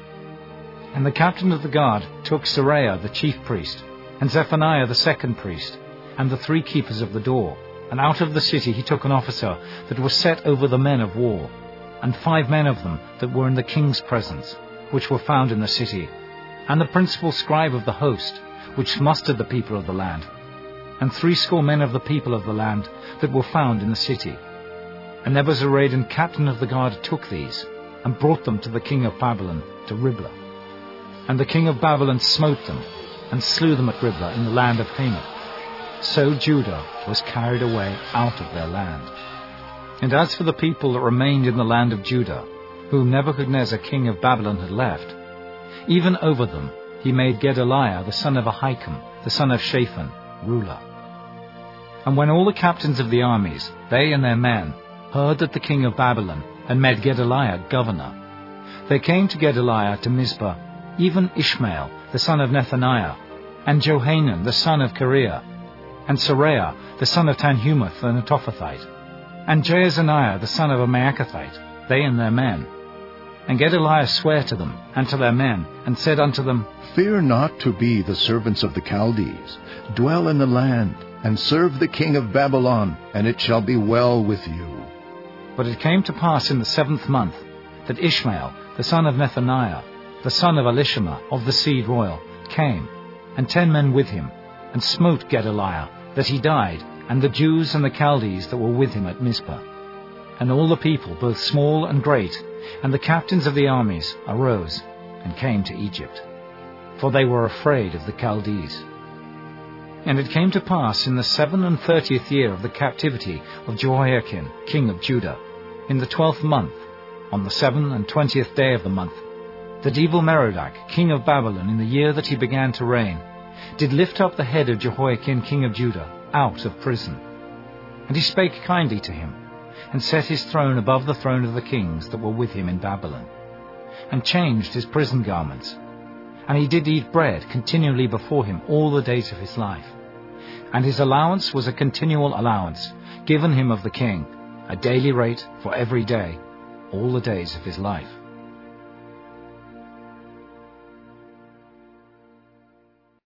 And the captain of the guard took Seraiah the chief priest, and Zephaniah the 2nd priest, and the 3 keepers of the door, and out of the city he took an officer that was set over the men of war, and 5 men of them that were in the king's presence, which were found in the city, and the principal scribe of the host, which mustered the people of the land, and 70 men of the people of the land that were found in the city. And Nebuzaradan, captain of the guard, took these, and brought them to the king of Babylon, to Riblah. And the king of Babylon smote them, and slew them at Riblah in the land of Hamath. So Judah was carried away out of their land. And as for the people that remained in the land of Judah, whom Nebuchadnezzar king of Babylon had left, even over them he made Gedaliah the son of Ahikam, the son of Shaphan, ruler. And when all the captains of the armies, they and their men, heard that the king of Babylon had made Gedaliah governor, they came to Gedaliah to Mizpah, even Ishmael the son of Nethaniah, and Johanan the son of Kareah, and Seraiah the son of Tanhumeth the Netophathite, and Jaazaniah the son of a Maacathite, they and their men. And Gedaliah sware to them and to their men, and said unto them, Fear not to be the servants of the Chaldees. Dwell in the land, and serve the king of Babylon, and it shall be well with you. But it came to pass in the 7th month that Ishmael, the son of Nethaniah, the son of Elishama of the seed royal, came, and 10 men with him, and smote Gedaliah, that he died, and the Jews and the Chaldees that were with him at Mizpah. And all the people, both small and great, and the captains of the armies, arose, and came to Egypt. For they were afraid of the Chaldees. And it came to pass in the 37th year of the captivity of Jehoiakim, king of Judah, in the 12th month, on the 27th day of the month, that Evil-Merodach, king of Babylon, in the year that he began to reign, did lift up the head of Jehoiakim, king of Judah, out of prison. And he spake kindly to him, and set his throne above the throne of the kings that were with him in Babylon, and changed his prison garments. And he did eat bread continually before him all the days of his life. And his allowance was a continual allowance, given him of the king, a daily rate for every day, all the days of his life.